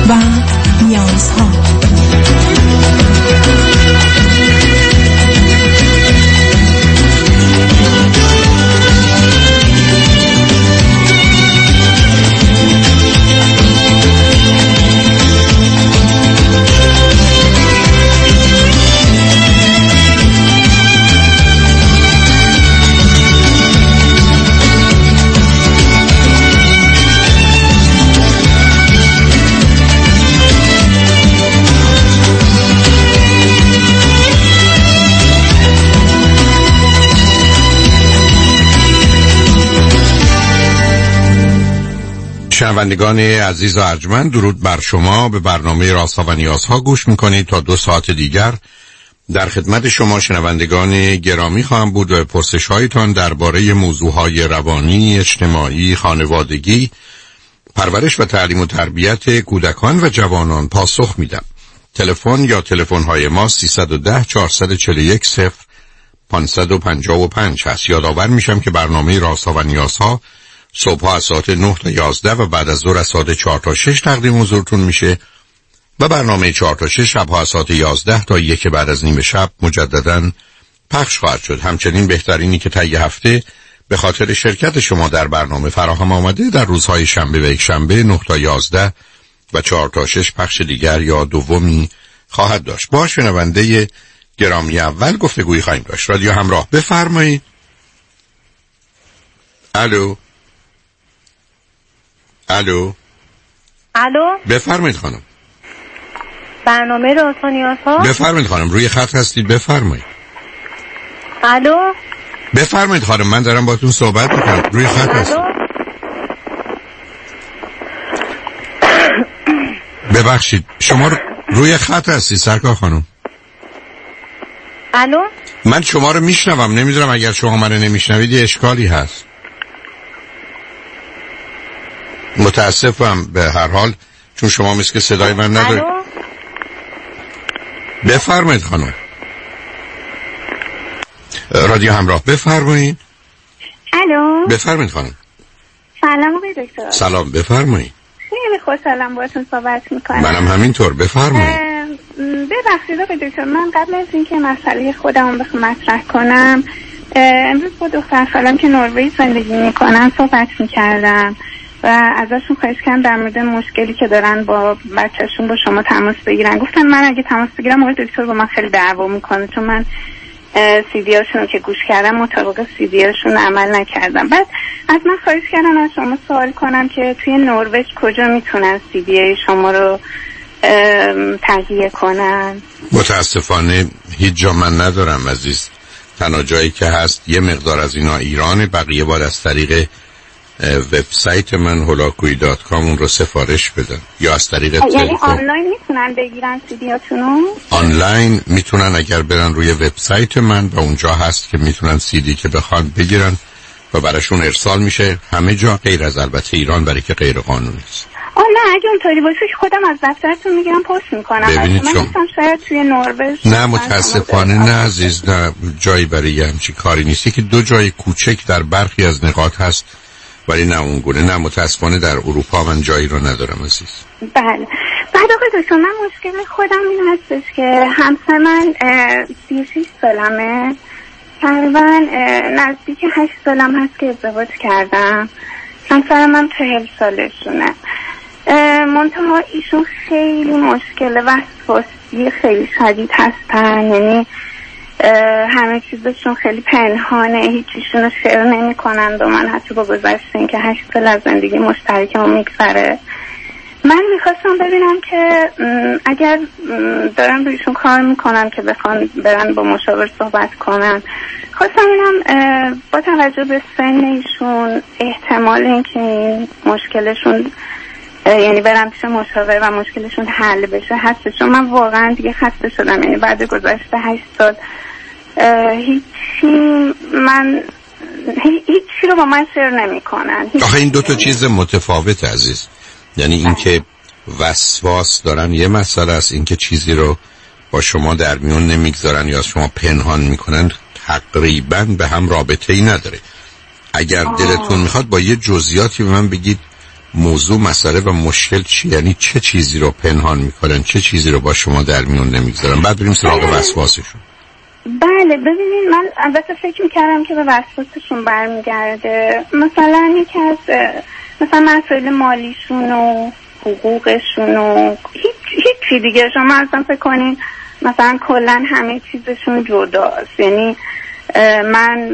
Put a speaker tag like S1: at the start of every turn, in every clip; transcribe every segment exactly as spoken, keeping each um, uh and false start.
S1: و نیازها.
S2: شنوندگان عزیز و ارجمند، درود بر شما. به برنامه رازها و نیازها گوش میکنید. تا دو ساعت دیگر در خدمت شما شنوندگان گرامی خواهم بود و پرسش هایتان درباره موضوعهای روانی، اجتماعی، خانوادگی، پرورش و تعلیم و تربیت کودکان و جوانان پاسخ میدم. تلفن یا تلفن های ما سیصد و ده چهارصد و چهل و یک صفر پانصد و پنجاه و پنج هست. یادآور میشم که برنامه رازها و نیازها صبح از ساعت نه تا یازده و بعد از ظهر از ساعت چهار تا شش تقدیم حضورتون میشه و برنامه چهار تا شش شبها از ساعت یازده تا یک بعد از نیم شب مجدداً پخش خواهد شد. همچنین بهترینی که طی هفته به خاطر شرکت شما در برنامه فراهم آمده در روزهای شنبه و یک شنبه نه تا یازده و چهار تا شش پخش دیگر یا دومی خواهد داشت. با شنونده گرامی اول گفتگویی خواهیم داشت. رادیو همراه، بفرمایید. الو الو
S3: الو
S2: بفرمایید خانم.
S3: برنامه رازها و نیازها.
S2: بفرمایید خانم، روی خط هستید، بفرمایید.
S3: الو
S2: بفرمایید خانم، من دارم باهاتون صحبت میکنم، روی خط هستید. ببخشید شما رو... روی خط هستید سرکار خانم.
S3: الو
S2: من شما رو میشنوم، نمیدونم اگر شما من رو نمیشنوید یه اشکالی هست. متاسفم به هر حال، چون شما مثل که صدای من ندارید. بفرمایید خانم. رادیو همراه، بفرمایید.
S3: الو
S2: بفرمایید خانم.
S3: سلام آقای دکتر.
S2: سلام، بفرمایید.
S3: خیلی خوشحالم باهاتون صحبت میکنم.
S2: منم همینطور، بفرمایید.
S3: ببخشید آقای دکتر، من قبل از اینکه مسئله خودم رو بخوام مطرح کنم، امروز با دختر خالم که نروژ زندگی میکنن صحبت میکردم و ازشون خواهش کردم در مورد مشکلی که دارن با بچه‌شون با شما تماس بگیرن. گفتن من اگه تماس بگیرم آقای دکتر با من خیلی دعوا میکنه، چون من سی دی هاشون رو که گوش کردم مطابق سی دی هاشون عمل نکردم. بعد از من خواهش کردن از شما سوال کنم که توی نروژ کجا میتونن سی دی شما رو تهیه کنن؟
S2: متاسفانه هیچ جا من ندارم عزیز. تنها جایی که هست یه مقدار از اینا ایرانه، بقیه باید از طریق وبسایت من هولاکویی دات کام اون رو سفارش بدن یا از طریق
S3: یعنی
S2: تلفن.
S3: آنلاین میتونن بگیرن سیدیاتونو؟
S2: آنلاین میتونن اگر برن روی وبسایت من و اونجا هست که میتونن سیدی که بخوان بگیرن و براشون ارسال میشه همه جا غیر از البته ایران، برای که غیر قانونی است.
S3: آه نه، اگه اونطوری باشه که خودم از دفترتون میگیرم پست میکنم.
S2: ببینید
S3: من
S2: چون
S3: مثلا شاید توی نروژ.
S2: نه متاسفانه نه عزیز، نه جایی برای همچین کاری نیستی که دو جای کوچک در برخی از نقاط هست ولی نه اونگونه. نه متاسفانه در اروپا من جایی رو ندارم عزیز.
S3: بله. بعد آقای دکتر، من مشکل خودم این هستش که همسر من سی و شش سالمه، تقریبا نزدیک هشت سالم هست که ازدواج کردم. همسر من چهل سالشونه. منتها ایشون خیلی مشکل وسواسی خیلی شدید هستن، یعنی همه چیزشون خیلی پنهانه، هیچیشون رو شیر نمی کنند و من حتی با گذشته این که هشت سال از زندگی مشترکم میگذره. من میخواستم ببینم که اگر دارن رویشون کار میکنن که بخوان برن با مشاور صحبت کنن، خواستم ببینم با توجه به سن ایشون احتمال اینکه این مشکلشون یعنی برم پیش مشاور و مشکلشون حل بشه هست. چون من واقعا دیگه خسته شدم، یعنی بعد گذشته هشت سال هیچی من هیچی رو با من شیر نمی کنن.
S2: آخه این دو تا چیز متفاوت عزیز، یعنی اینکه وسواس دارن یه مسئله است، اینکه چیزی رو با شما در میون نمیگذارن یا از شما پنهان میکنن تقریبا به هم رابطه ای نداره. اگر آه. دلتون میخواد با یه جزئیاتی به من بگید موضوع مسئله و مشکل چی؟ یعنی چه چیزی رو پنهان میکنن، چه چیزی رو با شما در میون نمیگذارن؟ بعد بریم سراغ وسواسشون.
S3: بله ببینید، من البته فکر میکردم که به وسواسشون برمیگرده، مثلا یکی از مثلا مسائل مالیشون و حقوقشون و هیچ هیچی دیگه. شما اصلا فکر کنین مثلا کلا همه چیزشون جداست، یعنی من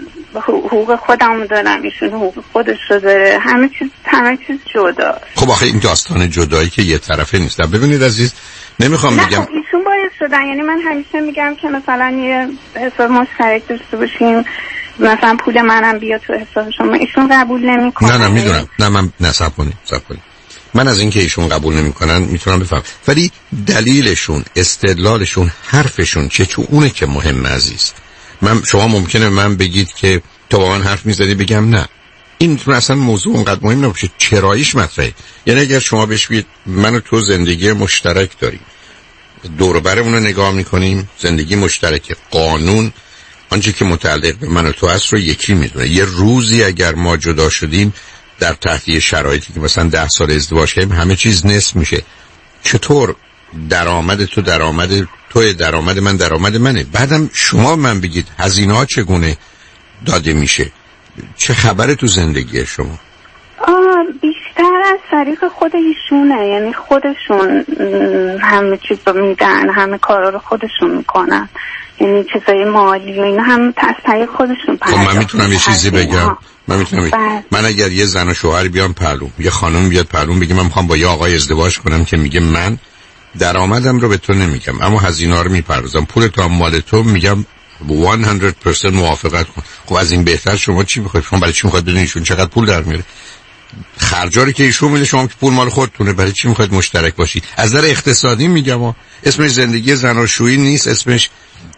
S3: حقوق خودم دارم، ایشون حقوق خودش رو داره، همه چیز همه چیز جداست.
S2: خب آخه این داستان جدایی که یه طرفه نیست. ببینید عزیز، نمیخوام
S3: نه
S2: بگم
S3: خب ایشون باید شدن، یعنی من همیشه میگم که مثلا یه حساب مشترک داشته باشیم، مثلا پول منم بیا تو حساب شما، ایشون قبول نمیکنه.
S2: نه نه میدونم، نه من نصب کنیم نصب کنیم من از این که ایشون قبول نمیکنن میتونم بفهم، ولی دلیلشون، استدلالشون، حرفشون چه؟ چون اونه که مهمه عزیز. من شما ممکنه من بگید که تو با من حرف میزدی، بگم نه این میتونه اصلا موضوع اونقدر مهم نباشه، چراییش مطرحه. یعنی اگر شما بهش بگید من و تو زندگی مشترک داریم، دور و برمون رو نگاه میکنیم، زندگی مشترک، قانون آنچه که متعلق به من و تو هست رو یکی میدونه. یه روزی اگر ما جدا شدیم در تحت شرایطی که مثلا ده سال ازدواج کردیم همه چیز نصف میشه، چطور درآمد تو درآمد توی، درآمد من درآمد منه؟ بعدم شما من بگید هزینه ها چگونه داده میشه؟ چه خبره تو زندگی شما؟
S3: آه بیشتر از طریق خود ایشونه، یعنی خودشون همه چیز رو میدن، همه کارا رو خودشون میکنن، یعنی چیزای مالی و اینا هم از طریق خودشون پرداخت.
S2: خب من میتونم یه چیزی بگم؟ من میتونم بگم من اگر یه زن و شوهر بیان پهلوم، یه خانم بیاد پهلوم بگه من میخوام با یه آقای ازدواج کنم که میگه من درآمدم رو به تو نمیگم اما هزینه‌ها رو میپردازم، پول تو هم مال تو، میگم صد درصد موافقت کن. خب از این بهتر شما چی میخواید؟ شما برای چی میخواید بدونید ایشون چقدر پول در میاره؟ خرجاری که ایشون میده شما که پول مال خودتونه، برای چی میخواید مشترک باشید؟ از نظر اقتصادی میگم ها. اسمش زندگی زناشویی نیست، اسمش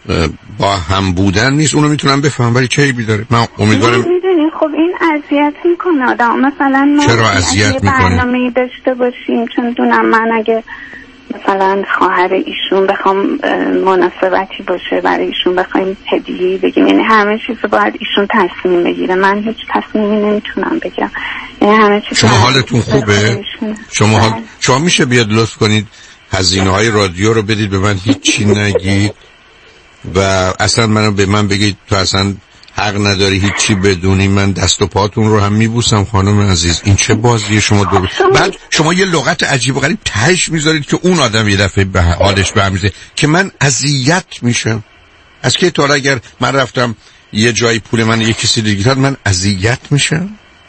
S2: با هم بودن نیست. اونو میتونم بفهمم ولی چه عیبی داره؟ من امیدوارم.
S3: میدونی خب این اذیت میکنه آدم. مثلا ما
S2: چرا اذیت میکنه؟
S3: برنامه‌ای داشته باشیم، چون دونم من اگه مثلا خواهر ایشون بخوام مناسبتی باشه برای ایشون بخوایم هدیه‌ای بگیم، یعنی همه چیز رو باید ایشون تصمیم بگیره، من هیچ تصمیمی نمیتونم بگم، یعنی همه چیز.
S2: شما حالتون خوبه؟ شما حال... شما میشه بیاد لطف کنید هزینه های رادیو رو بدید به من، هیچی نگید و اصلا منو به من بگید تو اصلا حق نداری هیچی بدونی، من دست و پاتون رو هم میبوسم خانم عزیز. این چه بازیه شما دو؟ بعد شما یه لغت عجیب و غریب تهش میذارید که اون آدم یه دفعه به حالش برمیزه که من اذیت میشم. از که تا اگر من رفتم یه جایی پول من یه کسی دیگه داد من اذیت میشم؟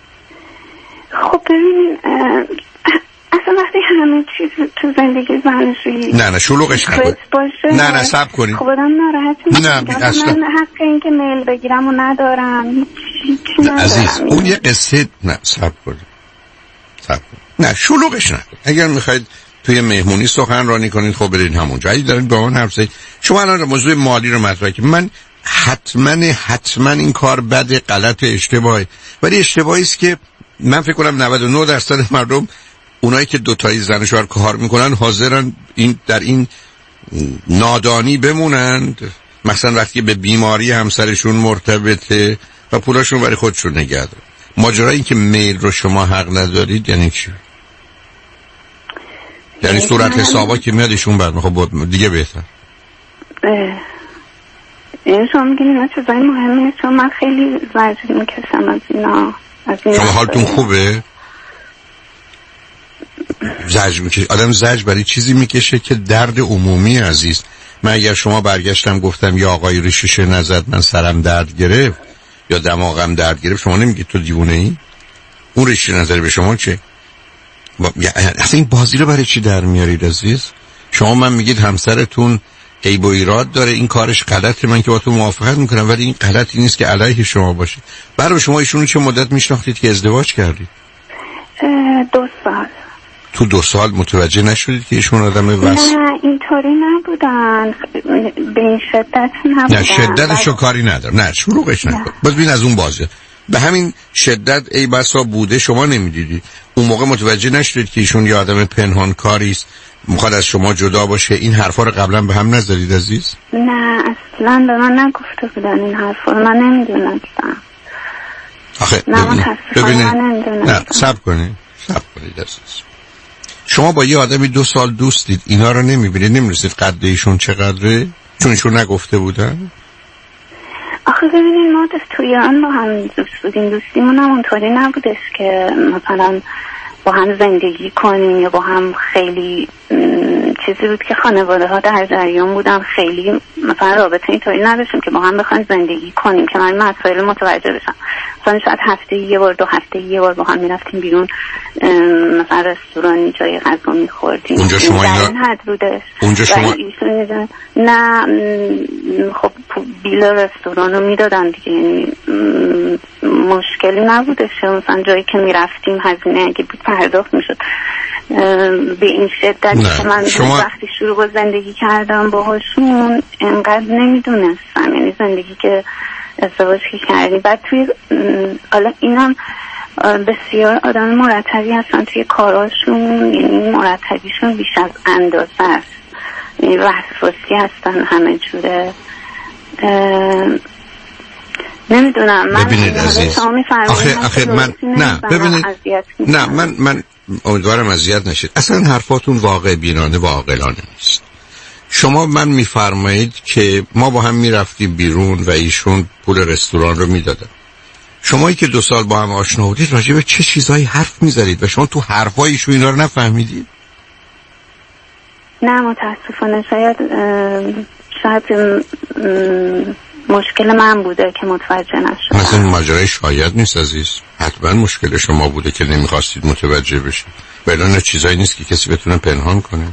S3: خب ببینین اصلا وقتی همه چیز تو زندگی زنشویی
S2: نه نه شلوغش نکنید، نه نه صبر کنید،
S3: خب آدم ناراحت میشه.
S2: نه اصلا
S3: من حق این که میل بگیرم و ندارم، هیچی ندارم.
S2: عزیز اون یه قصه. نه صبر کنید صبر کنید، نه شلوغش نکنید. اگر میخواید توی مهمونی سخنرانی کنید خب برید همونجا. اگه دارید با من حرف زنید، شما الان موضوع مالی رو مطرح کنید، من حتما حتما این کار بده، غلط، اشتباهه، ولی اشتباهی است که من فکر کنم نود و نه درصد مردم، اونایی که دوتایی زن و شوهر کار میکنن، حاضرن این در این نادانی بمونند، مثلا وقتی به بیماری همسرشون مرتبطه و پولاشون برای خودشون نگه دارن. ماجرا این که میل رو شما حق ندارید یعنی چی؟ یعنی صورت حسابا که میادشون برد خب دیگه بهتر.
S3: این شما میگین اینا چیزای مهمه، چون من خیلی زجر میکشم از اینا. از اینا
S2: شما حالتون خوبه؟ زجر میکشه آدم، زجر برای چیزی میکشه که درد عمومی عزیز. من اگر شما برگشتم گفتم یا آقای ریششه نزد من سرم درد گرفت یا دماغم درد گرفت، شما نمیگید تو دیوونه ای؟ اون ریشه نظری به شما چه؟ با... اصلا این بازی رو برای چی در میارید عزیز؟ شما من میگید همسرتون عیب و ایراد داره، این کارش غلطه، من که با تو موافقت میکنم، ولی این غلطی نیست که علیه شما باشه. برای شما ایشونو چه مدت میشناختید که ازدواج کردید؟
S3: دو سال.
S2: تو دو سال متوجه نشدید که ایشون آدم واسه؟
S3: نه اینطوری نبودن، به این شدت نبودن.
S2: نه شدتشو کاری ندارم، نه شروعش نکن، باز بین از اون بازه به همین شدت ای بسا بوده شما نمیدیدید. اون موقع متوجه نشدید که ایشون یه آدم پنهان کاری است، میخواد از شما جدا باشه. این حرفا رو قبلا به هم نزدید عزیز؟
S3: نه اصلا به من نگفته بودن این حرفا رو، من نمیدونستم.
S2: آخه
S3: نه من
S2: ببینید
S3: من
S2: نه صبر کنید صبر کنید عزیز. شما با یه آدمی دو سال دوستید، اینا رو نمیبینید، نمیرسید قد ایشون چقدره؟ چون ایشون نگفته بودن؟
S3: آخه ببینید ما توی ایران با هم دوست بودیم، دوستیمون هم اونطوری نبودش که مثلا با هم زندگی کنیم یا با هم خیلی چیزی بود که خانواده ها در جریان بودن، خیلی مثلا رابطه اینطوری نداشتیم که با هم بخوایم زندگی کنیم که من مسائل متوجه بشم. مثلا شاید هفته یه بار دو هفته یه بار با هم میرفتیم بیرون، مثلا رستورانی جای غذا میخوردیم.
S2: اونجا شما اینا
S3: این حد بودش.
S2: اونجا شما
S3: نه خب بیل رستوران رو میدادن دیگه، یعنی مشکلی نبودش. مثلا جایی که میرفتیم هزینه اگه بود پرداخت میشد. به این شدت که من شما... وقتی شروع با زندگی کردم باهاشون انقدر نمیدونستم، یعنی زندگی که ازدواج که کردیم. بعد توی حالا اینم بسیار آدم مرتبی هستن توی کاراشون، یعنی مرتبیشون بیش از اندازه است، یعنی وسواسی هستن همه جوره. نمیدونم من
S2: ببینید عزیز آخه آخه من نه ببینید نه من من امیدوارم اذیت نشید. اصلا حرفاتون واقع بینانه و عاقلانه نیست. شما من میفرمایید که ما با هم میرفتیم بیرون و ایشون پول رستوران رو میدادن. شمایی که دو سال با هم آشنا بودید راجع به چه چیزایی حرف میزدید و شما تو حرفایشون اینا رو نفهمیدید؟
S3: نه متاسفانه شاید شاید مشکل من بوده که متوجه نشدم.
S2: مثلا ماجرای شاید نیست عزیز، حتما مشکل شما بوده که نمیخواستید متوجه بشید. ولی چیزایی نیست که کسی بتونه پنهان کنه.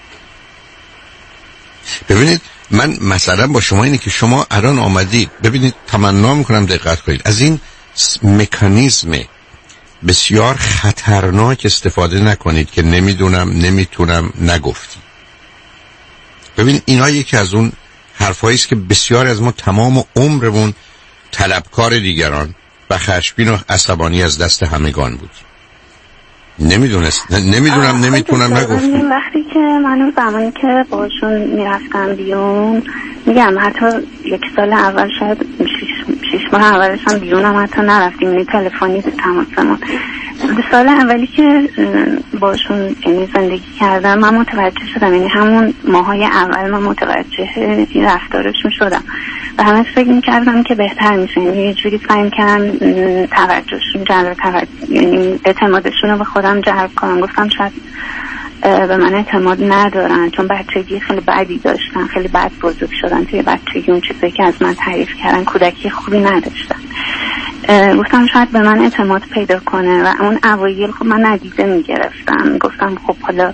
S2: ببینید من مثلا با شما اینه که شما الان آمدید، ببینید تمنا میکنم دقت کنید، از این مکانیزم بسیار خطرناک استفاده نکنید که نمیدونم نمیتونم نگفتی. ببین اینا یکی از اون حرفایی است که بسیار از ما تمام عمرمون طلبکار دیگران و خشمگین و عصبانی از دست همگان بود. نمیدونست نمیدونم نمیتونم نگفتم.
S3: وقتی که من زمانی که باشون میرفتم بیرون، میگم حتی یک سال اول شاید شش ماه اولش هم بیرونم حتی نرفتیم، یعنی تلفنی به تماسمون. سال اولی که باشون یعنی زندگی کردم من متوجه شدم، یعنی همون ماهای اول من متوجه این رفتارشون شدم و همش فکر میکردم که بهتر میشه، یعنی یه جوری سعی کردم توجهشون جلب توجه یعنی اعتمادشون رو به خودم جلب کنم. گفتم شاید به من اعتماد ندارن چون بچگی خیلی بدی داشتن، خیلی بد بزرگ شدن توی بچگی، اون چیزایی که از من تعریف کردن، کودکی خوبی نداشتن. گفتم شاید به من اعتماد پیدا کنه و اون اوایل خب من ندیده میگرفتم، گفتم خب حالا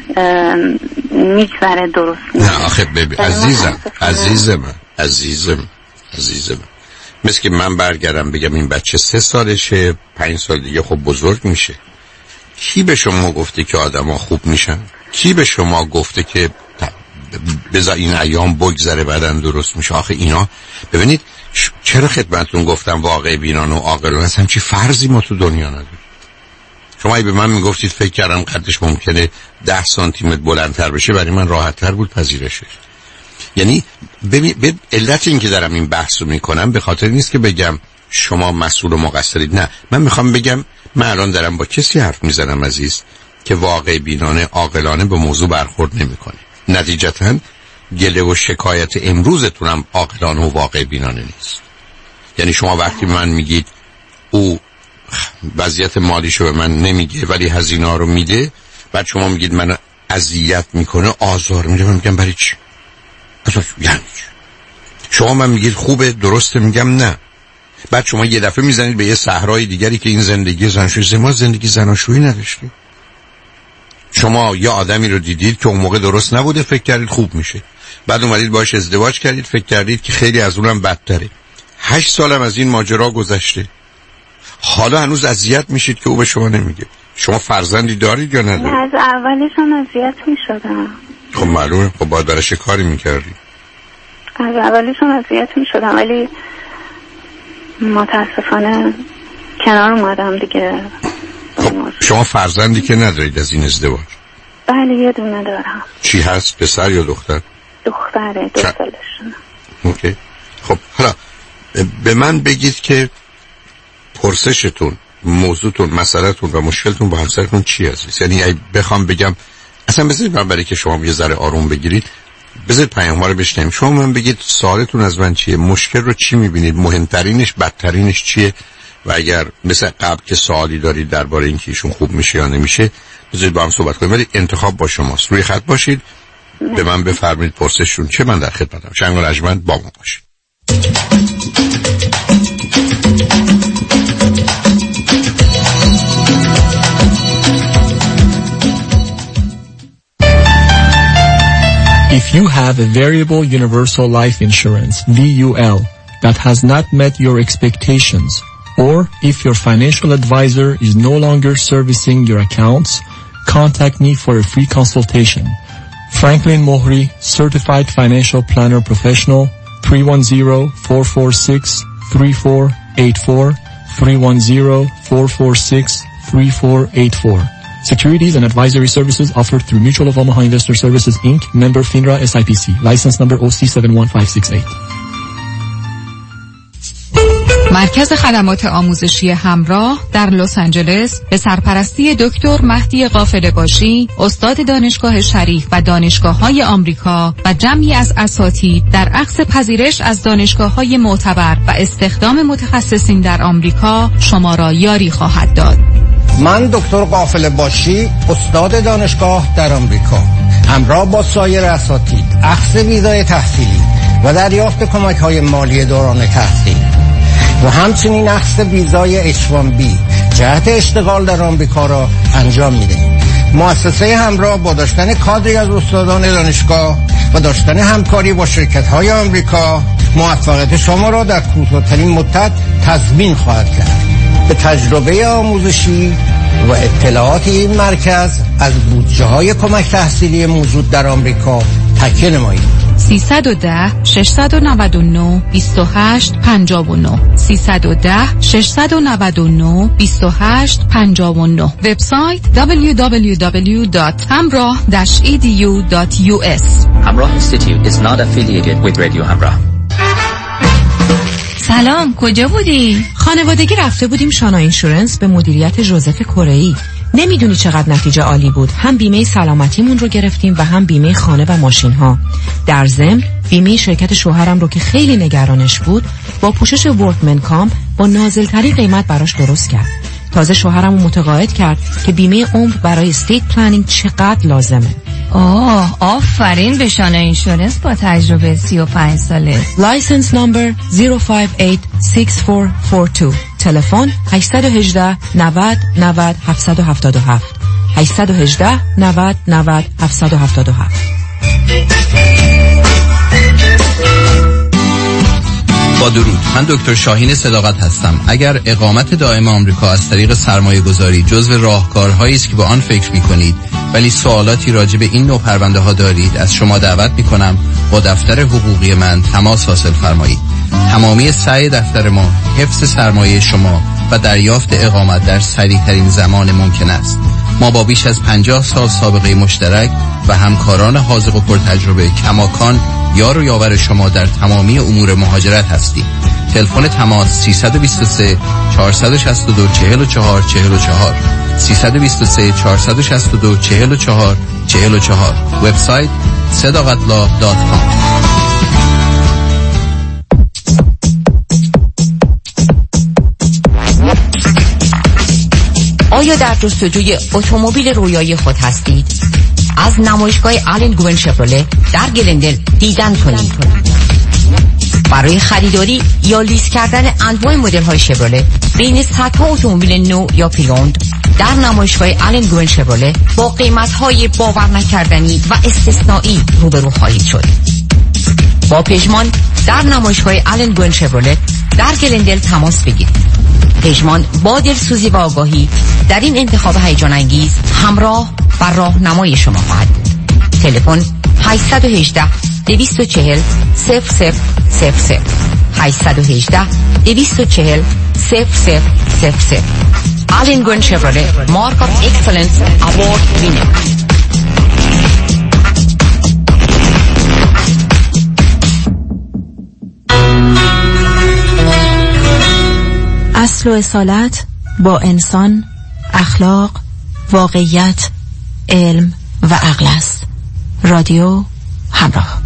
S3: میگذره درست میشه.
S2: نه آخه ببین عزیزم عزیزم عزیزم عزیزم مثل که من برگردم بگم این بچه سه سالشه پنج سال دیگه خب بزرگ میشه. کی به شما گفته که آدم ها خوب میشن؟ کی به شما گفته که بذار این ایام بگذره بعدن درست میشه؟ آخه اینا ببینید چرا خدمتتون گفتم واقع بینانه و عاقلانه هستم، چی فرضی ما تو دنیا نداریم. شما ای به من میگفتید فکر کردم قدش ممکنه ده سانتی متر بلندتر بشه، برای من راحت تر بود پذیرشش. یعنی ببین به علت این که دارم این بحث رو میکنم به خاطر نیست که بگم شما مسئول و مقصرید، نه من میخوام بگم من الان دارم با کسی حرف میزنم عزیز که واقع بینانه عاقلانه به موضوع برخورد نمیکنه. نتیجتاً گله و شکایت امروزتونم عاقلانه و واقع بینانه نیست. یعنی شما وقتی من میگید او وضعیت مالیشو به من نمیگه ولی هزینه رو میده، بعد شما میگید منو اذیت میکنه آزار میده، من میگم برای چی؟ اصلا یعنی چی؟ شما من میگید خوبه درسته، میگم نه. بعد شما یه دفعه میزنید به یه صحرای دیگری که این زندگی زناشویی، ما زندگی زناشویی نداشتیم. شما یه آدمی رو دیدید که اون موقع درست نبوده، فکر کردید خوب میشه، بعد اومدید باهاش ازدواج کردید، فکر کردید که خیلی از اونم بدتره. هشت سالم از این ماجرا گذشته، حالا هنوز اذیت میشید که او به شما نمیگه. شما فرزندی دارید یا ندارید؟
S3: از اولش هم اذیت میشدم.
S2: خب معلومه، خب باید براش کاری میکردی.
S3: از اولش هم اذیت میشدم ولی متاسفانه کنار اومدم دیگه.
S2: خب شما فرزندی که ندارید از این ازدواج؟
S3: بله یه دونه دارم.
S2: چی هست؟ پسر یا دختر؟
S3: دختره، دو سالشونه.
S2: اوکی. خب حالا به من بگید که پرسشتون موضوعتون، مسئله‌تون و مشکلتون با همسرتون چی عزیز؟ یعنی اگه بخوام بگم اصلا بذارید من برای که شما یه ذره آروم بگیرید، بذارید پیام‌ها رو بشنویم. شما من بگید سوالتون از من چیه، مشکل رو چی می‌بینید، مهمترینش بدترینش چیه، و اگر مثل قبل که سوالی دارید درباره اینکه ایشون خوب میشه یا نمیشه، بذارید با هم صحبت کنیم. ولی انتخاب با شماست. روی خط باشید، به من بفرمایید پرسششون چه، من در خدمتم. شنگ و رجمند با ما باشید.
S4: If you have a variable universal life insurance, V U L, that has not met your expectations, or if your financial advisor is no longer servicing your accounts, contact me for a free consultation. Franklin Mohri, Certified Financial Planner Professional, three one zero, four four six, three four eight four, three one zero, four four six, three four eight four. Securities and advisory services offered through Mutual of Omaha Investor Services, Incorporated, member FINRA S I P C, license number O C seven one five six eight.
S5: مرکز خدمات آموزشی همراه در لس آنجلس به سرپرستی دکتر مهدی قافله‌باشی، استاد دانشگاه شریف و دانشگاه‌های آمریکا و جمعی از اساتید در اخذ پذیرش از دانشگاه‌های معتبر و استخدام متخصصین در آمریکا شما را یاری خواهد داد.
S6: من دکتر قافله‌باشی، استاد دانشگاه در آمریکا، همراه با سایر اساتید اخذ ویزای تحصیلی و دریافت کمک‌های مالی دوران تحصیل و همچنین اخذ ویزای اچ وان بی جهت اشتغال در آمریکا را انجام می‌دهیم. مؤسسه همراه با داشتن کادری از استادان دانشگاه و داشتن همکاری با شرکت‌های آمریکا موفقیت شما را در کوتاه‌ترین مدت تضمین خواهد کرد. به تجربه آموزشی و اطلاعات این مرکز از بودجه‌های کمک تحصیلی موجود در آمریکا تکیه نمایید.
S5: سیصد و ده ششصد و نود و نه بیست و هشت پنجاه و نه سیصد و ده ششصد و نود و نه بیست و هشت پنجاه و نه. وبسایت دبلیو دبلیو دبلیو دات همراه داش ای دی یو دات یو اس.
S7: Hamrah Institute is not affiliated with Radio Hamrah.
S8: سلام، کجا بودی؟
S9: خانوادگی رفته بودیم شانا اینشورنس به مدیریت ژوزف کره‌ای. نمیدونی چقدر نتیجه عالی بود. هم بیمه سلامتیمون رو گرفتیم و هم بیمه خانه و ماشین ها. در ضمن بیمه شرکت شوهرم رو که خیلی نگرانش بود با پوشش ورکمن کامپ با نازل‌ترین قیمت براش درست کرد. تازه شوهرم رو متقاعد کرد که بیمه عمر برای استیت پلنینگ چقدر لازمه.
S8: آه، آفرین به شانا اینشورنس با تجربه سی و پنج ساله.
S9: لایسنس نمبر صفر پنج هشت شش چهار چهار دو. تلفن هشت یک هشت نود نود هفت هفت هفت هشت یک هشت نود نود هفت هفت هفت.
S10: با درود، من دکتر شاهین صداقت هستم. اگر اقامت دائم آمریکا از طریق سرمایه گذاری جزو راهکارهایی است که با آن فکر می کنید ولی سوالاتی راجع به این نوع پرونده ها دارید، از شما دعوت می کنم با دفتر حقوقی من تماس حاصل فرمایید. تمامی سعی دفتر ما حفظ سرمایه شما و دریافت اقامت در سریع ترین زمان ممکن است. ما با بیش از پنجاه سال سابقه مشترک و همکاران حاذق و پرتجربه کماکان یار و یاور شما در تمامی امور مهاجرت هستیم. تلفن تماس سیصد و بیست و سه چهارصد و شصت و دو چهل و چهار چهل و چهار سیصد و بیست و سه چهارصد و شصت و دو چهل و چهار چهل و چهار. وبسایت صداقتلا دات کام.
S11: آیا در جستجوی اتومبیل رویایی خود هستید؟ از نمایشگاه آلن گوین شفرله در گلندل دیدن کنید. برای خریداری یا لیز کردن انواع مدل های شفرله بین صدها اتومبیل نو یا پریوند در نمایشگاه آلن گوین شفرله با قیمت های باور نکردنی و استثنایی روبرو خواهید شد. با پژمان در نمایشگاه آلن گوین شفرله در گلندل تماس بگیرید. پژمان با دلسوزی و آگاهی در این انتخاب هیجان انگیز همراه و راهنمای شما خواهد. تلفن هشت یک هشت دو چهار صفر صفر صفر صفر هشت یک هشت دو چهار صفر صفر صفر صفر. آلن گوین شفرله مارک آف اکسلنس اوارد وینر.
S9: اصل و اصالت با انسان، اخلاق، واقعیت، علم و عقل است. رادیو همراه.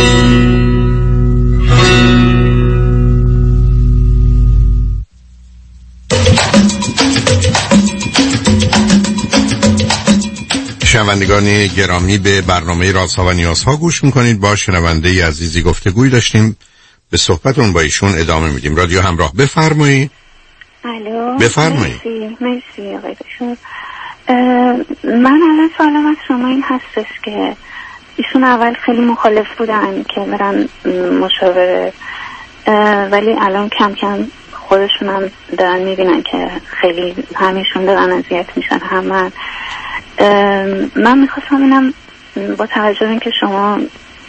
S2: شنوندگان گرامی، به برنامه رازها و نیازها گوش میکنید. با شنونده عزیزی گفتگوی داشتیم، به صحبتون با ایشون ادامه میدیم. رادیو همراه، بفرمایید.
S3: الو،
S2: بفرمایید.
S3: مرسی مرسی آقای دکتر. من الان سوالم از شما این هستش که ایشون اول خیلی مخالف بودن که برن مشاوره، ولی الان کم کم خودشون هم دارن میبینن که خیلی همیشون دارن اذیت میشن. هم من من میخواستم اینم با توجه این که شما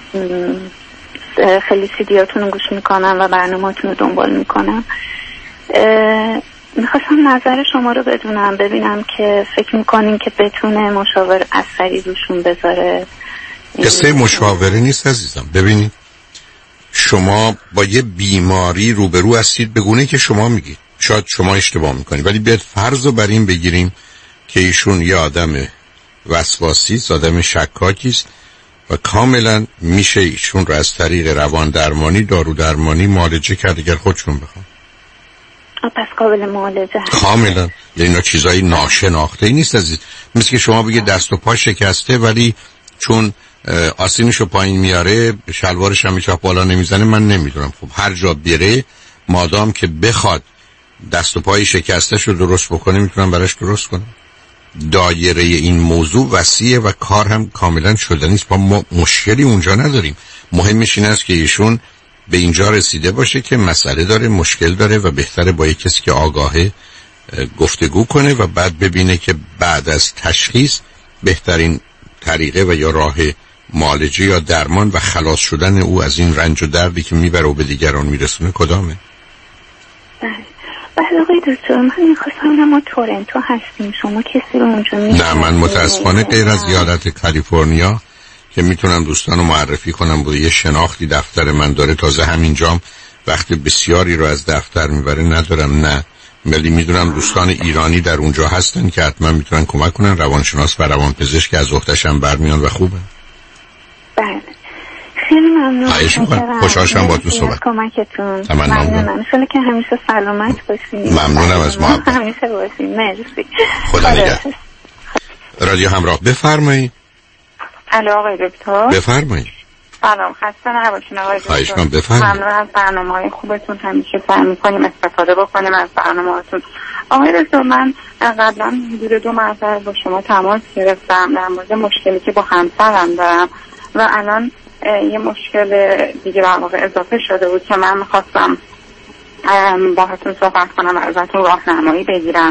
S3: خیلی سیدیاتون رو گوش میکنم و برنامه‌تون رو دنبال میکنم، میخواستم نظر شما رو بدونم، ببینم که فکر میکنین که بتونه مشاور اثری روشون بذاره.
S2: قصه مشاوره نیست عزیزم. ببینید، شما با یه بیماری روبرو هستید به گونه که شما میگید. شاید شما اشتباه میکنید، ولی بیاد فرض رو بر این بگیریم که ایشون یه آدم وسواسی است، آدم شکاکی است و کاملا میشه ایشون رو از طریق روان درمانی، دارو درمانی معالجه کرد اگر خودشون بخوام.
S3: پس قابل معالجه
S2: کاملا. یعنی اینا چیزایی ناشناخته ای نیست عزیز. مثل که شما بگید دست و پا شکسته ولی چون آسینشو پایین میاره شلوارش هم هیچ وقت بالا نمیزنه. من نمیدونم، خب هر جا بره مادام که بخواد دست و پای شکستش رو درست بکنه میتونم براش درست کنم. دایره این موضوع وسیعه و کار هم کاملا شده نیست. ما مشکلی اونجا نداریم. مهمش این است که ایشون به اینجا رسیده باشه که مسئله داره، مشکل داره و بهتره با یک کسی که آگاهه گفتگو کنه و بعد ببینه که بعد از تشخیص بهترین طریقه و یا راه معالجه یا درمان و خلاص شدن او از این رنج و دردی که میبره و به دیگران میرسونه کدامه.
S3: بله بله آقای دکتر، من میخواستم ما تورنتو هستیم، شما کسی رو اونجا میشناسید؟
S2: نه، من متاسفانه غیر از ایالت کالیفرنیا که میتونم دوستانو معرفی کنم بود یه شناختی دفتر من داره، تازه همینجام وقتی بسیاری رو از دفتر میبره ندارم. نه، ولی میدونم دوستان ایرانی در اونجا هستن که حتما میتونن کمک کنن. روانشناس و روانپزشک از عهده‌ش هم برمیان و خوبه.
S3: بله خیلی ممنون.
S2: خوشحال شدم باهاتون صحبت
S3: کمکتون.
S2: ممنونم.
S3: ان شاءالله که همیشه سلامت باشین.
S2: ممنونم از محبت.
S3: همیشه باشین. مرسی.
S2: خدا نگهدار. رادیو همراه، بفرمایید.
S12: الو آقای دکتر.
S2: بفرمایید.
S12: سلام، خسته نباشین آقای دکتر.
S2: خواهش می‌کنم، بفرمایید.
S12: ممنون از برنامه‌های خوبتون، همیشه سعی می‌کنیم استفاده بکنیم از برنامه‌هاتون. آقای دکتر، من قبلا حدود دو مرتبه با شما تماس گرفتم در مورد مشکلی که با همسرم دارم و الان یه مشکل دیگه در واقع اضافه شده بود که من می‌خواستم باهاتون صحبت کنم و ازتون راهنمایی بگیرم.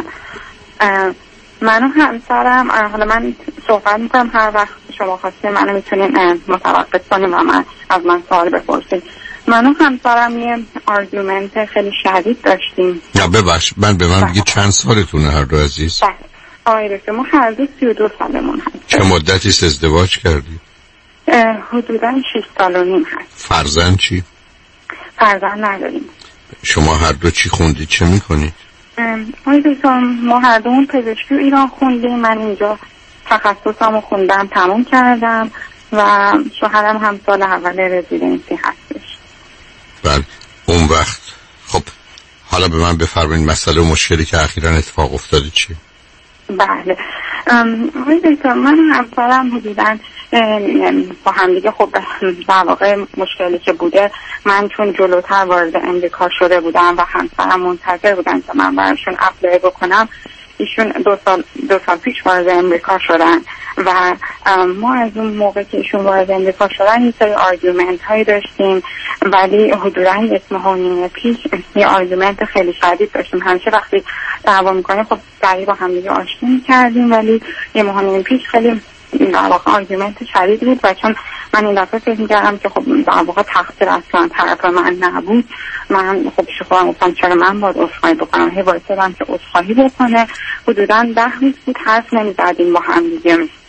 S12: من و همسرم، حالا من صحبت میکنم هر وقت شما خواستین منو میتونین متوقف کنیم و من از من سوال بپرسید. من و همسرم یه آرگومنت خیلی شدید داشتیم.
S2: نه ببخش، من به من بگید چند سالتونه هر دو عزیز؟
S12: بله آقای دکتر، ما هر دو سی و دو سالمون هست.
S2: چه مدتی است ازدواج کردید؟
S12: حدوداً شش سال و نیم هست.
S2: فرزند چی؟
S12: فرزند نداریم.
S2: شما هر دو چی خوندید، چه میکنید؟
S12: آقای دکتر، ما هر دومون پزشکی ایران خوندیم. من اینجا تخصصمو خوندم، تموم کردم و شوهرم هم سال اول رزیدنسی هستش.
S2: بله اون وقت خب حالا به من بفرمایید مسئله و مشکلی که اخیراً اتفاق افتاده چیه؟
S12: بله آقای دکتر، من و همسرم حدوداً با همدیگه خب در واقع مشکلی که بوده، من چون جلوتر وارد امریکا شده بودم و همسرم منتظر بودن که من براشون اپلای بکنم، ایشون دو سال دو سال پیش وارد امریکا شدن و ما از اون موقع که ایشون وارد امریکا شدن یه سری آرگومنت هایی داشتیم، ولی حدوداً یک ماه و نیم پیش یه آرگومنت خیلی شدید داشتیم. همیشه وقتی دعوا میکنیم خب سریع با هم دیگه آشتی میکردیم، ولی یه ماه و نیم پیش خیلی در واقع آرگومنت شدید بود و چون من این دفعه فکر می‌کردم که خب در واقع تقصیر اصلا طرف من نبود، من خب شخصا گفتم چرا من باید عذرخواهی بکنم. هی وایسادم که عذرخواهی بکنه. حدوداً ده روز بود حرف نمی‌زدیم با هم دیگه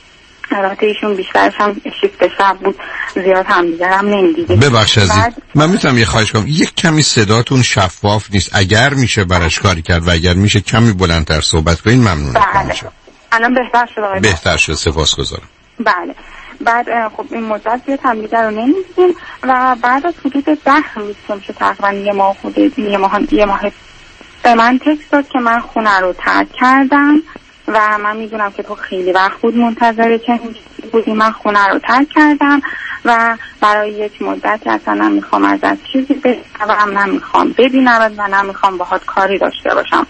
S12: البته ایشون بیشترش هم شیفت شب بود، زیاد هم دیگر هم نمیدیدیم.
S2: ببخش عزیز بعد... من میتونم یه خواهش کنم، یک کمی صداتون شفاف نیست، اگر میشه براش کاری کرد و اگر میشه کمی بلندتر صحبت کنین ممنونم.
S12: بله الان بهتر شد آقای
S2: بهتر شد، سپاسگزارم.
S12: بله بعد خب این مدت زیاد هم دیگر رو نمیدیدیم و بعد از حدود ده روز که میشه تقریبا یه ماه حدود یه ماه یه ماه به من تکست داد که من خونه رو ترک کردم و من میدونم که تو خیلی وقت بود منتظر چنین بودی، من خونه رو ترک کردم و برای یک مدتی اصلا نمیخوام ازت چیزی بشنوم، نمیخوام ببینم و نمیخوام باهات کاری داشته باشم.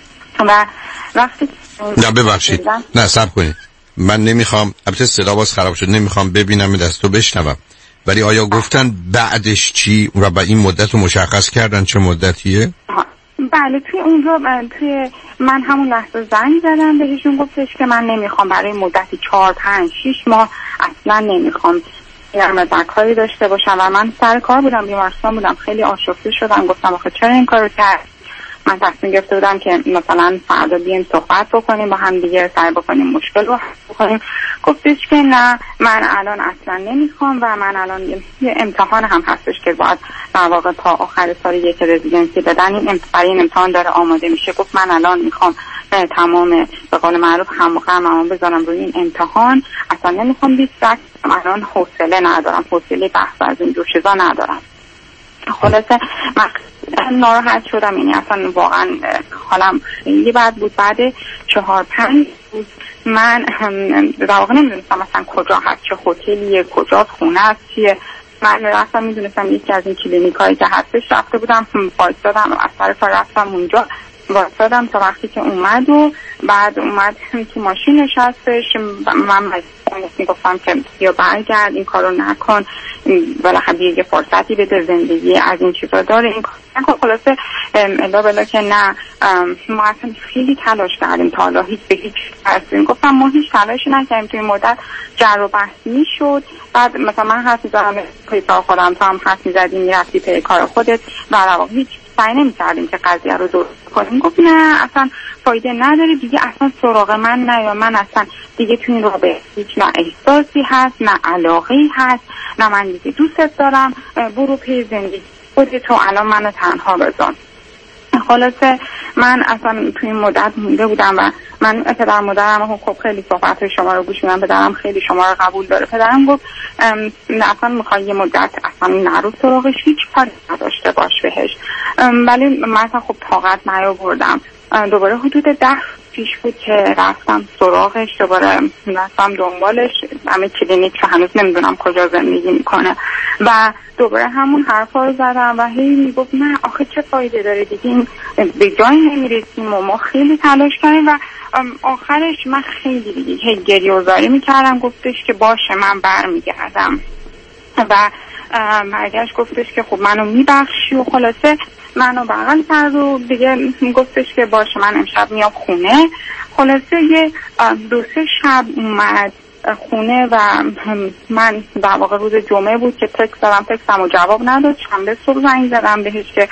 S12: و وقتی
S2: نه ببخشید نه صبر کنید، من نمیخوام، البته صدا باز خراب شد، نمیخوام ببینم دستو بشنوم، ولی آیا گفتن بعدش چی و با این مدت رو مشخص کردن چه مدتیه؟
S12: بله توی اونجا توی من همون لحظه زنگ زدم بهشون، گفتش که من نمیخوام برای مدتی چهار پنج شیش ماه اصلا نمیخوام مدت کاری داشته باشم و من سر کار بودم، بیمارستان بودم، خیلی آشفته شدم. گفتم آخه چرا این کارو کرد؟ من تصمیم گرفته بودم که مثلا فردا بیایم صحبت بکنیم با هم دیگه، سعی بکنیم مشکل رو حل بکنیم. گفتش که نه من الان اصلا نمیخوام و من الان یه امتحان هم هستش که باید در واقع تا آخر سال یک رزیدنسی بدن، این برای این امتحان داره آماده میشه. گفت من الان میخوام تمام به قول معروف هم و غممو بذارم روی این امتحان، اصلا نمیخوام دیسترکت، الان حوصله ندارم، حوصله بحث از این جور چیزا ندارم. خلاصه من ناراحت شدم، یعنی اصلا واقعا حالم خیلی بد بود. بعد چهار پنج روز من در واقع نمیدونستم مثلا کجا هست، چه هتلیه، کجا خونه است، چیه. من رفتم میدونستم یکی از این کلینیکایی که هستش رفته بودم، وایسادم از طرف رفتم اونجا وایسادم تا وقتی که اومد و بعد اومد تو ماشین نشستش. من میگفتم که بیا برگرد، این کارو نکن، بالاخره یه فرصتی بده، زندگی از این چیزا داره، این کار نکن. خلاصه الا بلا که نه ما اصلا خیلی تلاش کردیم تا حالا هیچ به هیچ رسیدیم. گفتم ما هیچ تلاشی نکردیم، توی مدت جر و بحث میشد. بعد مثلا من حرف میزدم پی کار خودم، تو هم حرف میزدی میرفتی پی کار خودت و در واقع هیچ سعی نمی‌کردیم که قضیه رو درست کنیم. گفت نه اصلا فایده نداره دیگه، اصلا سراغ من نه، یا من اصلا دیگه تو این رابطه هیچ نه احساسی هست نه علاقه‌ای هست، نه من دیگه دوستت دارم، برو پی زندگی خودت، تو الان منو تنها بذار. خلاصه من اصلا توی این مدت مونده بودم و من پدر مادرم خب خیلی صحبت شما رو گوش میدم، پدرم خیلی شما رو قبول داره. پدرم گفت اصلا میخوای یه مدت اصلا نرو سراغش، هیچ کاری نداشته باش بهش. ولی من خب طاقت نیاوردم. دوباره حدود ده پیش بود که رفتم سراغش، دوباره رفتم دنبالش، همه کلینیک که هنوز نمیدونم کجا زندگی میکنه و دوباره همون حرفا رو زدم و هی میگفت نه آخه چه فایده داره دیگه، این به جایی نمیرسیم و ما خیلی تلاش کردیم و آخرش من خیلی دیگه هی گریه و زاری میکردم. گفتش که باشه من برمیگردم و برگشت گفتش که خب منو میبخشی و خلاصه منو بغل کرد و دیگه گفتش که باشه من امشب میام خونه. خلاصه یه دو سه شب اومد خونه و من در واقع روز جمعه بود که تکس دادم، تکسم و جواب نداد. شنبه صبح زنگ زدم بهش که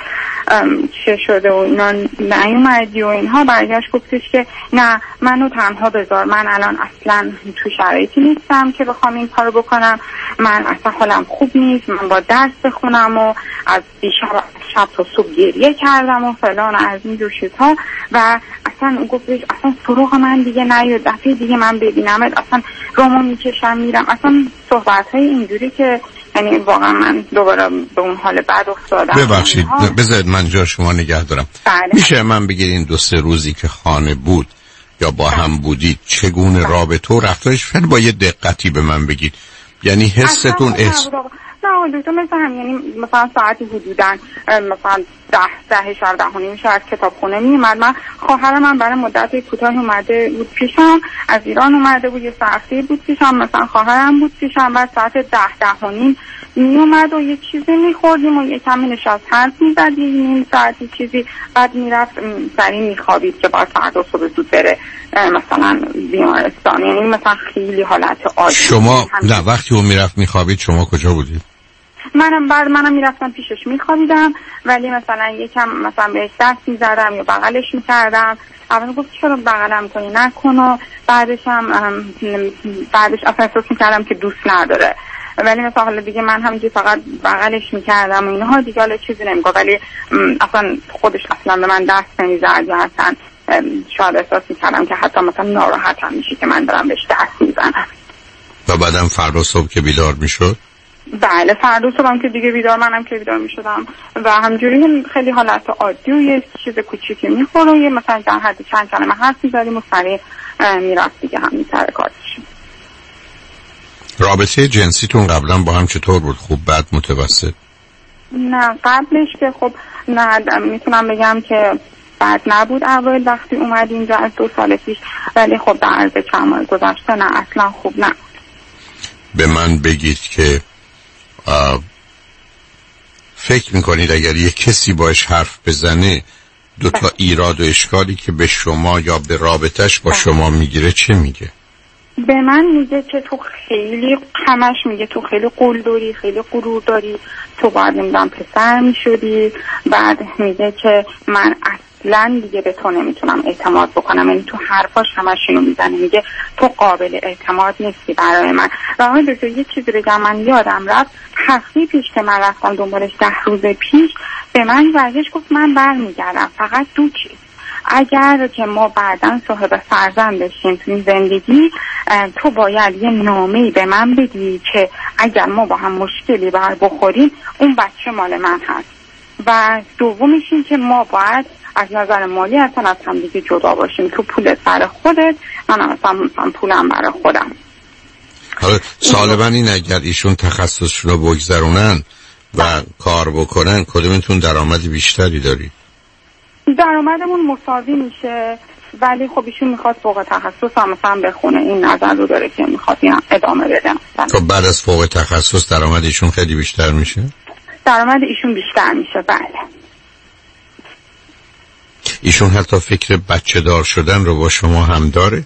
S12: چه شده و اینا نیومدی و اینها. برگشت گفتش که نه منو تنها بذار، من الان اصلا تو شرایطی نیستم که بخوام این کارو بکنم، من اصلا حالم خوب نیست، من با درس بخونم و از دیشب شب تا صبح گریه کردم و فلان از این جور چیزها و اصلا گفتش اصلا سراغ من دیگه نیا، دفعه دیگه من ببینمت اصلا رامو میکشم میرم. اصلا صحبت های اینجوری که یعنی واقعا من دوباره به اون حال بد افتادم.
S2: ببخشید بذارید من جا شما نگه دارم. بله. میشه من بگید این دو سه روزی که خانه بود یا با هم بودید چگونه رابطه و رفتارش فعلا با یه دقتی به من بگید، یعنی حستون احس
S12: نه دکتر مثل هم، یعنی مثلا ساعتی حدوداً مثلا ده ده شب ده و نیم از کتابخونه میومد. من خواهرم من برای مدت کوتاهی اومده بود پیشم، از ایران اومده بود، یه ساعتی بود پیشم، مثلا خواهرم بود پیشم، بعد ساعت ده ده و نیم میومد و یه چیزی میخوردیم و یه کمی نشست حرف میزد یه نیم ساعتی چیزی، بعد میرفت سریع میخوابید که باید فردا صبح زود بره مثلا بیمارستان. یعنی مثلا خیلی حالت عادی.
S2: شما نه وقتی اون میرفت میخوابید شما کجا بودید؟
S12: منم بعد منم میرفتم پیشش میخوابیدم، ولی مثلا یکم مثلا بهش دست میزدم یا بغلش میکردم اول گفت چرا بغلم کنی نکن و بعدش هم بعدش اصلا احساس میکردم که دوست نداره، ولی مثلا حالا دیگه من همینجوری فقط بغلش میکردم و اینها دیگه حالا چیزی نمیگه، ولی اصلا خودش اصلا به من دست نمیزد یا اصلا شاید احساس میکردم که حتی مثلا ناراحتم میشه که من دارم بهش دست میزنم.
S2: و بعدم فردا صبح که بیدار میشد؟
S12: بله فردا صبح هم که دیگه بیدار منم که بیدار میشدم و همجوری خیلی حالت عادی و یه چیز کوچیکی میخوره و یه مثلا در حد چند کلمه حرف میزدیم و سریع میرفت دیگه همین سر کارش.
S2: رابطه جنسیتون قبلا با هم چطور بود؟ خوب بد متوسط؟
S12: نه قبلش که خب نه میتونم بگم که بد نبود اول وقتی اومد اینجا از دو سال پیش، ولی خب در عرض چند ماه گذشته نه اصلا خوب نه.
S2: به من بگید که فکر میکنید اگر یک کسی باش حرف بزنه دو تا ایراد و اشکالی که به شما یا به رابطش با شما میگیره چه میگه؟
S12: به من میگه که تو خیلی همش میگه تو خیلی قول داری، خیلی غرور داری، تو باید نمیدونم پسر میشدی. بعد میگه که من اصلا دیگه به تو نمیتونم اعتماد بکنم، یعنی تو حرفاش همش اینو میزنه، میگه تو قابل اعتماد نیستی برای من. و آقای دکتر یه چیزی بگم، من یادم رفت هفته پیش که من رفتم دنبالش ده روز پیش به من برگشت گفت من برمیگردم، فقط دو چیز، اگر که ما بعداً صاحب فرزند بشیم تو این زندگی تو باید یه نامه‌ای به من بدی که اگر ما با هم مشکلی بر بخوریم اون بچه مال من هست، و دومش این که ما باید از نظر مالی اصلا از هم دیگه جدا باشیم، تو پول سر خودت، من اصلا پولم برای خودم.
S2: حالا سوال من این اگر ایشون تخصصشون رو بگذرونن و کار بکنن کدومتون درآمد بیشتری داری؟
S12: درآمدمون مساوی میشه، ولی خب ایشون میخواد فوق تخصص هم مثلا بخونه، این نظر رو داره که میخواد ادامه بده.
S2: خب بعد از فوق تخصص درآمد ایشون خیلی بیشتر میشه؟
S12: درآمد ایشون بیشتر میشه بله.
S2: ایشون حتی فکر بچه دار شدن رو با شما هم داره؟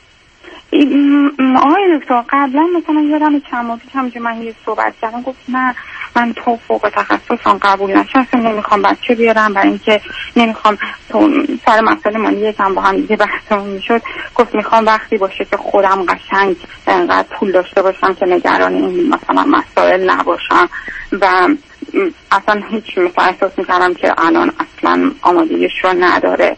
S12: آقای دکتر قبلا مثلا یادم چند ماه پیش همونجا من یه صحبت کردم، گفت نه من تو فوق تخصصم قبول نشه، اصلا نمیخوام بچه بیارم برای اینکه نمیخوام تو سر مسئله مالی یکم با هم دیگه بحثمون میشد، گفت میخوام وقتی باشه که خودم قشنگ انقدر پول داشته باشم که نگران این مثلا مسائل نباشم، و اصلا هیچ مثلا احساس میکردم که الان اصلا آمادگیش رو نداره.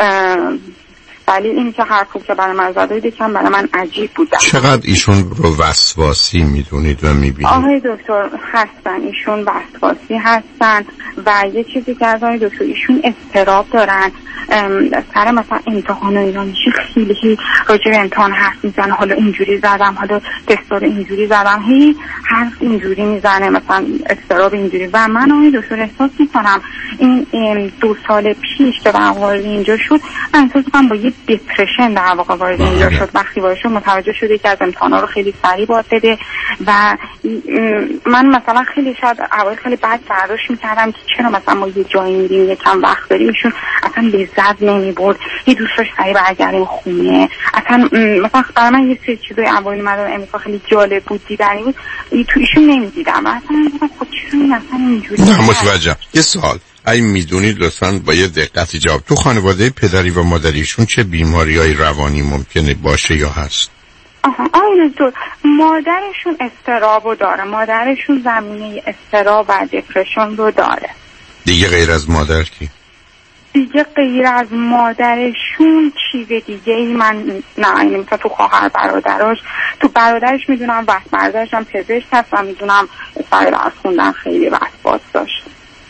S12: ولی این که حرفو که برای من زده یکم برای من عجیب بود.
S2: چقدر ایشون رو وسواسی میدونید و میبینید؟
S12: آقای دکتر هستن ایشون وسواسی هستن، و یه چیزی که از آقای دکتر ایشون اضطراب دارن سر مثلا امتحان و اینا میشه خیلی راجع به امتحان حرف میزنه، حالا اینجوری زدم، حالا تستار اینجوری زدم، هی حرف اینجوری میزنه، مثلا اضطراب اینجوری. و من آقای دکتر احساس میکنم این دو سال پیش که وارد اینجا شد من احساس میکنم با یه دپرشن در واقع وارد اینجا شد. وقتی وارد شد متوجه شده که از امتحانا رو خیلی سریع باید بده، و من مثلا خیلی شاید اول خیلی بد برداشت میکردم که چرا مثلا ما یه جایی میریم یکم وقت داریم ایشون اصلا لذت نمیبرد، یه دوستاش سریع برگردیم خونه، اصلا مثلا برای من یه سری چیزای اوایل اومدن امریکا خیلی جالب بود دیدنی بود تو ایشون نمیدیدم، و اصلا میگم خب چرا این اصلا اینجوری؟
S2: نه متوجهم. یه سوال اگه میدونید لطفاً با یه دقتی جواب. تو خانواده پدری و مادریشون چه بیماریای روانی ممکنه باشه یا هست؟
S12: آها آره دکتر، مادرشون استرابو داره، مادرشون زمینه استراب و دپرشن رو داره.
S2: دیگه غیر از مادر کی؟
S12: دیگه غیر از مادرشون چیز دیگه ای من نه، این مثلا تو خواهر برادراش، تو برادرش میدونم وقت برادرش هم پزشک هست و میدونم سر درس خوندن خیلی وسواس داشت.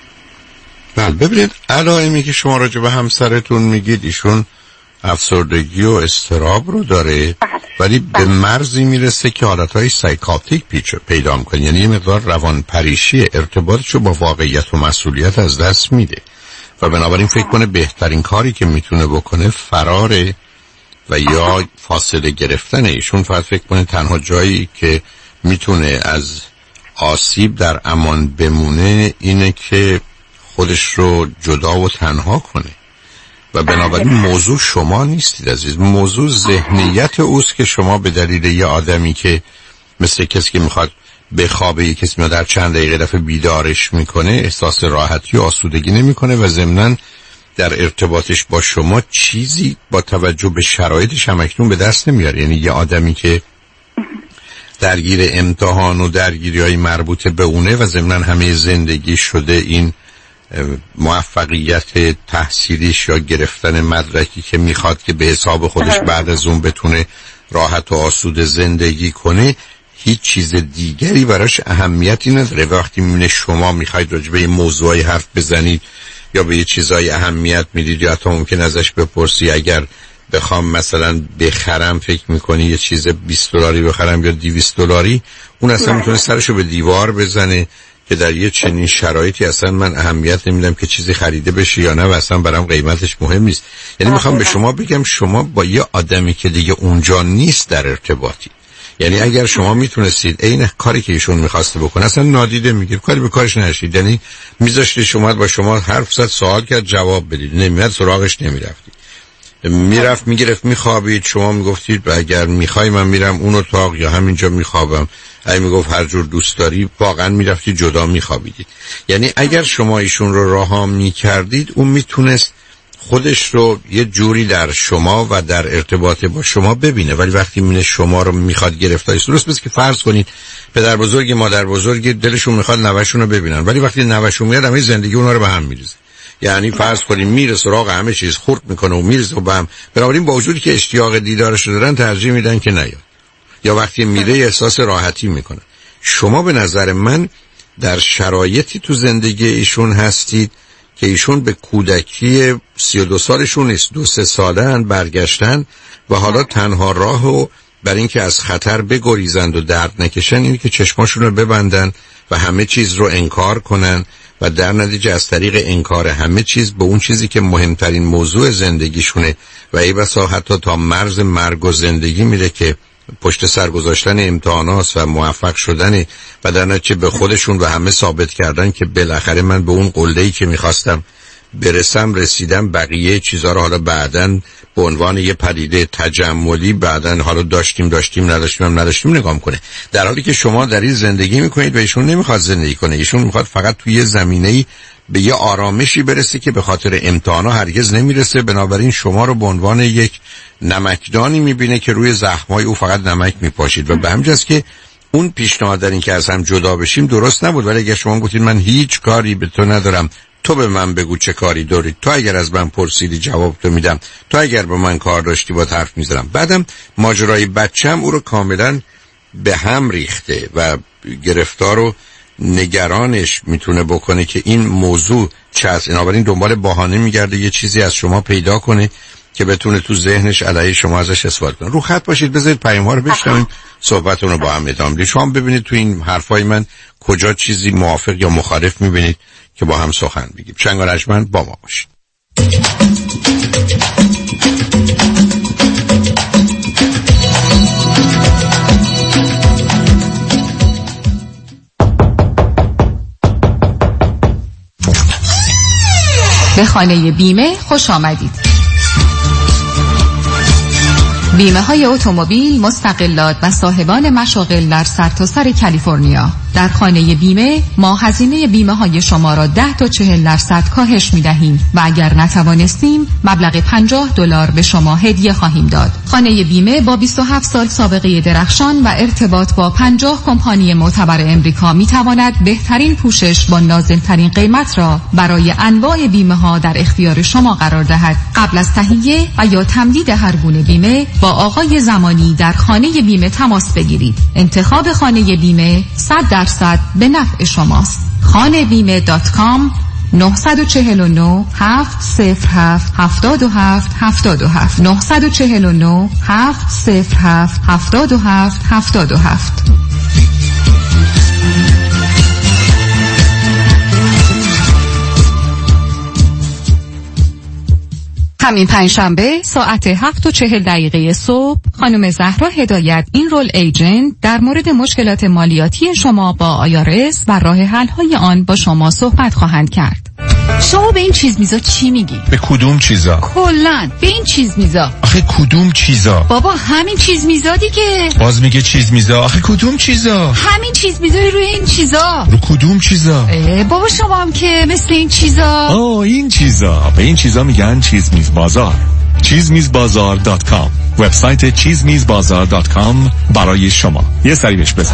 S2: بله ببینید علائمی که شما راجع به همسرتون میگید ایشون افسردگی و اضطراب رو داره، ولی به مرزی میرسه که حالتهای سایکاتیک پیدا میکنه، یعنی یه مقدار روان پریشی ارتباطش رو با واقعیت و مسئولیت از دست میده، و بنابراین فکر کنه بهترین کاری که میتونه بکنه فراره و یا فاصله گرفتن. ایشون فقط فکر کنه تنها جایی که میتونه از آسیب در امان بمونه اینه که خودش رو جدا و تنها کنه، و بنابراین موضوع شما نیستید عزیز، موضوع ذهنیت اوست که شما به دلیل یه آدمی که مثل کسی که میخواد بخوابه، یه کسی میاد در چند دقیقه دفعه بیدارش میکنه احساس راحتی و آسودگی نمیکنه، و ضمناً در ارتباطش با شما چیزی با توجه به شرایطش همکنون به دست نمیاره. یعنی یه آدمی که درگیر امتحان و درگیری های مربوط به اونه و ضمناً همه زندگی شده این موفقیت تحصیلیش یا گرفتن مدرکی که میخواد که به حساب خودش بعد از اون بتونه راحت و آسوده زندگی کنه، هیچ چیز دیگری براش اهمیتی نداره. وقتی میبینه شما میخواید راجع به یه موضوعی حرف بزنید یا به یه چیزای اهمیت میدید یا حتی ممکن ازش بپرسی اگر بخوام مثلا بخرم فکر میکنی یه چیز بیست دلاری بخرم یا دویست دلاری، اون اصلا میتونه سرشو به دیوار بزنه که در یه چنین شرایطی اصلا من اهمیت نمیدم که چیزی خریده بشه یا نه و اصلا برام قیمتش مهم نیست. یعنی میخوام به شما بگم شما با یه آدمی که دیگه اونجا نیست در ارتباطی. یعنی اگر شما میتونستید عین کاری که ایشون میخواسته بکنه اصلا نادیده میگیره، کاری به کارش نشید، یعنی میذاشتید شما با شما حرف زد سوال کرد جواب بدید، نمیاد سراغش نمیرفتید، میرفت میگرفت میخوابید، شما میگفتید اگر میخوای من میرم اون اتاق یا همینجا میخوابم، اگه میگفت هر جور دوست داری واقعا میرفتید جدا میخوابیدید. یعنی اگر شما ایشون رو رها میکردید اون میتونست خودش رو یه جوری در شما و در ارتباط با شما ببینه، ولی وقتی میبینه شما رو میخواد گرفتاری درست بس که فرض کنید پدر بزرگی مادر بزرگی دلشون میخواد نوه‌شون رو ببینن، ولی وقتی نوه‌شون میاد همه زندگی اونها رو به هم میریزه. یعنی فرض کنیم میره سراغ همه چیز خورد میکنه و میریزه و به هم، بنابراین با وجودی که اشتیاق دیدارش دارن ترجیح میدن که نیاد، یا وقتی میره احساس راحتی میکنه. شما به نظر من در شرایطی تو زندگی ایشون هستید که ایشون به کودکی سی و دو سالشون نیست، دو سه ساله‌اند برگشتن و حالا تنها راهو برای اینکه از خطر بگریزند و درد نکشن اینه که چشماشون رو ببندن و همه چیز رو انکار کنن و در نتیجه از طریق انکار همه چیز به اون چیزی که مهمترین موضوع زندگیشونه و ای بسا حتی تا مرز مرگ و زندگی میره که پشت سر گذاشتن امتحانات و موفق شدن و در نتیجه به خودشون و همه ثابت کردن که بالاخره من به اون قله‌ای که میخواستم برسم رسیدم، بقیه چیزها رو حالا بعداً به عنوان یه پدیده تجملی بعداً حالا داشتیم داشتیم نداشتیم هم نداشتیم نگاه کنه، در حالی که شما در این زندگی میکنید و ایشون نمیخواد زندگی کنه، ایشون میخواد فقط توی یه زمینه‌ای به یه آرامشی برسه که به خاطر امتحانا هرگز نمیرسه. بنابراین شما رو به عنوان یک نمکدانی میبینه که روی زخمای او فقط نمک میپاشید و به همجاست که اون پیشنهاد در این که از هم جدا بشیم درست نبود. ولی اگر شما گفتید من هیچ کاری به تو ندارم، تو به من بگو چه کاری داری، تو اگر از من پرسیدی جواب تو میدم، تو اگر به من کار داشتی با حرف میزنم، بعدم ماجرای بچم او رو کاملا به هم ریخته و گرفتار و نگرانش میتونه بکنه که این موضوع چه است. بنابراین دنبال بهانه میگرده یه چیزی از شما پیدا کنه که بتونه تو ذهنش علیه شما ازش استفاده کنه. رو خط باشید، بذارید پیام‌ها رو بشنویم، صحبتون رو با هم ادامه بدیم. شما ببینید تو این حرفای من کجا چیزی موافق یا مخالف میبینید که با هم سخن بگیم. شنگ و رجمند با ما باشید.
S5: به خانه بیمه خوش آمدید. بیمه های اتومبیل، مستقلات و صاحبان مشاغل در سرتاسر کالیفرنیا. در خانه بیمه ما هزینه بیمه های شما را ده تا چهل درصد کاهش می دهیم و اگر نتوانستیم مبلغ پنجاه دلار به شما هدیه خواهیم داد. خانه بیمه با بیست و هفت سال سابقه درخشان و ارتباط با پنجاه کمپانی معتبر امریکا می تواند بهترین پوشش با نازلترین قیمت را برای انواع بیمه ها در اختیار شما قرار دهد. قبل از تهیه و یا تمدید هر گونه بیمه با آقای زمانی در خانه بیمه تماس بگیرید. انتخاب خانه بیمه صد درصد به نفع شماست. خانه بیمه دات کام نه چهار نه هفت صفر هفت هفت هفت هفت هفت نه چهار نه هفت صفر هفت هفت هفت هفت هفت. همین پنجشنبه ساعت هفت و چهل دقیقه صبح خانم زهرا هدایت این رول ایجنت در مورد مشکلات مالیاتی شما با آی آر اس و راه حل های آن با شما صحبت خواهند کرد. شما به این چیز میزا چی میگی؟
S13: به کدوم چیزا؟
S5: کلن به این چیز میزا.
S13: آخه کدوم چیزا؟
S5: بابا همین چیز میزا دیگه.
S13: باز میگه چیز میزا. آخه کدوم چیزا؟
S5: همین چیز میزای روی این چیزا.
S13: رو کدوم چیزا؟
S5: بابا شما هم که مثل این چیزا.
S13: آه این چیزا. به این چیزا میگن چیز میز بازار. چیز میز بازار دات کام. وبسایت چیز میز بازار دات کام برای شما. یه سری بهش بزن.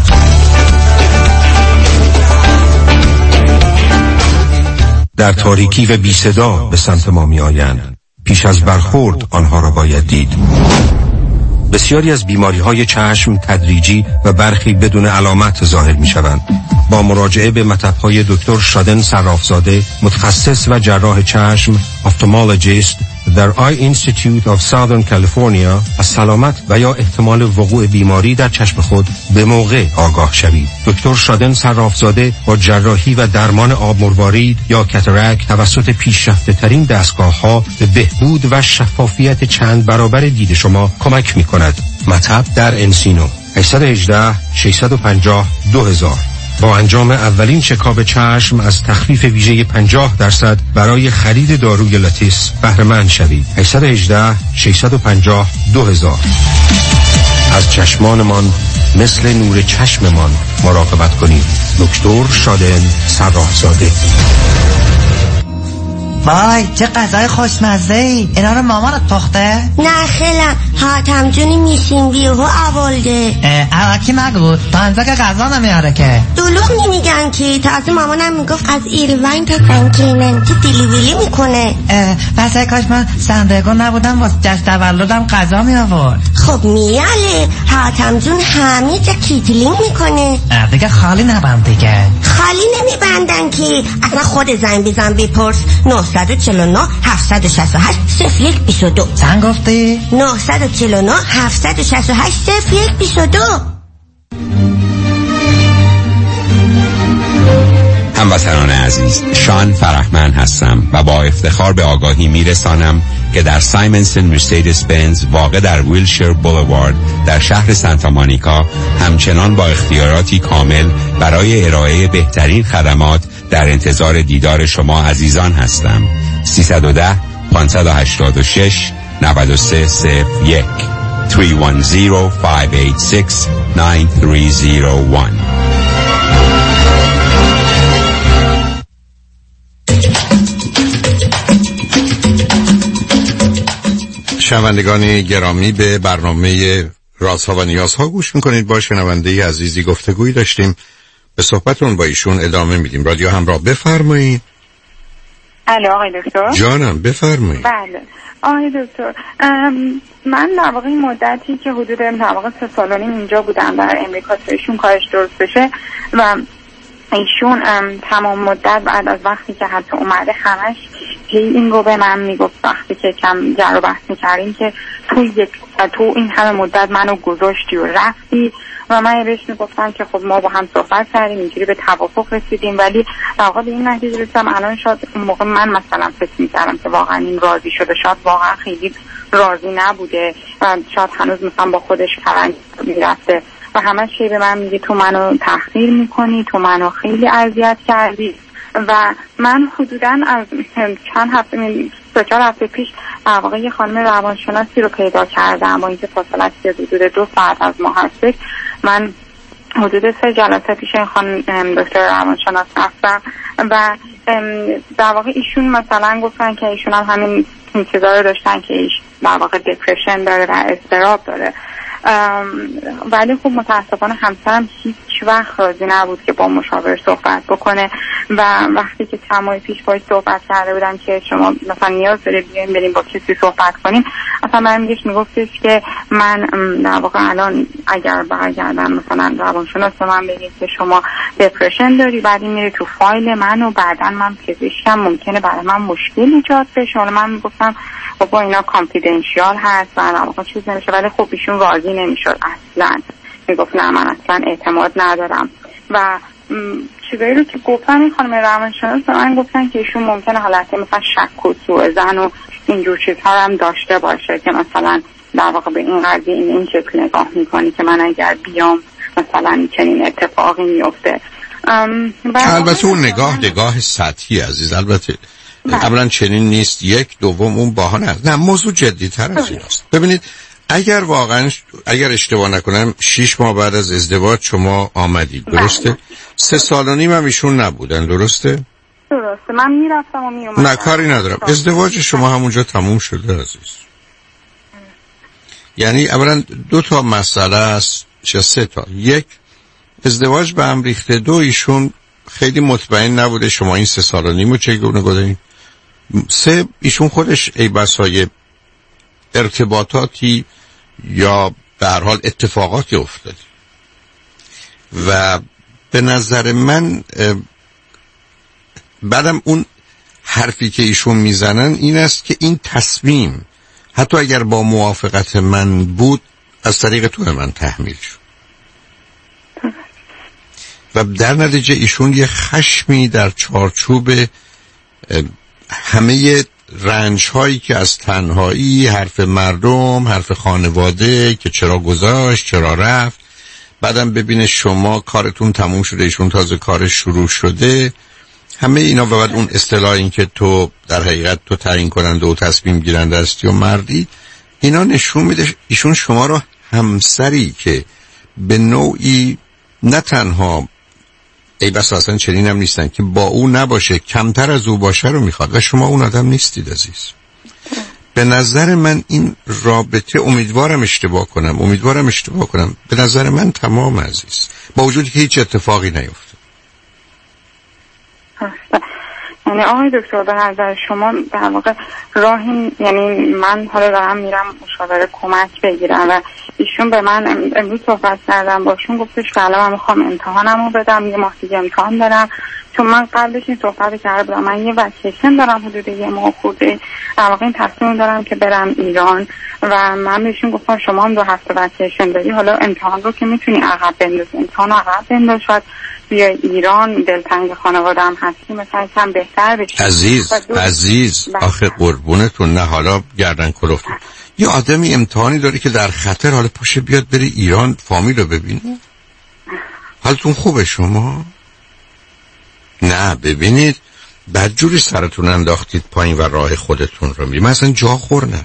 S14: در تاریکی و بی صدا به سمت ما می آیند. پیش از برخورد آنها را باید دید. بسیاری از بیماری های چشم تدریجی و برخی بدون علامت ظاهر می شوند. با مراجعه به مطب های دکتر شادن صرافزاده، متخصص و جراح چشم، افتالمولوژیست در آی اینستیتیوت آف ساودرن کالیفرنیا، از سلامت و یا احتمال وقوع بیماری در چشم خود به موقع آگاه شوید. دکتر شادن صرافزاده با جراحی و درمان آب مروارید یا کاتاراکت توسط پیشرفته ترین دستگاه ها به بهبود و شفافیت چند برابر دید شما کمک می کند. مطب در انسینو هشت یک هشت شش پنج صفر دو هزار. با انجام اولین چکاپ چشم از تخفیف ویژه پنجاه درصد برای خرید داروی لاتیس بهره مند شوید. هشت یک هشت شش پنج صفر دو هزار. از چشمانمان مثل نور چشممان مراقبت کنید. دکتر شادن صرافزاده.
S15: وای چه غذای خوشمزه ای. اینا رو مامانت پخته؟
S16: نه خیلم حاتم جونی میشین بیهو اولده.
S15: اواکی مگو تانزا که غذا نمیاره که.
S16: دلوغ نمیگن که تازه مامانم میگفت از ایروین تا سنکینن که دیلی ویلی میکنه.
S15: پس کاش من سندگو نبودم واسه جشن تولدم غذا می آورد.
S16: خب میاله حاتم جون همه جا کیتلینگ میکنه.
S15: دیگه خالی نبند دیگه.
S16: خالی نمیبندن که. اصلا خود زنگ بزن بپرس. نه چهار نه هفت شش هشت صفر یک دو دو.
S15: چند گفتی؟
S16: نه چهار نه هفت شش هشت صفر یک دو دو.
S17: هموطنان عزیز، شان فرحمن هستم و با افتخار به آگاهی میرسانم که در سایمنسن مرسدس بنز واقع در ویلشیر بولوارد در شهر سانتا مونیکا همچنان با اختیاراتی کامل برای ارائه بهترین خدمات در انتظار دیدار شما عزیزان هستم. سیصد و ده پانصد و هشتاد و شش نود و سه صفر یک سه یک صفر پنج هشت شش نه سه صفر یک.
S2: شنوندگان گرامی، به برنامه رازها و نیازها گوش میکنید. با شنونده عزیزی گفتگویی داشتیم، به صحبتون با ایشون ادامه میدیم. رادیو همراه، بفرمایید.
S12: الو آقای دکتر.
S2: جانم بفرمایید.
S12: بله آقای دکتر، من در واقع این مدتی که حدود در واقع سه سال و نیم اینجا بودم در امریکا تا ایشون کارش درست بشه و ایشون تمام مدت بعد از وقتی که حتی اومده همش هی این رو به من میگفت وقتی که کم جر و بحث میکردیم که تو یک تو این همه مدت منو گذاشتی و رفتی و من بهش میگفتم که خب ما با هم صحبت کردیم اینجوری به توافق رسیدیم، ولی واقعا به این نتیجه رسیدم الان شاید اون موقع من مثلا فکر میکردم که واقعا این راضی شده، شاید واقعا خیلی راضی نبوده و شاید هنوز مثلا با خودش پرنگ میرفته و همه چی به من میگه تو منو تحقیر میکنی، تو منو خیلی اذیت کردی. و من حدوداً از چند هفته سه چهار هفته پیش در واقع یه خانم روانشناسی رو پیدا کردم با اینکه فاصله حدود دو ساعت از ما هستش. من حدود سه جلسه پیش این خانم دکتر روانشناس رفتم و در واقع ایشون مثلا گفتن که ایشون هم همین چیزا رو داشتن که ایش در واقع دپرشن داره و اضطراب داره، ولی خب متاسفانه همسرم هیچ وقت راضی نبود که با مشاور صحبت بکنه و وقتی که چند ماه پیش باید صحبت کرده بودم که شما مثلا نیاز داره بیایم بریم با کسی صحبت کنیم، اصلا من میگش میگفتش که من در واقع الان اگر برگردم مثلا روانشناس من بگید که شما دپرشن داری، بعد این میره تو فایل من و بعدا من پزشکم ممکنه برای من مشکل ایجاد بشه. حالا من میگفتم بابا اینا کانفیدنشیال هست و در واقع چیز نمیشه، ولی خب ایشون راضی نمیشد اصلا، میگفت نه من اصلا اعتماد ندارم و چیزایی رو که گفتم این خانم روانشناس به من گفتن که ایشون ممکنه حالت مثلا شک و سوء ظن و اینجور چیزها هم داشته باشه که مثلا در واقع به این قضیه این این شکل نگاه میکنی که من اگر بیام مثلا چنین اتفاقی میفته
S2: البته اون نگاه نگاه سطحی عزیز، البته اولا چنین نیست، یک دوم اون بهانه است. نه، موضوع جدی تر از این است. ببینید اگر واقعا اگر اشتباه نکنم شش ماه بعد از ازدواج شما آمدید، درسته؟ سه سال و نیم هم ایشون نبودن، درسته؟
S12: درسته، من میرفتم و میومدم.
S2: نه کاری ندارم، ازدواج شما همونجا تموم شده عزیز. یعنی اولا دو تا مسئله است، چه سه تا. یک، ازدواج به هم ریخته. دو، ایشون خیلی مطمئن نبوده شما این سه سال و نیم رو چگونه گذارید. سه، ایشون خودش ای بسای ارتباطاتی یا به هر حال اتفاقاتی افتاده و به نظر من بعدم اون حرفی که ایشون میزنن این است که این تصمیم حتی اگر با موافقت من بود از طریق تو من تحمیل شد و در نتیجه ایشون یه خشمی در چارچوب همه رنج هایی که از تنهایی، حرف مردم، حرف خانواده که چرا گذاشت، چرا رفت، بعدم ببینه شما کارتون تموم شده ایشون تازه کارش شروع شده، همه اینا و بعد اون اصطلاح این که تو در حقیقت تو تعیین کننده و تصمیم گیرنده هستی و مردی، اینا نشون میده ایشون شما رو همسری که به نوعی نه تنها ای بس اصلا چنین هم نیستن که با او نباشه کمتر از او باشه رو میخواد و شما اون آدم نیستید عزیز. به نظر من این رابطه، امیدوارم اشتباه کنم امیدوارم اشتباه کنم به نظر من تمام عزیز، با وجودی که هیچ اتفاقی نیفته.
S12: یعنی آقای دکتر به نظر شما در واقع راهی، یعنی من حالا دارم میرم مشاوره کمک بگیرم و ایشون به من امروز صحبت کردم باشون، گفتش که الان من میخوام امتحانمو بدم، یه ماه دیگه امتحان دارم، چون من قبلش این صحبت کرده بودم من یه وکیشن دارم حدود یه ماه خورده، در واقع این تصمیم دارم که برم ایران و من بهشون گفتم شما هم دو هفته وکیشن داری، حالا امتحان رو که میتونی عقب بندازی، امتحان عقب بنداز، شاید بیا ایران، دلتنگ خانواده هم هستی مثلا کم بهتر بشی.
S2: عزیز عزیز آخه قربونتون، نه حالا گردن کلفت یه آدمی امتحانی داره که در خطر، حالا پاشه بیاد بری ایران فامیل رو ببینه. حالتون خوبه شما؟ نه ببینید بدجوری سرتون انداختید پایین و راه خودتون رو میرید. من اصلا جا خورنم.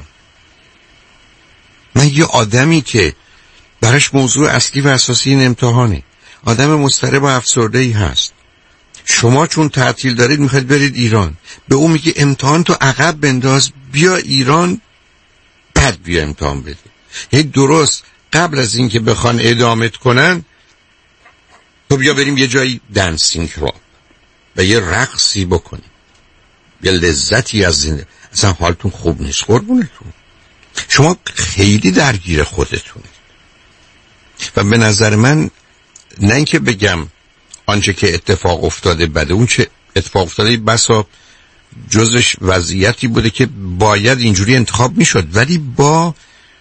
S2: من یه آدمی که براش موضوع اصلی و اساسی این امتحانی، آدم مضطرب و افسرده‌ای هست، شما چون تعطیل دارید میخواید برید ایران، به اون میگه امتحان تو عقب بنداز بیا ایران بعد بیا امتحان بده. یعنی درست قبل از اینکه بخوان اعدامت کنن تو بیا بریم یه جایی دنسینگ کلاب و یه رقصی بکنیم، یه لذتی از زنده. اصلا حالتون خوب نیست قربونتون، شما خیلی درگیر خودتونید و به نظر من نه اینکه بگم آنچه که اتفاق افتاده بده، اون چه اتفاق افتاده بسا جزش وضعیتی بوده که باید اینجوری انتخاب میشد، ولی با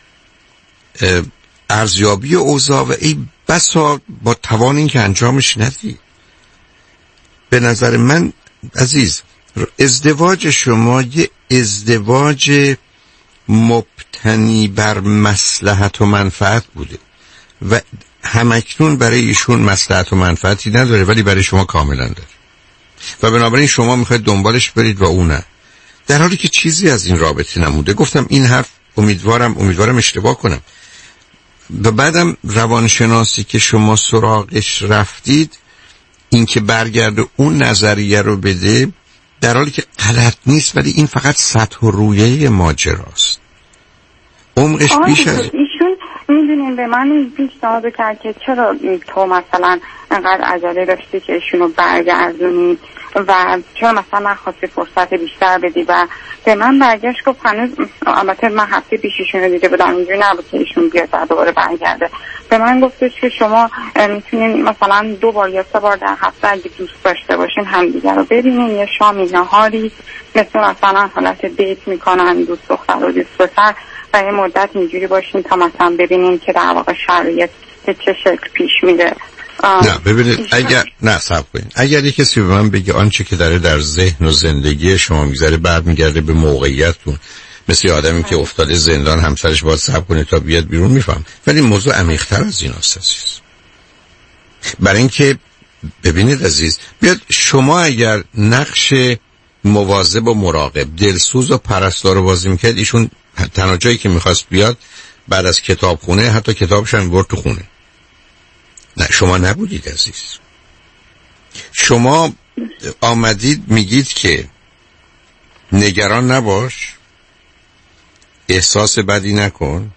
S2: ارزیابی اوضاع و ای بسا با توان این که انجامش ندی. به نظر من عزیز ازدواج شما یه ازدواج مبتنی بر مصلحت و منفعت بوده و همکنون برای ایشون مصلحت و منفعتی نداره ولی برای شما کاملا داره و بنابراین شما میخواید دنبالش برید و اون نه، در حالی که چیزی از این رابطه نموده. گفتم این حرف امیدوارم امیدوارم اشتباه کنم. و بعدم روانشناسی که شما سراغش رفتید این که برگرده اون نظریه رو بده، در حالی که غلط نیست ولی این فقط سطح و رویه ماجراست، عمقش بیش از
S12: ایشون میدونیم به من پیشنهاد کرد که چرا تو مثلا انقدر عجله داشتی که ایشونو برگردونی و چرا مثلا نخواستی فرصت بیشتر بدی و به من برگشت گفت هنوز، البته من هفته پیش ایشونو دیده بودم اینجوری نبود که ایشون بیاد و دوباره برگرده، به من گفتش که شما میتونین مثلا دو بار یا سه بار در هفته اگه دوست داشته باشین همدیگه رو ببینین، یه شامی نهاری مثل مثلا حالت دیت میکنن دوست دختر و دوست پسر و یه مدت اینجوری باشین تا مثلا ببینین که در واقع شرایط به چه شکل پیش میره.
S2: نه ببینید اگر نه صبر کنید، اگر یک کسی به من بگه آنچه که داره در ذهن و زندگی شما میگذره برمیگرده به موقعیتتون، مثل آدمی که افتاده زندان همسرش باید صبر کنه تا بیاد بیرون، میفهم، ولی موضوع عمیق‌تر از این است. برای اینکه ببینید عزیز، بیاد شما اگر نقش مواظب و مراقب، دلسوز و پرستار رو بازی میکرد، ایشون تنها جایی که میخواست بیاد بعد از کتابخونه، حتی کتابش هم برد تو خونه. نه شما نبودید عزیز. شما آمدید میگید که نگران نباش، احساس بدی نکن،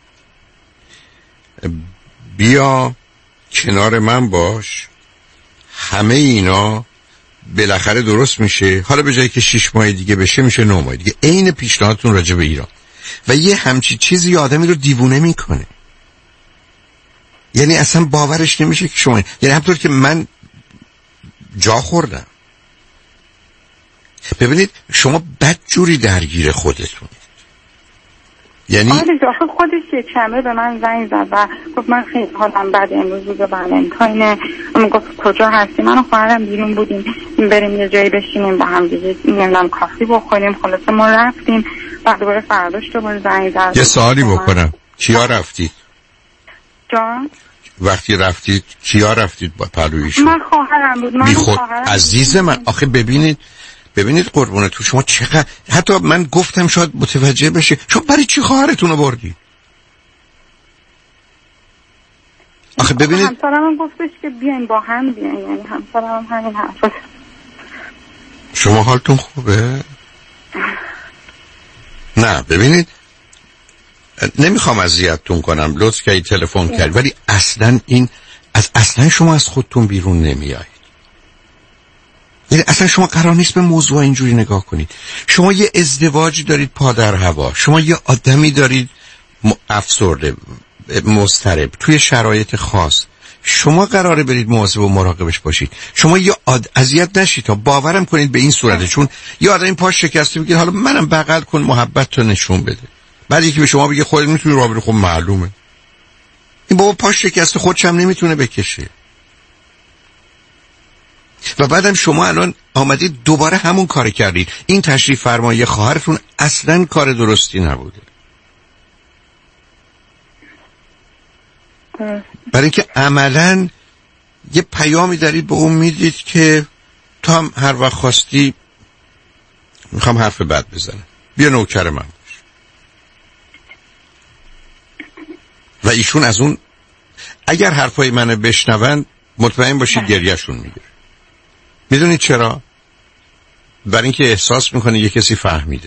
S2: بیا کنار من باش، همه اینا بالاخره درست میشه. حالا به جایی که شش ماه دیگه بشه میشه نه ماه دیگه. عین پیشنهادتون راجع به ایران. و یه همچی چیزی آدمی رو دیوونه میکنه. یعنی اصلا باورش نمیشه که شما، یعنی همطور که من جا خوردم. ببینید شما بدجوری درگیر خودتونید. یعنی
S12: آره آخه خودش یک شنبه به من زنگ زد و گفت من خیلی حالم بد، امروز روز ولنتاینه. من گفت کجا هستی؟ من و خواهرم بیرون بودیم بریم یه جایی بشینیم با هم دیگه نمیدونم کافی بخوریم. خلاصه ما رفتیم و دوباره فرداش دوباره زنگ زد.
S2: یه سوالی بکنم، کیا رفتید؟
S12: جان
S2: وقتی رفتید کیا رفتید با پلویشون؟
S12: من خواهرم بود. من خواهرم
S2: عزیز من آخه ببینید ببینید قربونه تو شما چقدر، حتی من گفتم شاید متوجه بشه، شما برای چی خواهرتون رو بردی؟ آخه ببینید
S12: همسرم گفتش که بیاین با هم بیاین، یعنی همسرم همین حرف.
S2: شما حالتون خوبه؟ نه ببینید نمیخوام اذیتتون کنم، لطف کردید تلفن کردید، ولی اصلا این از اصلا شما از خودتون بیرون نمیایید. یعنی اصلا شما قرار نیست به موضوع اینجوری نگاه کنید. شما یه ازدواج دارید پا در هوا، شما یه آدمی دارید افسرده مضطرب توی شرایط خاص، شما قراره برید مواظب و مراقبش باشید. شما یه عاد اذیت نشید تا باورم کنید به این صورته، چون یه آدم پاش شکسته میگه حالا منم بغل کن محبت تو نشون بده، بعد یکی به شما بگه خودت میتونی راه بری، خب معلومه این بابا پاش شکسته خودش هم نمیتونه بکشه. و بعدم شما الان آمدید دوباره همون کار کردید. این تشریف فرمایی خواهرتون اصلا کار درستی نبوده. برای اینکه عملاً یه پیامی دارید به اون میدید که تو هم هر وقت خواستی میخوام حرف بد بزنم بیا نوکر من باش. و ایشون از اون اگر حرفای منو بشنون مطمئن باشید گریهشون میگیره. میدونید چرا؟ برای اینکه احساس میکنه یه کسی فهمیدش.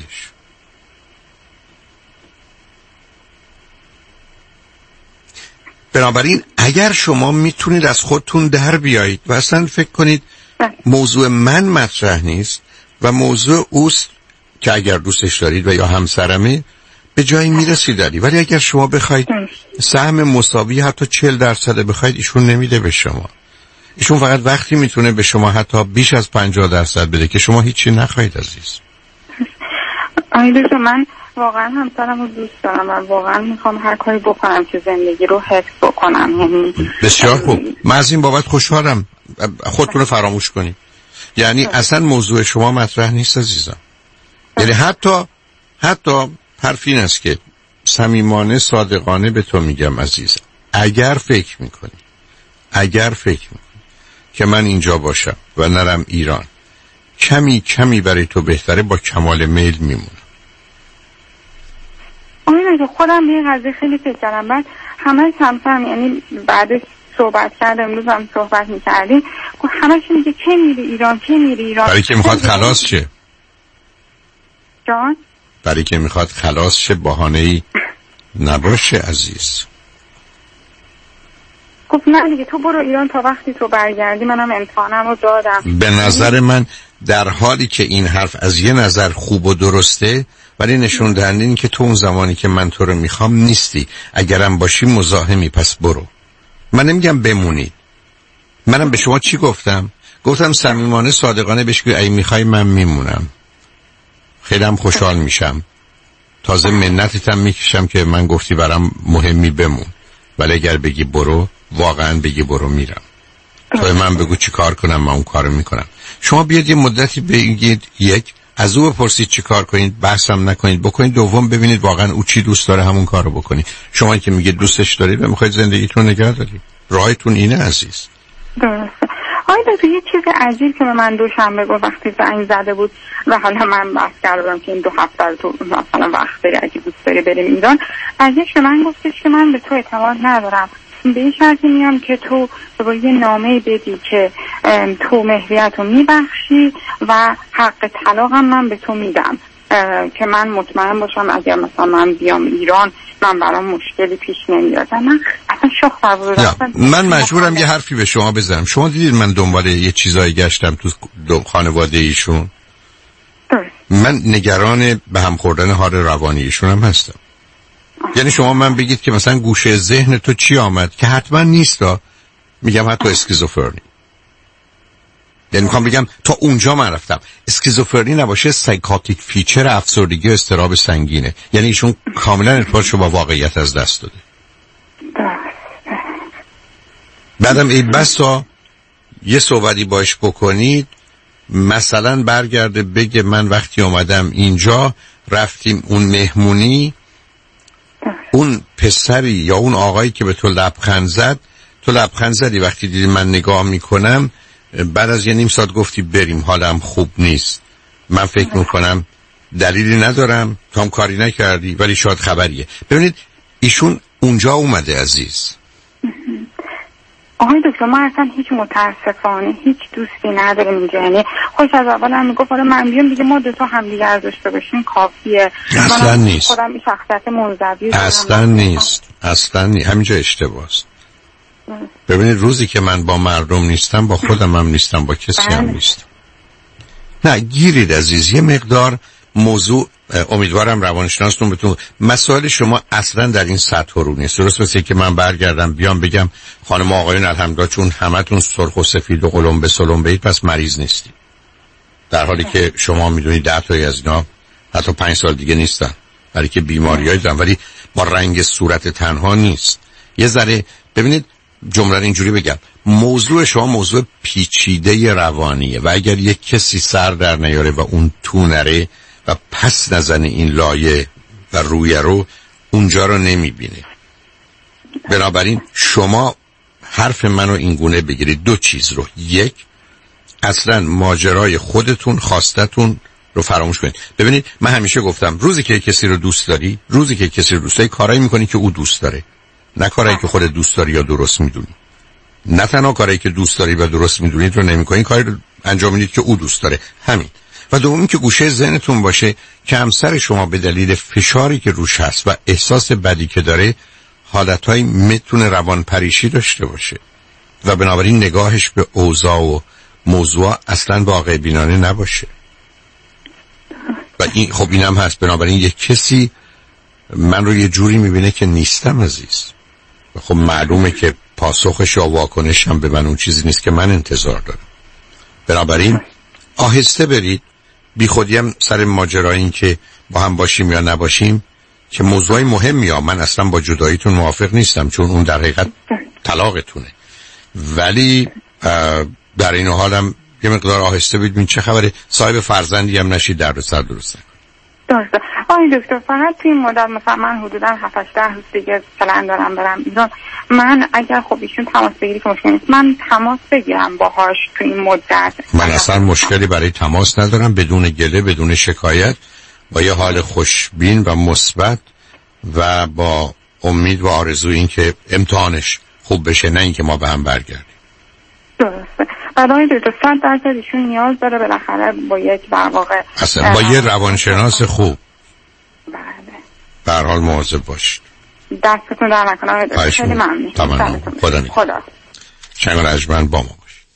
S2: بنابراین اگر شما میتونید از خودتون در بیایید و اصلا فکر کنید موضوع من مطرح نیست و موضوع اوست که اگر دوستش دارید و یا همسرمه به جایی میرسید داری، ولی اگر شما بخواید سهم مساوی حتی چهل درصد بخواید ایشون نمیده به شما. ایشون فقط وقتی میتونه به شما حتی بیش از پنجاه درصد بده که شما هیچی نخواهید عزیز.
S12: آیدوز من واقعا همسرم رو دوست دارم و واقعا میخوام هر کاری بکنم که زندگی رو حفظ بکنم. یعنی
S2: بسیار خوب، من از این بابت خوشحالم. خودتون رو فراموش کنید. یعنی اصلا موضوع شما مطرح نیست عزیزم. یعنی حتی حتی حرف این است که صمیمانه صادقانه به تو میگم عزیزم، اگر فکر میکنی اگر فکر میکنی که من اینجا باشم و نرم ایران، کمی کمی برای تو بهتره، با کمال میل میمونم.
S12: آره خودم به این قضیه خیلی فکر کردم. بعد همه همسرم یعنی بعدش صحبت کرد، امروز هم صحبت میکردیم، همه چی میگه که میری ایران که میری ایران.
S2: برای که میخواد خلاص شه.
S12: جان؟
S2: برای که میخواد خلاص شه، بهانه‌ای نباشه عزیز.
S12: گفت نه دیگه تو برو ایران تا وقتی تو برگردی. منم امتحانم رو دادم.
S2: به نظر من در حالی که این حرف از یه نظر خوب و درسته، ولی نشون دهنده این که تو اون زمانی که من تو رو میخوام نیستی. اگرم باشی مزاحمی، پس برو. من نمیگم بمونی. منم به شما چی گفتم؟ گفتم صمیمانه صادقانه بهش بگو ای میخوای من میمونم، خیلی هم خوشحال میشم، تازه منتت هم میکشم که من گفتی برام مهمی بمون، ولی اگر بگی برو، واقعا بگی برو میرم. تو من بگو چی کار کنم، من اون کارو میکنم. شما بیاد یه مدتی بگید، یک از او بپرسید چی کار کنید، بحثم نکنید، بکنید. دوم ببینید واقعا او چی دوست داره، همون کارو بکنید. شما که میگید دوستش دارید و میخواید زندگیتون نگه دارید، راهتون اینه عزیز.
S12: درسته. آقای تو یه چیز عجیب که به من دوشنبه گفت وقتی زنگ زده بود و حالا من بحث کردم که این دو هفته رو تو مثلا وقت داری اگه دوست داری بریم ایران، عجیب به من گفتش که من به تو اعتماد ندارم، به این شرطی میام که تو با یه نامه بدی که تو مهریت رو میبخشی و حق طلاقم من به تو میدم که من مطمئن باشم اگر مثلا من بیام ایران من برام مشکلی پیش نمیاد. من اصلا شوخ بودم.
S2: من مجبورم یه حرفی به شما بزنم. شما دیدید من دنبال یه چیزایی گشتم تو خانواده ایشون؟ من نگران به هم خوردن حال روانی ایشون هم هستم. یعنی شما من بگید که مثلا گوشه ذهن تو چی آمد که حتما نیستا، میگم حتی اسکیزوفرنی. یعنی میخوام بگم تا اونجا من رفتم. اسکیزوفرنی نباشه سایکاتیک فیچر افسردگی و اضطراب سنگینه. یعنی ایشون کاملا ارتباطشو با واقعیت از دست داده. بعدم ای بسا یه صحبتی باش بکنید مثلا برگرده بگه من وقتی اومدم اینجا رفتیم اون مهمونی، اون پسری یا اون آقایی که به تو لبخند زد، تو لبخند زدی وقتی دیدی من نگاه میکنم، بعد از یه نیم ساعت گفتی بریم حالم خوب نیست. من فکر میکنم دلیلی ندارم، تو هم کاری نکردی ولی شاید خبریه. ببینید ایشون اونجا اومده عزیز.
S12: آقای دکتر ما اصلا هیچ متاسفانه هیچ دوستی نداریم اینجا. یعنی خوش از اول هم میگفت آره من بیام دیگه ما دوتا هم دیگه از داشته باشیم کافیه.
S2: اصلا نیست.
S12: خودم این شخصیت منزوی
S2: اصلا نیست. اصلا نیست. همینجا اشتباهست. ببینید روزی که من با مردم نیستم با خودم هم نیستم، با کسی هم نیستم. نه گیرید عزیز. یه مقدار موضوع امیدوارم روانشناستون بتون مسائل شما اصلا در این سطح رو نیست. درست مثل که من برگردم بیام بگم خانم آقایون الحمدلله چون همتون سرخ و سفید و قلمبه سلمبه اید پس مریض نیستید، در حالی که شما میدونید ده تایی از اینا حتی پنج سال دیگه نیستن، برای که بیماریایی دارن ولی با رنگ صورت تنها نیست. یه ذره ببینید جمله اینجوری بگم، موضوع شما موضوع پیچیده روانیه و اگر یک کسی سر در نیاره و اون تو نره و پس نزنه این لایه و رویه رو، اونجا رو نمیبینه. بنابراین شما حرف منو این گونه بگیرید دو چیز رو، یک اصلا ماجرای خودتون خواستتون رو فراموش کنید. ببینید من همیشه گفتم روزی که کسی رو دوست داری، روزی که کسی رو دوست داری کارایی میکنی که او دوست داره، نه کاری که خودت دوست داری یا درست میدونی. نه تنها کاری که دوست داری و درست میدونید رو نمیکنی، کاری رو انجام میدید که او دوست داره. همین. و دوم که گوشه ذهنتون باشه که همسر شما به دلیل فشاری که روش هست و احساس بدی که داره حالتهای میتونه روان پریشی داشته باشه و بنابراین نگاهش به اوضاع و موضوع اصلا واقع بینانه نباشه. و این خب اینم هست. بنابراین یک کسی من رو یه جوری میبینه که نیستم عزیز. و خب معلومه که پاسخش یا واکنشم به من اون چیزی نیست که من انتظار دارم. بنابراین آهسته برید. بی خودی هم سر ماجرای این که با هم باشیم یا نباشیم که موضوعی مهمی ها، من اصلا با جداییتون موافق نیستم چون اون در حقیقت طلاقتونه، ولی در این حالم یه مقدار آهسته برید. ببین چه خبره، صاحب فرزندی هم نشید، در سر درست نکن.
S12: درسته. آقای دکتر فقط توی این مدت مثلا من حدودا هفت هشت روز دیگه پلن دارم برم ایران، من اگر خب ایشون تماس بگیری که مشکل نیست من تماس بگیرم باهاش توی این مدت.
S2: من اصلا مشکلی برای تماس ندارم، بدون گله بدون شکایت، با یه حال خوشبین و مثبت و با امید و آرزو این که امتحانش خوب بشه، نه اینکه ما به هم برگردیم.
S12: درسته. برای دو صد درصد ایشون نیاز داره بالاخره با یک در واقع
S2: اصلا با یه روانشناس خوب.
S12: بله.
S2: به هر حال مواظب باشید.
S12: دستتون در نکنه. خیلی ممنون.
S2: تمام. خدا نگهدار.
S12: خدا.
S2: شنگ رجمن با ما باشید.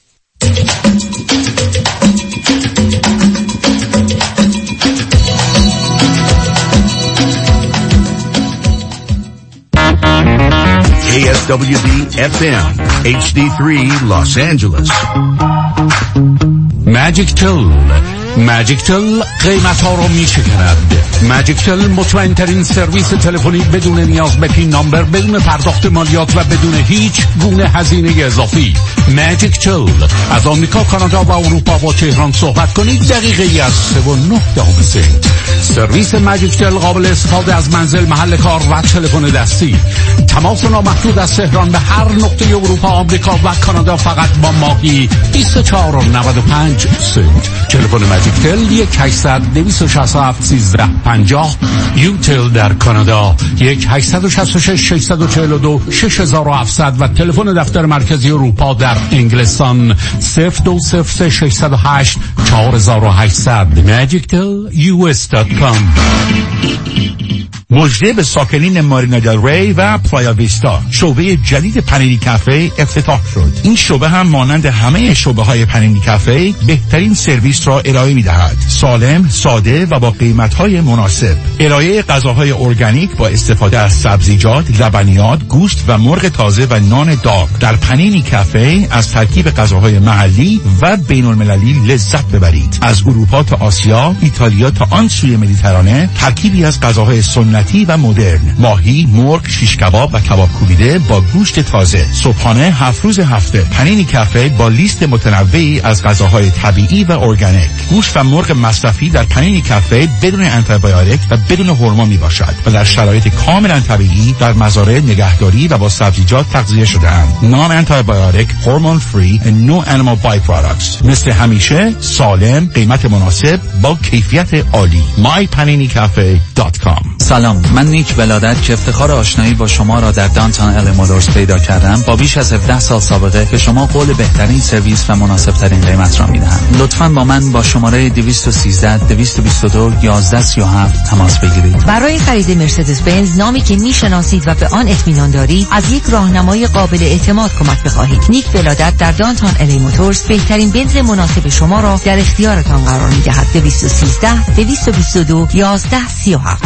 S18: K S W D F M H D three Los Angeles. Magic Tool
S19: ماجیکتل قیمت ها رو می شکند. ماجیکتل مطمئن ترین سرویس تلفنی بدون نیاز به پین نامبر، بدون پرداخت مالیات و بدون هیچ گونه هزینه اضافی. ماجیکتل از آمریکا، کانادا و اروپا با تهران صحبت کنید دقیقه ای از سه و نه دهم سنت. سرویس ماجیکتل قابل استفاده از منزل، محل کار و تلفن دستی. تماس نامحدود از تهران به هر نقطه اروپا، آمریکا و کانادا فقط با ماهی بیست و چهار و نود و پنج سنت. تلفن ماجیکتل یک هشتصد دویست و شصت و هفت سیزده پنجاه. یوتل در کانادا یک هشتصد و شصت و شش ششصد و چهل و دو شش هزار و هفتصد و تلفن دفتر مرکزی اروپا در انگلستان صفر دو صفر سه ششصد و هشت چهار هزار و هشتصد. ماجیکتل یو اس دات کام.
S20: مژده به ساکنین مارینا دل ری و پلایا ویستا، شعبه جدید پنیری کافه افتتاح شد. این شعبه هم مانند همه شعبه های پنیری کافه بهترین سرویس را ارائه می دهد. سالم، ساده و با قیمت های مناسب. ارائه غذاهای ارگانیک با استفاده از سبزیجات، لبنیات، گوشت و مرغ تازه و نان داغ. در پنیری کافه از ترکیب غذاهای محلی و بین المللی لذت ببرید. از اروپا تا آسیا، ایتالیا تا آن سوی مدیترانه، ترکیبی از غذاهای سنتی و مدرن. ماهی، مرغ، شیش کباب و کباب کوبیده با گوشت تازه. صبحانه هفت روز هفته. پنینی کافه با لیست متنوعی از غذاهای طبیعی و ارگانیک. گوشت و مرغ مصرفی در پنینی کافه بدون آنتیبیوتیک و بدون هورمون می باشد و در شرایط کاملا طبیعی در مزارع نگهداری و با سبزیجات تغذیه شده اند. نان آنتیبیوتیک، هورمون فری and no animal byproducts. مثل همیشه سالم، قیمت مناسب با کیفیت عالی. my panini cafe dot com.
S21: سلام، من نیک ولادت که افتخار آشنایی با شما را در دانتان ال مولورز پیدا کردم، با بیش از هفده سال سابقه به شما قول بهترین سرویس و مناسب ترین قیمت را میدهم. لطفاً با من با شماره دویست و سیزده دویست و بیست و دو یازده سی و هفت تماس بگیرید.
S11: برای خرید مرسدس بنز، نامی که میشناسید و به آن اطمینان دارید، از یک راهنمای قابل اعتماد کمک بخواهید. نیک ولادت در دانتان ال موتورز بهترین بنز مناسب شما را در اختیارتان قرار میدهد. دویست و سیزده دویست و بیست و دو یازده سی و هفت.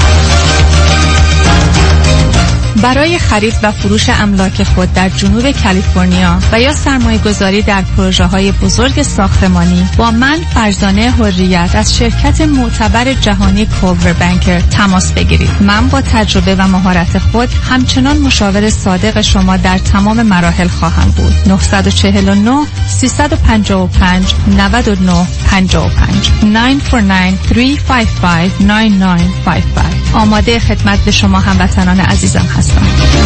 S22: برای خرید و فروش املاک خود در جنوب کالیفرنیا و یا سرمایه گذاری در پروژه های بزرگ ساختمانی، با من فرزانه حریت از شرکت معتبر جهانی کولور بانکر تماس بگیرید. من با تجربه و مهارت خود همچنان مشاور صادق شما در تمام مراحل خواهم بود. نه چهار نه سه پنج پنج نه نه پنج پنج نه چهار نه سه پنج پنج نه نه پنج پنج. آماده خدمت به شما هموطنان عزیزم هستم.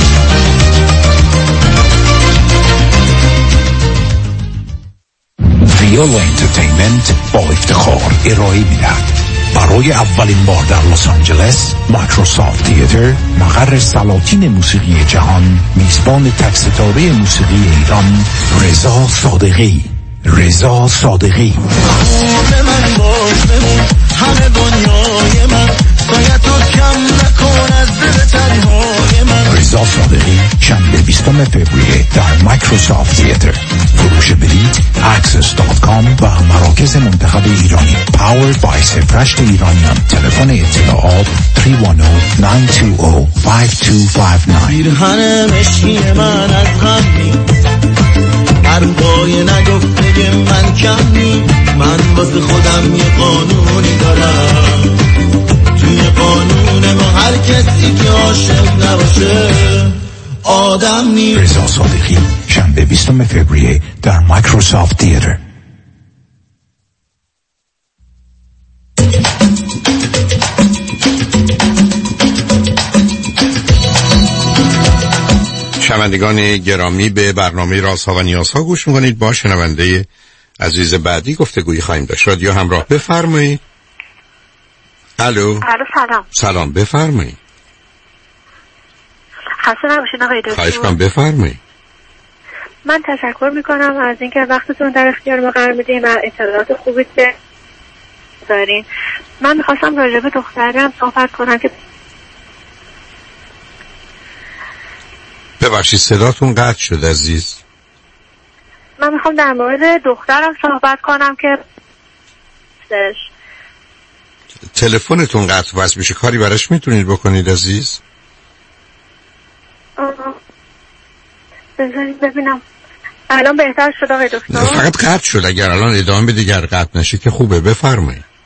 S23: ویولا انترتینمنت با افتخار ارائه می‌دهد برای اولین بار در لس آنجلس مایکروسافت تیاتر، مقر سلاطین موسیقی جهان، میزبان تک ستاره موسیقی ایران رضا صادقی. رضا صادقی
S24: من باش بمون همه دنیای من، باید تو کم نکن از دل تنهای من.
S23: رضا صادقی شنبه بیستم فوریه در مایکروسافت تیاتر. فروش بلیط اکسس دات کام و مراکز منتخب ایرانی Powered by سپرشت ایرانیان. تلفن اطلاعات سه یک نه نه دو صفر پنج دو پنج نه.
S24: پیرهن مشکی من از غم نیست، حرفای نگفته من کم نیست. من واسه خودم یه قانونی دارم، توی قانون ما هر کسی که عاشق نباشه آدم نیست.
S23: رضا صادقی شنبه بیستم فوریه در مایکروسافت تیاتر.
S2: شنوندگان گرامی، به برنامه رازها و نیازها گوش میکنید. با شنونده عزیز بعدی گفتگویی خواهیم داشت. رادیو همراه، بفرمایید. الو.
S25: الو سلام.
S2: سلام، بفرمایید.
S25: خسته نباشید آقای دکتر.
S2: خواهش کنم، بفرمایید.
S25: من تشکر میکنم از اینکه وقتتون در اختیار ما قرار میدین و اطلاعات خوبی دارین. من میخواستم راجع به دخترم صحبت کنم که
S2: ببخشید صداتون قطع شد عزیز.
S25: من میخوام در مورد دخترم صحبت کنم که
S2: تلفنتون قطع وصل میشه، کاری براش میتونید بکنید عزیز؟
S25: بذارید ببینم الان بهتر شد آقای دکتر؟
S2: فقط قطع شد، اگر الان ادامه بدید، اگر قطع نشه که خوبه. بفرمایید.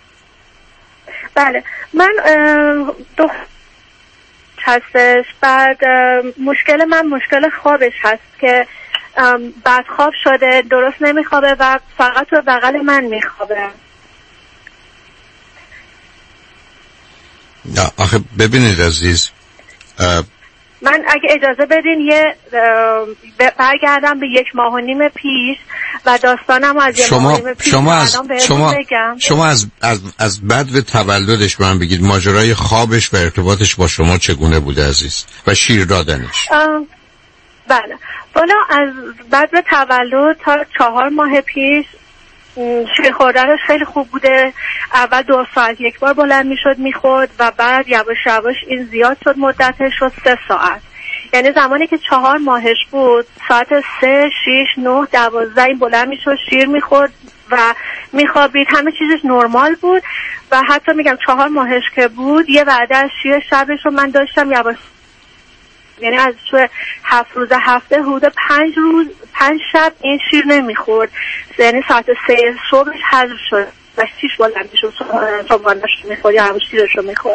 S25: بله من دو هستش. بعد مشکل من مشکل خوابش هست که بعد خواب شده، درست نمیخوابه و فقط تو بغل من میخوابه.
S2: نه آخه ببینید عزیز،
S25: من اگه اجازه بدین یه برگردم به یک ماه و نیم پیش و داستانم از یک ماه و نیم پیش
S2: شما از شما
S25: بگم.
S2: شما از از از بعد تولدش من بگید ماجرای خوابش و ارتباطش با شما چگونه بوده عزیز و شیر دادنش؟
S25: بله والا از بعد تولد تا چهار ماه پیش شیر خوردنش خیلی خوب بوده. اول دو ساعت یک بار بلند میشد میخورد و بعد یواش یواش این زیاد شد، مدتش شد سه ساعت. یعنی زمانی که چهار ماهش بود ساعت سه، شیش، نه، دوازده این بلند میشد شیر میخورد و میخوابید، همه چیزش نرمال بود. و حتی میگم چهار ماهش که بود یه وعده از شیر شبش رو من داشتم یواش، یعنی از تو هفت روز هفته حدود پنج روز پنج شب این شیر نمیخورد، یعنی ساعت سه صبحش حذف شد و شیش بلند میشد صبحانه‌اش میخورد یا همون شیرش رو میخورد.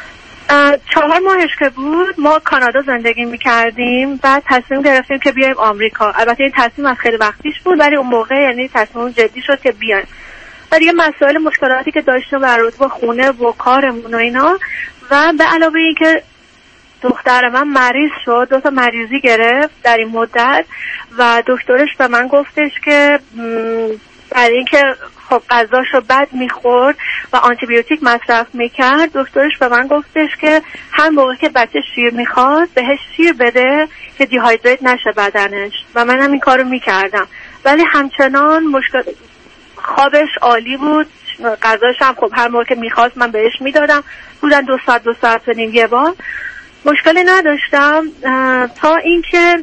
S25: چهار ماهش که بود ما کانادا زندگی میکردیم، بعد تصمیم گرفتیم که بیایم آمریکا. البته این تصمیم از خیلی وقت پیش بود ولی اون موقع یعنی تصمیم جدی شد که بیایم. و دیگه مسائل مشکلاتی که داشتیم مربوط به خونه و کارمون و اینا و به علاوه این که دختر من مریض شد، دو تا مریضی گرفت در این مدت و دکترش به من گفتش که برای اینکه خب غذاشو بد میخورد و آنتی بیوتیک مصرف میکرد، دکترش به من گفتش که هر موقع که بچه شیر میخواد بهش شیر بده که دیهایدریت نشه بدنش و من هم این کارو میکردم. ولی همچنان مشکل خوابش عالی بود، غذاش هم خب هر موقع که میخواست من بهش میدادم، بودن دو ساعت دو ساعت و نیم یه بار، مشکلی نداشتم. تا اینکه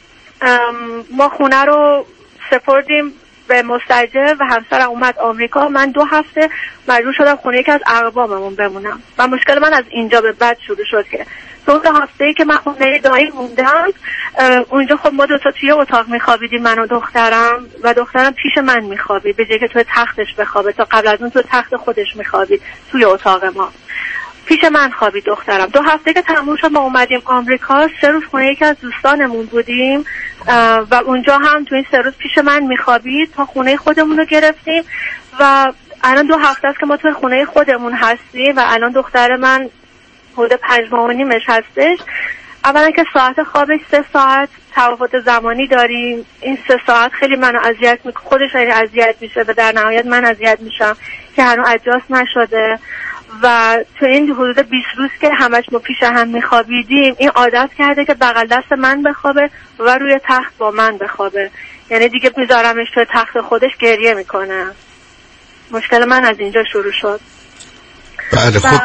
S25: ما خونه رو سپردیم به مستاجر و همسرم اومد آمریکا، من دو هفته مجبور شدم خونه یکی از اقواممون بمونم و مشکل من از اینجا به بعد شروع شد که تو دو هفته‌ای که من خونه دایی موندم اونجا خب ما دو تا توی اتاق میخوابیدیم من و دخترم و دخترم پیش من میخوابید به جای که توی تختش بخوابه، تا قبل از اون توی تخت خودش میخوابید توی اتاق ما، پیش من خوابید دخترم. دو هفته که تموم شد ما اومدیم آمریکا، سه روز خونه یکی از دوستانمون بودیم و اونجا هم تو این سه روز پیش من میخوابید تا خونه خودمون رو گرفتیم و الان دو هفته است که ما تو خونه خودمون هستیم و الان دختر من حدود پنج ماه و نیمش هستش. اولا که ساعت خوابش سه ساعت تفاوت زمانی داریم، این سه ساعت خیلی منو اذیت میکنه، خودش خیلی اذیت میشه و در نهایت من اذیت میشم که هنوز اجاست نشده و تو این حدود بیست روز که همش ما پیش هم میخوابیدیم این عادت کرده که بغل دست من بخوابه و روی تخت با من بخوابه، یعنی دیگه میذارمش توی تخت خودش گریه میکنه. مشکل من از اینجا شروع شد.
S2: بله خب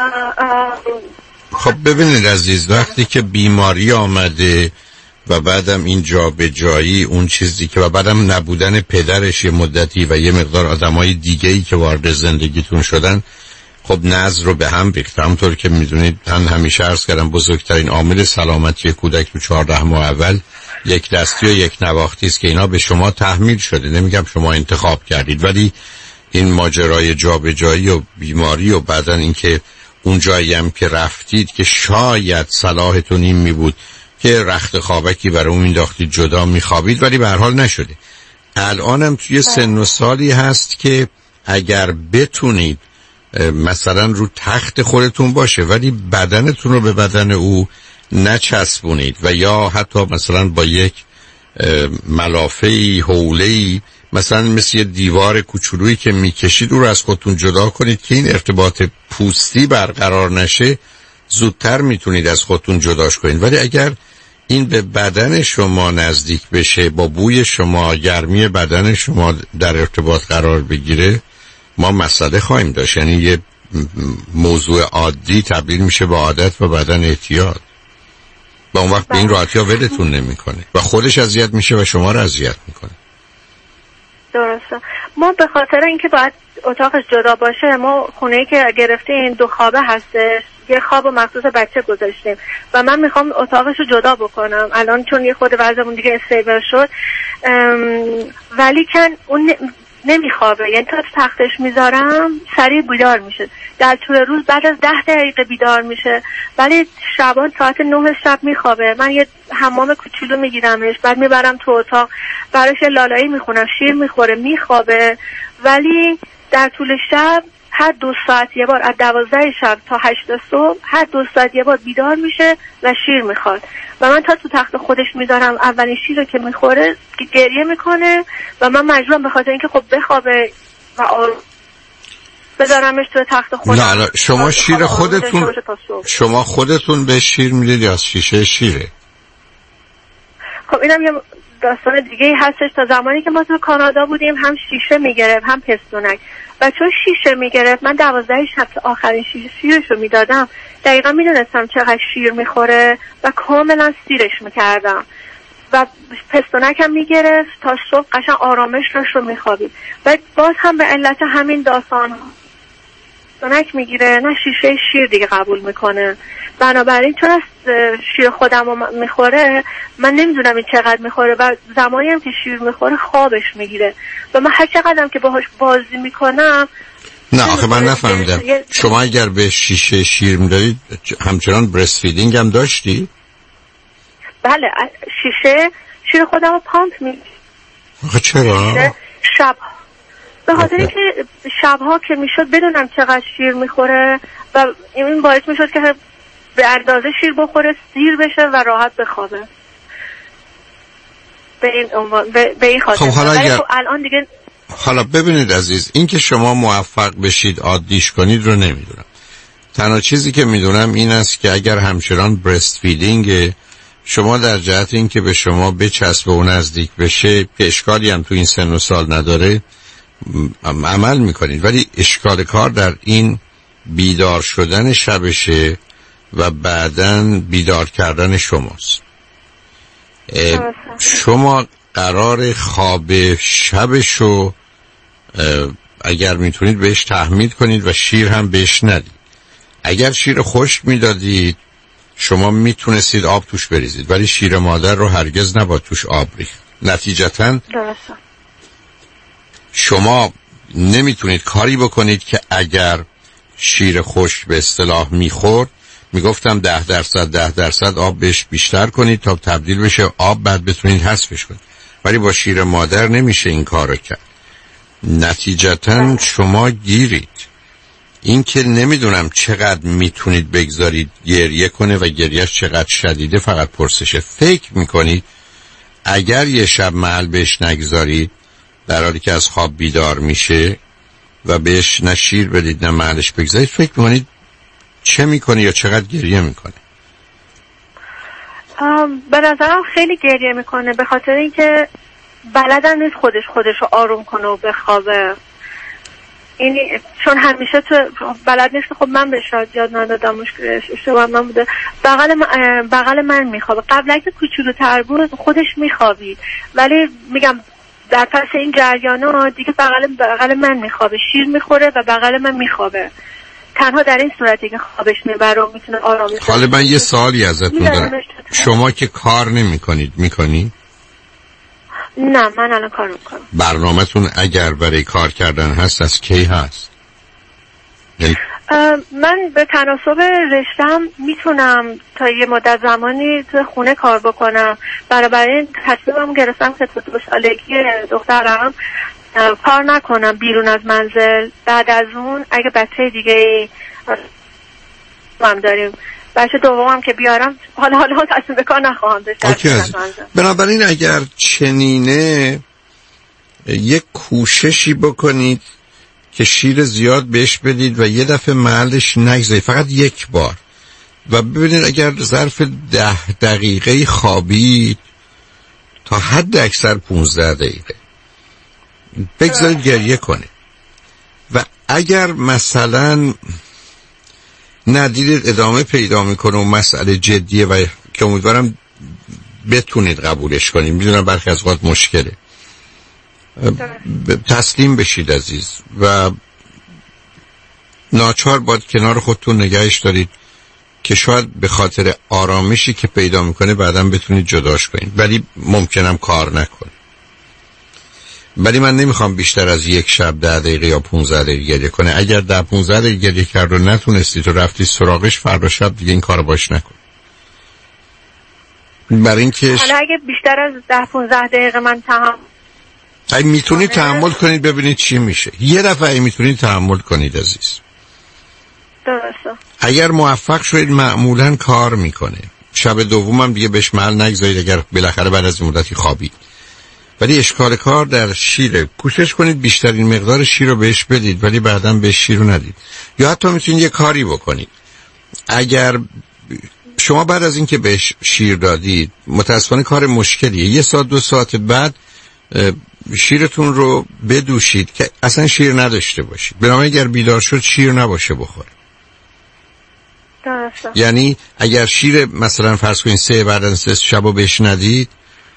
S2: خب ببینید عزیز، وقتی که بیماری آمده و بعدم این جا به جایی اون چیزی که و بعدم نبودن پدرش یه مدتی و یه مقدار آدمای دیگه‌ای که وارد زندگیتون شدن، خب نظر رو به هم ریخت. همونطور که میدونید من همیشه عرض کردم بزرگترین عامل سلامتی کودک تو چهارده ماه اول یک دستی و یک نواختی است که اینا به شما تحمیل شده. نمیگم شما انتخاب کردید، ولی این ماجرای جابجایی و بیماری و بعدن اینکه اون جایی هم که رفتید که شاید صلاحتون این می بود که رخت خوابکی برای اون مینداختید جدا میخوابید ولی به هر حال نشده. الانم توی سن و سالی هست که اگر بتونید مثلا رو تخت خودتون باشه ولی بدنتون رو به بدن او نچسبونید و یا حتی مثلا با یک ملافه‌ای حوله‌ای مثلا مثل یه دیوار کوچولویی که میکشید او رو از خودتون جدا کنید که این ارتباط پوستی برقرار نشه، زودتر میتونید از خودتون جداش کنید. ولی اگر این به بدن شما نزدیک بشه، با بوی شما، گرمی بدن شما در ارتباط قرار بگیره، ما مسئله خواهیم داشت. یعنی یه موضوع عادی تبدیل میشه به عادت و بدن اعتیاد و اون وقت به این راحتی ها ولتون نمیکنه و خودش اذیت میشه و شما رو اذیت میکنه.
S25: درسته. ما به خاطر اینکه باید اتاقش جدا باشه، ما خونه‌ای که گرفتیم دو خوابه هستش، یه خواب مخصوص بچه گذاشتیم و من میخوام اتاقش رو جدا بکنم الان چون یه خود وضعمون دیگه استیبل شد، ولی کن اون نمیخوابه، یعنی تا تختش میذارم سریع بیدار میشه. در طول روز بعد از ده دقیقه بیدار میشه، ولی شبان ساعت نه شب میخوابه. من یه حمام کوچولو میگیرمش، بعد میبرم تو اتاق براش لالایی میخونم، شیر میخوره، میخوابه. ولی در طول شب هر دو ساعت یه بار، از دوازده شب تا هشت صبح هر دو ساعت یه بار بیدار میشه و شیر میخواد و من تا تو تخت خودش میذارم اولین شیر رو که میخوره گریه میکنه و من مجبورم به خاطر اینکه خب بخوابه و آروم بذارمش تو تخت خودم.
S2: نه نه شما شیر خودتون شما خودتون به شیر میدید یا از شیشه شیره؟
S25: خب اینم یه داستان دیگه هستش. تا زمانی که ما تو کانادا بودیم هم شیشه میگرفت هم پستونک و چون شیشه میگرفت من دوازده شب آخرین شیشه شیرش رو میدادم، دقیقا میدونستم چقدر شیر میخوره و کاملا سیرش میکردم و پستونک هم میگرفت تا صبح قشنگ آرامش رو میخوابید و باز هم به علت همین داستان پستونک میگیره نه شیشه شیر دیگه قبول میکنه. بنابراین چون از شیر خودم رو میخوره من نمیدونم این چقدر میخوره و زمانی هم که شیر میخوره خوابش میگیره و من هر چقدر که باهاش بازی میکنم.
S2: نه آخه من نفهمیدم شما اگر به شیشه شیر میدادید همچنان برست فیدینگ هم داشتی؟
S25: بله شیشه شیر خودم رو پامپ میگیره.
S2: آخه چرا؟
S25: شب به خاطر اینکه شبها که میشد بدونم چقدر شیر میخوره و این باعث میشد که به اندازه شیر بخوره، سیر بشه و راحت بخوابه. به این عنوان به, به این خاطر.
S2: خب حالا اگر
S25: خب الان دیگه
S2: حالا ببینید عزیز، این که شما موفق بشید عادیش کنید رو نمیدونم. تنها چیزی که میدونم این است که اگر همچنان برست فیدینگ شما در جهت این که به شما بچسبه و نزدیک بشه که اشکالی هم تو این سن و سال نداره عمل میکنید، ولی اشکال کار در این بیدار شدن شبشه و بعداً بیدار کردن شماست. شما قرار خواب شبشو اگر میتونید بهش تحمیل کنید و شیر هم بهش ندید. اگر شیر خشک میدادید شما میتونستید آب توش بریزید، ولی شیر مادر رو هرگز نباید توش آب ریخت. نتیجتاً شما نمیتونید کاری بکنید که اگر شیر خشک به اصطلاح میخورد میگفتم ده درصد ده درصد آب بهش بیشتر کنید تا تبدیل بشه آب، بعد بتونید حذفش کنید، ولی با شیر مادر نمیشه این کارو کرد. نتیجتاً شما گیرید. این که نمیدونم چقدر میتونید بگذارید گریه کنه و گریهش چقدر شدیده فقط پرسشه. فکر میکنید اگر یه شب محل بهش نگذارید در حالی که از خواب بیدار میشه و بهش نه شیر بدید نه محلش بگذارید، فکر میکنید چه میکنه یا چقدر گریه میکنه؟
S25: به نظرم خیلی گریه میکنه به خاطر اینکه بلدن نیست خودش خودش رو آروم کنه و بخوابه. این چون همیشه تو بلد نیست. خب من بهش یاد ندادم، مشکلش اشتباه من بوده. بغل من بغل من میخوابه. قبلا که کوچولوتر بود خودش میخوابید، ولی میگم در پس این جریانا دیگه بغل بغل من میخوابه، شیر میخوره و بغل من میخوابه. تنها در این صورتی که خوابش میبره و میتونه آرامی کنه.
S2: حالا من یه سوالی ازتون دارم. شما که کار نمی کنید میکنی؟
S25: نه من الان کار میکنم.
S2: برنامه‌تون اگر برای کار کردن هست از کی هست؟ یعنی
S25: من به تناسب رشتم میتونم تا یه مدت زمانی تو خونه کار بکنم. بنابراین تصمیمم گرفتم که تا دو سالگی دخترم کار نکنم بیرون از منزل. بعد از اون اگه بچه دیگه هم داریم، بچه دومم که بیارم حالا حالا تصمیم به کار نخواهم داشت.
S2: بنابراین اگر چنینه یک کوششی بکنید که شیر زیاد بهش بدید و یه دفعه محلش نگذارید، فقط یک بار، و ببینید اگر ظرف ده دقیقه خوابید تا حد اکثر پونزده دقیقه بگذارید گریه کنه و اگر مثلا ندیدید ادامه پیدا میکنه و مسئله جدیه و که امیدوارم بتونید قبولش کنید، میدونم برخی از اوقات مشکله، تسلیم بشید عزیز و ناچار باید کنار خودتون نگهش دارید که شاید به خاطر آرامشی که پیدا میکنه بعداً بتونید جداش کنید، ولی ممکنم کار نکنه. ولی من نمیخوام بیشتر از یک شب ده دقیقه یا پونزده دقیقه گریه کنه. اگر ده پونزده دقیقه گریه کرد و نتونستی تو رفتی سراغش، فردا شب دیگه این کارو باش نکن. برای اینکه
S25: حالا اگه بیشتر از ده پونزده دقیقه من تحمل
S2: اگه میتونید تحمل کنید ببینید چی میشه. یه دفعه اگه میتونید تحمل کنید عزیز.
S25: درسته.
S2: اگر موفق شدید معمولاً کار میکنه. شب دومم دیگه بهش محل نگذارید اگر بالاخره بعد از مدتی خوابید. ولی اشکال کار در شیره. کوشش کنید بیشترین مقدار شیر رو بهش بدید ولی بعداً بهش شیر رو ندید. یا حتی میتونید یه کاری بکنید. اگر شما بعد از اینکه بهش شیر دادید متاسفانه کار مشکلیه، یه ساعت دو ساعت بعد شیرتون رو بدوشید که اصلا شیر نداشته باشید. بنابراین اگر بیدار شد شیر نباشه بخوره.
S25: درسته.
S2: یعنی اگر شیر مثلا فرض کنید سه بعد از سه شب رو بهش ندید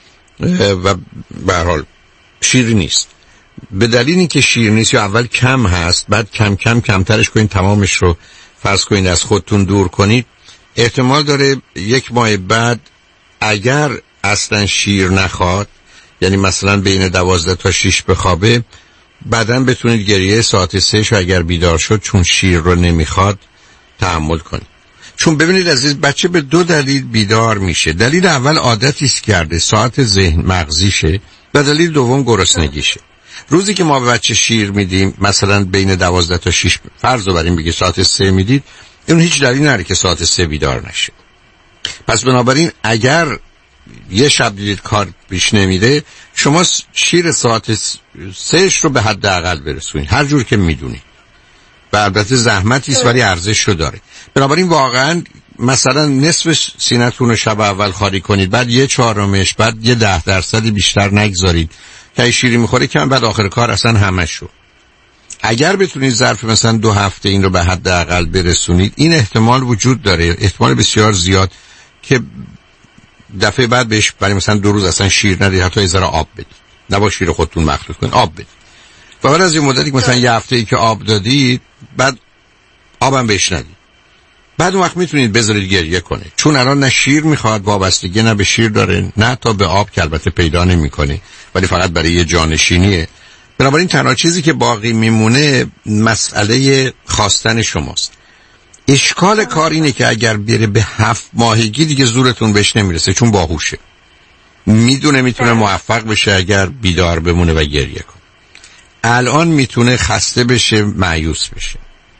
S2: و به هر حال شیر نیست، به دلیل اینکه شیر نیست یا اول کم هست بعد کم کم کمترش کنید تمامش رو فرض کنید از خودتون دور کنید، احتمال داره یک ماه بعد اگر اصلا شیر نخواد، یعنی مثلا بین دوازده تا شیش بخوابه، بعداً بتونید گریه ساعت سه شو اگر بیدار شد چون شیر رو نمیخواد تحمل کنید. چون ببینید عزیز، بچه به دو دلیل بیدار میشه. دلیل اول عادتی است کرده، ساعت ذهن مغزیشه، و دلیل دوم گرسنگیشه. روزی که ما به بچه شیر میدیم مثلا بین دوازده تا شیش فرض رو بریم بگید ساعت سه میدید، اون هیچ دلیل نداره که ساعت سه بیدار نشه. پس بنابراین اگر یه شب دیدید کار پیش نمیره، شما شیر ساعت سهش رو به حد اقل برسونید هر جور که میدونید. و البته زحمتی است ولی ارزش رو داره. بنابراین واقعا مثلا نصف سینه‌تون رو شب اول خالی کنید، بعد یه چهارمش، بعد یه ده درصدی بیشتر نگذارید که شیری میخوره کم، بعد آخر کار اصلا همه شو. اگر بتونید ظرف مثلا دو هفته این رو به حد اقل برسونید، این احتمال وجود داره، احتمال بسیار زیاد، که دفعه بعد بهش برای مثلا دو روز اصلا شیر ندید، حتی یه ذره آب بدید. نه با شیر خودتون مخلوط کنید، آب بدید. و بعد از این مدتی که مثلا یه هفته ای که آب دادید، بعد آبم بهش ندید، بعد اون وقت میتونید بذارید گریه کنه. چون الان نه شیر میخواد، وابستگی نه به شیر داره نه تا به آب که البته پیدا نمیکنه، ولی فقط برای یه جانشینیه. بنابراین تنها چیزی که باقی میمونه مسئله خواستن شماست. اشکال کار اینه که اگر بره به هفت ماهگی دیگه زورتون بهش نمیرسه، چون باهوشه، میدونه میتونه موفق بشه اگر بیدار بمونه و گریه کنه. الان میتونه خسته بشه، مایوس بشه.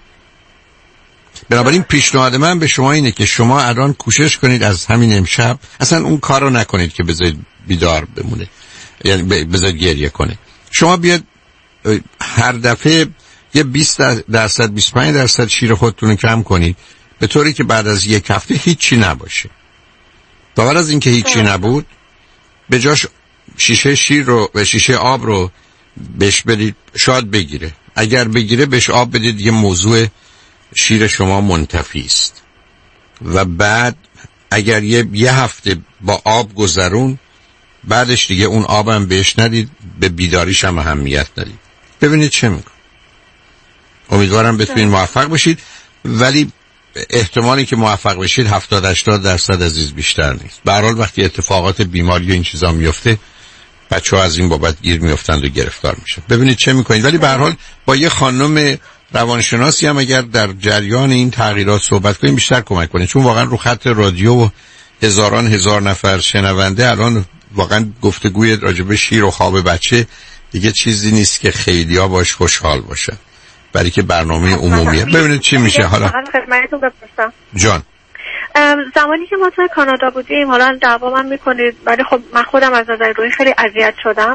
S2: بنابراین پیشنهاد من به شما اینه که شما الان کوشش کنید از همین امشب اصلا اون کار رو نکنید که بذارید بیدار بمونه، یعنی بذارید گریه کنه. شما بیاد هر دفعه یه بیست درصد بیست و پنج درصد شیر خودتون رو کم کنید، به طوری که بعد از یک هفته هیچی نباشه. بعد از اینکه هیچی نبود، به جاش شیشه شیر رو و شیشه آب رو بهش بدید، شاید بگیره. اگر بگیره بهش آب بدید، یه موضوع شیر شما منتفی است. و بعد اگر یه, یه هفته با آب گذرون، بعدش دیگه اون آبم بهش ندید، به بیداریش هم اهمیت ندید. ببینید چه میکنه. امیدوارم بتونید موفق بشید، ولی احتمالی که موفق بشید هفتاد هشتاد درصد عزیز بیشتر نیست. به هر حال وقتی اتفاقات بیماری و این چیزا میفته، بچه‌ها از این بابت گیر میافتند و گرفتار میشن. ببینید چه میکنید. ولی به هر حال با یه خانم روانشناسی هم اگر در جریان این تغییرات صحبت کنیم بیشتر کمک کنه، چون واقعا رو خط رادیو و هزاران هزار نفر شنونده الان واقعا گفتگوی راجب شیر و خواب بچه دیگه چیزی نیست که خیلیا باش خوشحال باشن، برای که برنامه عمومیه. ببینید چی میشه. حالا
S25: خدمتتون بپرسم
S2: جان،
S25: زمانی که ما توی کانادا بودیم، حالا دعوا من میکنید، ولی خب من خودم از نظر روحی خیلی اذیت شدم.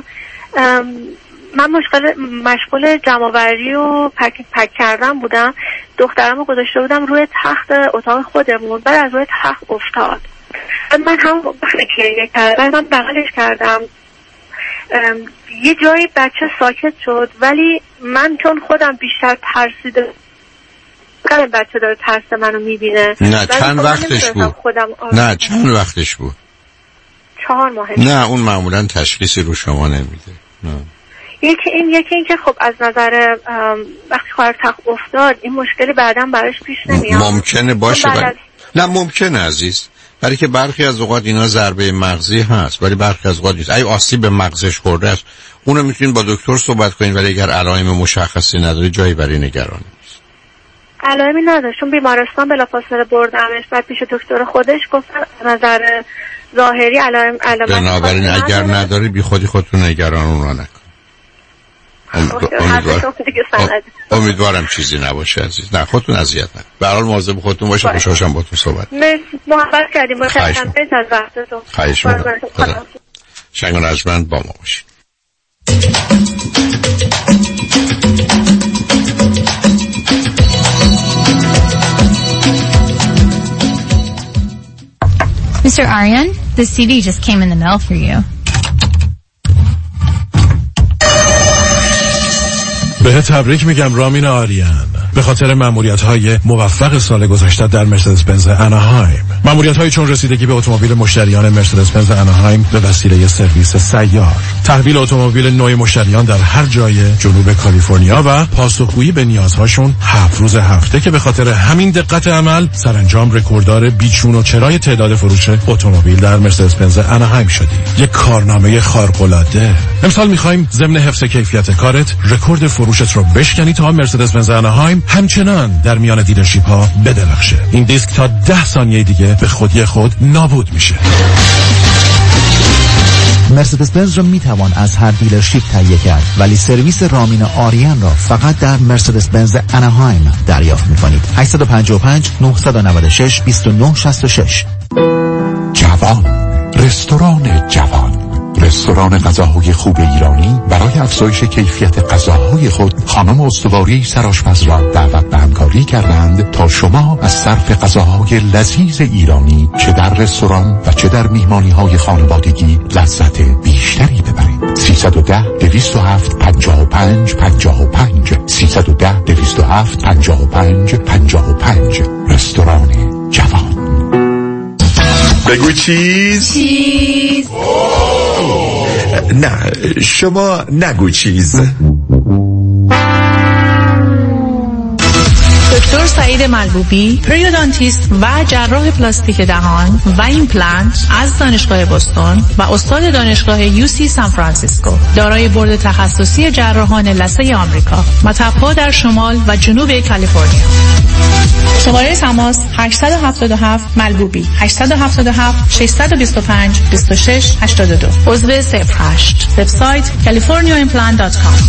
S25: من مشغول مشغول جمع‌آوری و پک پک کردن بودم. دخترمو گذاشته بودم روی تخت اتاق خودمون، بعد از روی تخت افتاد. من هم گریه کردم، من بغلش کردم. یه جایی بچه ساکت شد، ولی من چون خودم بیشتر ترسیده، قلب بچه داره ترس منو میبینه.
S2: نه چند وقتش بود؟ نه چند وقتش بود؟
S25: چهار ماه.
S2: نه اون معمولا تشخیصی رو شما نمیده. نه.
S25: یکی این یکی این که خب از نظر وقتی خواهر تخت افتاد این مشکلی بعداً براش پیش نمیاد.
S2: ممکنه باشه بر... نه ممکنه عزیز، برای که برخی از اوقات اینا ضربه مغزی هست، ولی برخی از اوقات نیست. اگه آسیب به مغزش خورده است، اونو میتونید با دکتر صحبت کنید، ولی اگر علائم مشخصی نداری جایی برای نگرانی نیست.
S25: علائمی نداشت، چون بیمارستان بلافاصله بردمش، بعد پیش دکتر خودش گفتن نظر ظاهری علائم علائم.
S2: بنابراین اگر نداری بی خودی خودتون نگران اون را نکن. امیدوارم امیدوارم چیزی نباشه عزیز. نه خودتون اذیت نکنید. به هر حال مواظب خودتون باشید. خوشحالم باهاتون صحبت.
S25: مرسی، محبت کردیم. متشکرم از وقتتون.
S2: خواهش می‌کنم. شنگ و رجمند با ما باشید.
S1: Mister Aryan, the C D just came in the mail for you.
S4: به تبریک میگم رامین آریان به خاطر مأموریت‌های موفق سال گذشته در مرسدس بنز اناهایم. مأموریت‌هایی چون رسیدگی به اتومبیل مشتریان مرسدس بنز اناهایم به وسیله سرویس سیار، تحویل اتومبیل نوع مشتریان در هر جای جنوب کالیفرنیا و پاسخگویی به نیازهاشون هفت روز هفته که به خاطر همین دقت عمل سرانجام رکورددار بیچون و چرای تعداد فروش اتومبیل در مرسدس بنز اناهایم شدی. یک کارنامه خارق‌العاده. امسال می‌خوایم ضمن حفظ کیفیت کارت رکورد فروشت رو بشکنی تا مرسدس بنز اناهایم همچنان در میان دیلرشیپ ها بدرخشه. این دیسک تا ده ثانیه دیگه به خودی خود نابود میشه.
S6: مرسدس بنز را میتوان از هر دیلرشیپ تهیه کرد، ولی سرویس رامین آریان را فقط در مرسدس بنز اناهایم دریافت میکنید. هشت پنج پنج نه نه شش دو نه شش شش.
S23: جوان، رستوران جوان، رستوران غذاهای خوب ایرانی برای افزایش کیفیت غذاهای خود خانم استواری سرآشپز را دعوت به همکاری کردند تا شما از صرف غذاهای لذیذ ایرانی چه در رستوران و چه در میهمانی‌های خانوادگی لذت بیشتری ببرید. سیصد و ده دویست و هفت پنجاه و پنج پنجاه و پنج سیصد و ده دویست و هفت پنجاه و پنج پنجاه و پنج. رستوران جوان.
S7: بگو چیز چیز نه شما نگو چیز.
S22: دکتر سعید ملبوبی، پریودانتیست و جراح پلاستیک دهان و ایمپلنت از دانشگاه بوستون و استاد دانشگاه یو سی سان فرانسیسکو، دارای بورد تخصصی جراحان لثه آمریکا، مطب‌ها در شمال و جنوب کالیفرنیا. شماره تماس هشت هفت هفت ملبوبی هشت هفت هفت شش دو پنج دو شش هشت دو. عضو صفر هشت. وبسایت کالیفرنیا ایمپلنت دات کام.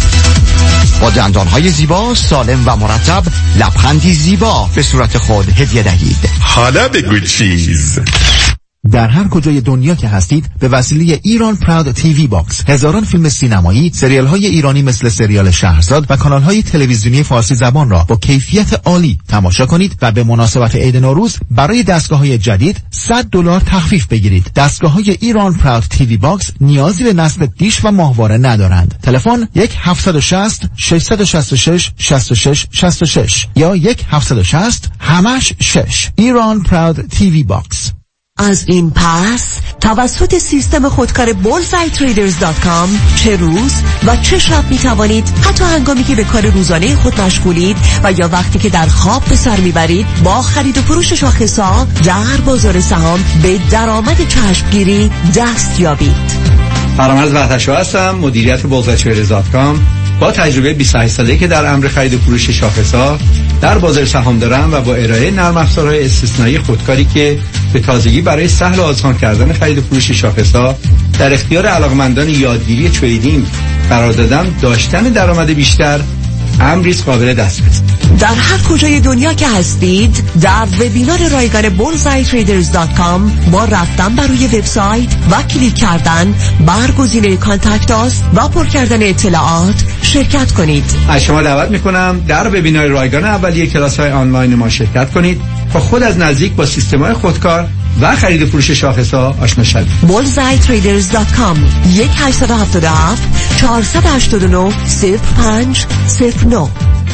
S8: با دندانهای زیبا، سالم و مرتب، لبخندی زیبا به صورت خود هدیه دهید.
S7: حالا بگو چیز.
S6: در هر کجای دنیا که هستید به وسیله ایران پراود تیوی باکس هزاران فیلم سینمایی، سریال های ایرانی مثل سریال شهرزاد و کانال های تلویزیونی فارسی زبان را با کیفیت عالی تماشا کنید و به مناسبت عید نوروز برای دستگاه های جدید صد دلار تخفیف بگیرید. دستگاه های ایران پراود تیوی باکس نیازی به نصب دیش و ماهواره ندارند. تلفن یک هفت شش صفر شش شش شش شش شش شش شش یا یک هفت شش صفر همش شش. ایران پراود تیوی باکس.
S26: از این پس توسط سیستم خودکار بولزای تریدرز دات کام چه روز و چه شب می توانید حتی هنگامی که به کار روزانه خود مشغولید و یا وقتی که در خواب به سر میبرید با خرید و فروش شاخص‌ها در بازار سهام به درآمد چشمگیری دست یابید.
S27: فرامرز وحدت‌شاه هستم، مدیریت بولزای تریدرز دات کام. با تجربه بیست و هشت ساله‌ای که در امر خرید و فروش شاخص‌ها در بازار سهام دارم و با ارائه نرم افزارهای استثنایی خودکاری که به تازگی برای سهل و آسان کردن خرید و فروش شاخص‌ها در اختیار علاقمندان یادگیری تریدینگ قرار دادم، داشتن درآمد بیشتر امری قابل دسترس.
S26: در هر کجای دنیا که هستید در وبینار رایگان بولزای تریدرز دات کام با رفتن بر روی وبسایت و کلیک کردن بر گزینه کانتکت آس و پر کردن اطلاعات شرکت کنید.
S27: از شما دعوت میکنم در وبینار رایگان اولیه کلاس‌های آنلاین ما شرکت کنید تا خود از نزدیک با سیستم‌های خودکار و خرید و فروش شاخص‌ها آشنا شوید.
S26: بولزای تریدرز دات کام یک هشت هفت هفت چهار هشت نه صفر پنج صفر نه.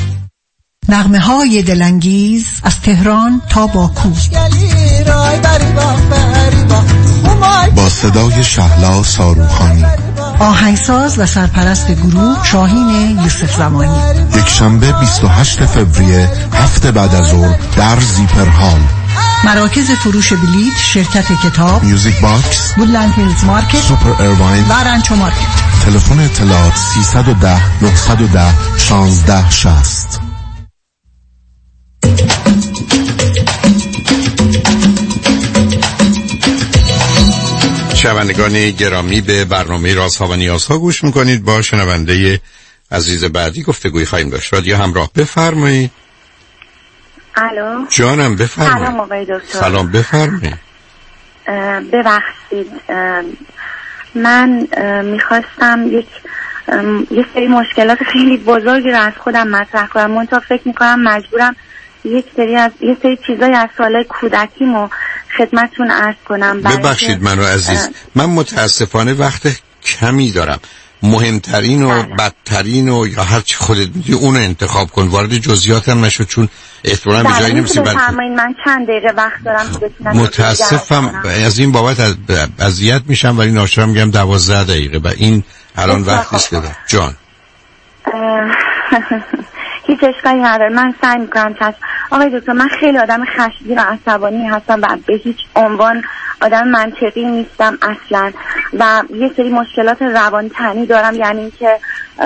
S28: نغمه های دلانگیز از تهران تا باکو
S29: با صدای شهلا ساروخانی،
S28: آهنگساز و سرپرست گروه شاهین یوسف زمانی.
S29: یک شنبه بیست و هشتم فوریه هفته بعد از ظهر در زیپرهال.
S28: مراکز فروش بلیط، شرکت کتاب،
S29: میوزیک باکس،
S28: وودلند هیلز مارکت،
S29: سوپر ایرواین
S28: و رنچو مارکت.
S29: تلفن اطلاعات سیصد و ده نهصد و ده شانزده شصت.
S2: شنوندگان گرامی، به برنامه رازها و نیازها گوش میکنید. با شنونده عزیز بعدی گفتگوی خواهیم داشت. رادیو همراه، بفرمایید.
S12: الو
S2: جانم، بفرمایید.
S12: سلام آقای دکتر.
S2: سلام، بفرمایید.
S12: ببخشید، من میخواستم یک یه سری مشکلات خیلی بزرگی رو از خودم مطرح کنم. منتها فکر میکنم مجبورم یک سری از یه سری چیزای از سالهای کودکیمو خدمتتون عرض کنم.
S2: ببخشید منو عزیز، من متاسفانه وقت کمی دارم. مهمترین و بله. بدترین و یا هر چی خودت میدی اونو انتخاب کن. وارد جزئیات هم نشو، چون احتمالاً به جایی نمیسی.
S12: بفرمایید، من چند دقیقه وقت دارم که بتونم.
S2: متاسفم از این بابت، اذیت میشم، ولی ناشرم میگم دوازده دقیقه و این الان وقت نیست. بدم جان.
S12: هیچ اشکالی نداره، من سعی میکنم. چشم آقای دکتر، من خیلی آدم خشمگین و عصبانی هستم و به هیچ عنوان آدم منطقی نیستم اصلا و یه سری مشکلات روانتنی دارم. یعنی اینکه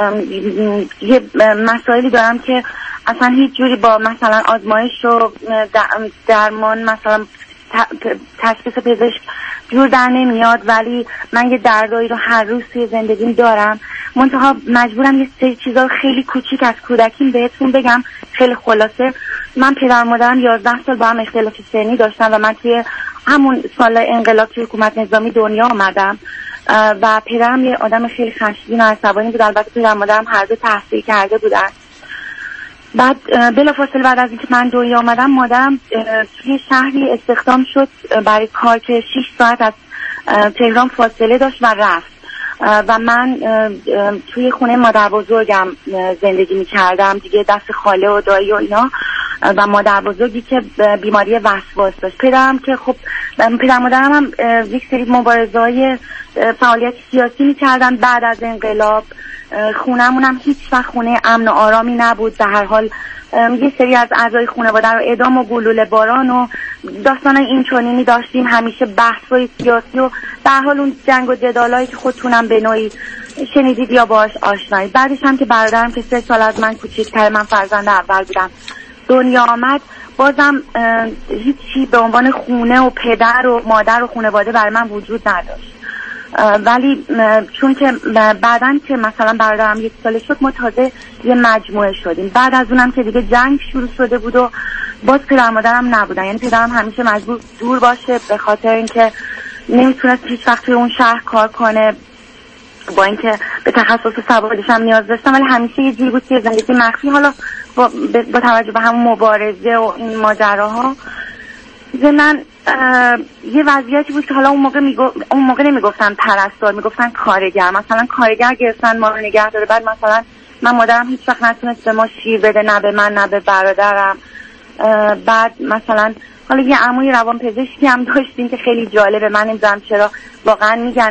S12: یه مسائلی دارم که اصلا هیچ جوری با مثلا آزمایش و درمان مثلا تشخیص پزشک جور در نمیاد، ولی من یه دردایی رو هر روز توی زندگیم دارم. منتها مجبورم یه سری چیزا خیلی کوچیک از کودکیم بهتون بگم. خیلی خلاصه، من پدر مادرم یازده سال با هم اختلاف سنی داشتن و من توی همون سال انقلاب توی حکومت نظامی دنیا آمدم و پدرم یه آدم خیلی خشمگین و عصبانی بود. البته پدر مادرم هر دو تحصیل کرده بودن. بعد بلافاصله بعد از اینکه من دنیا آمدم، مادرم توی شهری استخدام شد برای کار که شش ساعت از تهران فاصله داشت و رفت و من توی خونه مادر بزرگم زندگی می کردم دیگه، دست خاله و دایی و اینا. و مادر بزرگی که بیماری وسواس داشت. پدرم که خب پدر مادرم هم یک سری مبارزه‌های فعالیت سیاسی می کردن بعد از انقلاب. خونمون هم هیچ وقت خونه امن و آرامی نبود. به هر حال یه سری از اعضای خانواده رو اعدام و گلوله باران و داستانای این چنینی داشتیم. همیشه بحث‌های سیاسی و به هر حال اون جنگ و جدالایی که خودتونم به نوعی شنیدید یا باهاش آشنایید. بعدش هم که برادرم که سه سال از من کوچیک‌تر، من فرزند اول بودم، دنیا آمد، بازم هیچی به عنوان خونه و پدر و مادر و خانواده برای من وجود نداشت. ولی چون که بعدن که مثلا برادرم یک ساله شد، ما تازه یه مجموعه شدیم. بعد از اونم که دیگه جنگ شروع شده بود و باز پدر مادرم نبودن. یعنی پدرم همیشه مجبور دور باشه به خاطر اینکه نمیتونست هیچ وقت توی اون شهر کار کنه، با اینکه به تخصص سوادش هم نیاز داشتم، ولی همیشه یه جوری بود که زندگی مخفی. حالا با, با توجه به همون مبارزه و این ماجراها، من یه وضعیتی بود که حالا اون موقع میگو... اون موقع نمیگفتن پرستار، میگفتن کارگر. مثلا کارگر گرفتن ما رو نگه داره. بعد مثلا من مادرم هیچ وقت نتونست به ما شیر بده، نه به من نه به برادرم. بعد مثلا حالا یه عموی روان پزشکی هم داشتیم که خیلی جالبه، من نمیدونم چرا واقعا میگن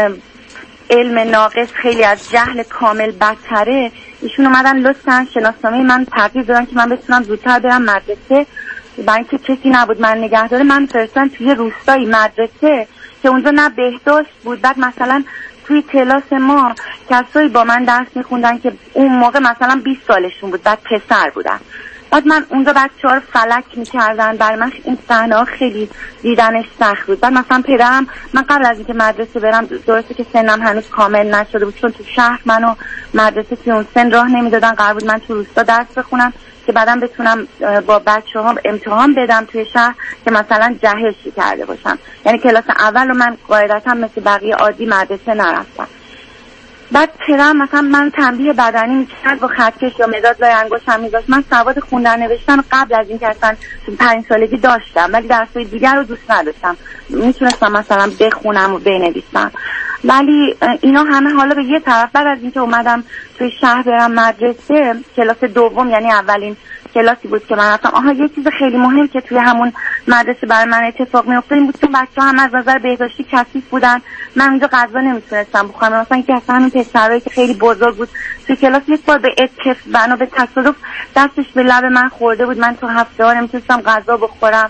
S12: علم ناقص خیلی از جهل کامل بدتره. ایشون اومدن لطفاً شناسنامه من تغییر دادن که من بتونم زودتر برم مدرسه. برای اینکه کسی نبود من نگه داره، من فرستادن توی روستایی مدرسه که اونجا نه بهداشت بود. بعد مثلا توی کلاس ما کسایی با من درس میخوندن که اون موقع مثلا بیست سالشون بود، بعد پسر بودن. بعد من اونجا بچه‌ها رو فلک میکردن. برای من این صحنه‌ها خیلی دیدنش سخت بود. بعد مثلا پدرم، من قبل از اینکه مدرسه برم، درسته که سنم هنوز کامل نشده بود، چون تو شهر منو مدرسه توی اون سن راه نمیدادن، قرار بود من تو روستا درس بخونم که بعدم بتونم با بچه‌ها امتحان بدم توی شهر که مثلا جهشی کرده باشم. یعنی کلاس اول رو من قاعدتا مثل بقیه عادی مدرسه نرفتم. بعد پدرم مثلا من تنبیه بدنی میکرد با خطکش یا مداد لای انگشتم میذاشت. من سواد خوندن نوشتن قبل از این که اصلا پنج سالگی داشتم، ولی درسای دیگر رو دوست نداشتم. میتونستم مثلا بخونم و بنویسم، ولی اینا همه حالا به یه طرف. بعد از اینکه اومدم توی شهر برم مدرسه، کلاس دوم، یعنی اولین کلاسی بود که من رفتم. آها یه چیز خیلی مهم که توی همون مدرسه برای من اتفاق می‌افتاد این بود که بچه‌ها هم از نظر بهداشتی کثیف بودن. من اونجا غذا نمیتونستم بخورم. مثلا که اصلا همین پسرایی که خیلی بزرگ بود توی کلاس یک بار به اتفاق بنا به تصادف دستش به لب من خورده بود. من تا هفته ها نمیتونستم غذا بخورم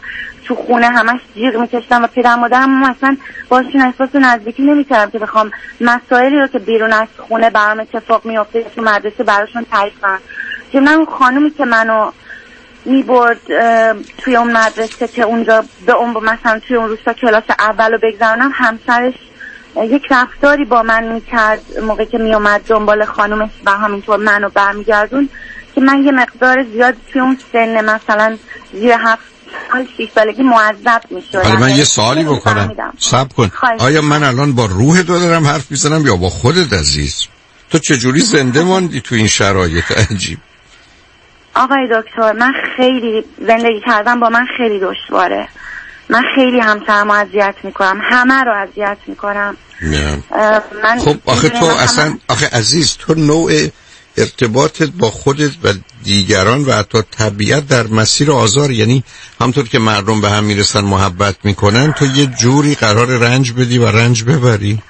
S12: تو خونه همش جیغ میکشتم و پدر مادرم مثلا باشون احساس نزدیکی نمیکردم که بخوام مسائلی رو که بیرون از خونه برام اتفاق میفته تو مدرسه براشون تعریف کنم. جمعه اون خانومی که منو میبرد توی اون مدرسه که اونجا به اون مثلا توی اون روستا کلاس اول رو بگذارنم، همسرش یک رفتاری با من میکرد موقعی که میومد دنبال خانومش و همینطور منو برمیگردون که من یه مقدار زیاد توی اون سن مثلا زیر هفت سال شیش سالگی معذب میشدم.
S2: حالا من یه سوالی بکنم، صبر کن. آیا من الان با روح تو دارم حرف میزنم یا با خودت عزیز؟ تو چجوری زنده ماندی تو این شرایط عجیب؟
S12: آقای دکتر من خیلی زندگی کردم با من خیلی دشواره. من خیلی همسرمو اذیت میکنم، همه رو اذیت میکنم. من
S2: خب آخه تو اصلا آخه عزیز تو نوع ارتباطت با خودت و دیگران و حتی طبیعت در مسیر آزار، یعنی همطور که مردم به هم میرسن محبت میکنن تو یه جوری قرار رنج بدی و رنج ببری.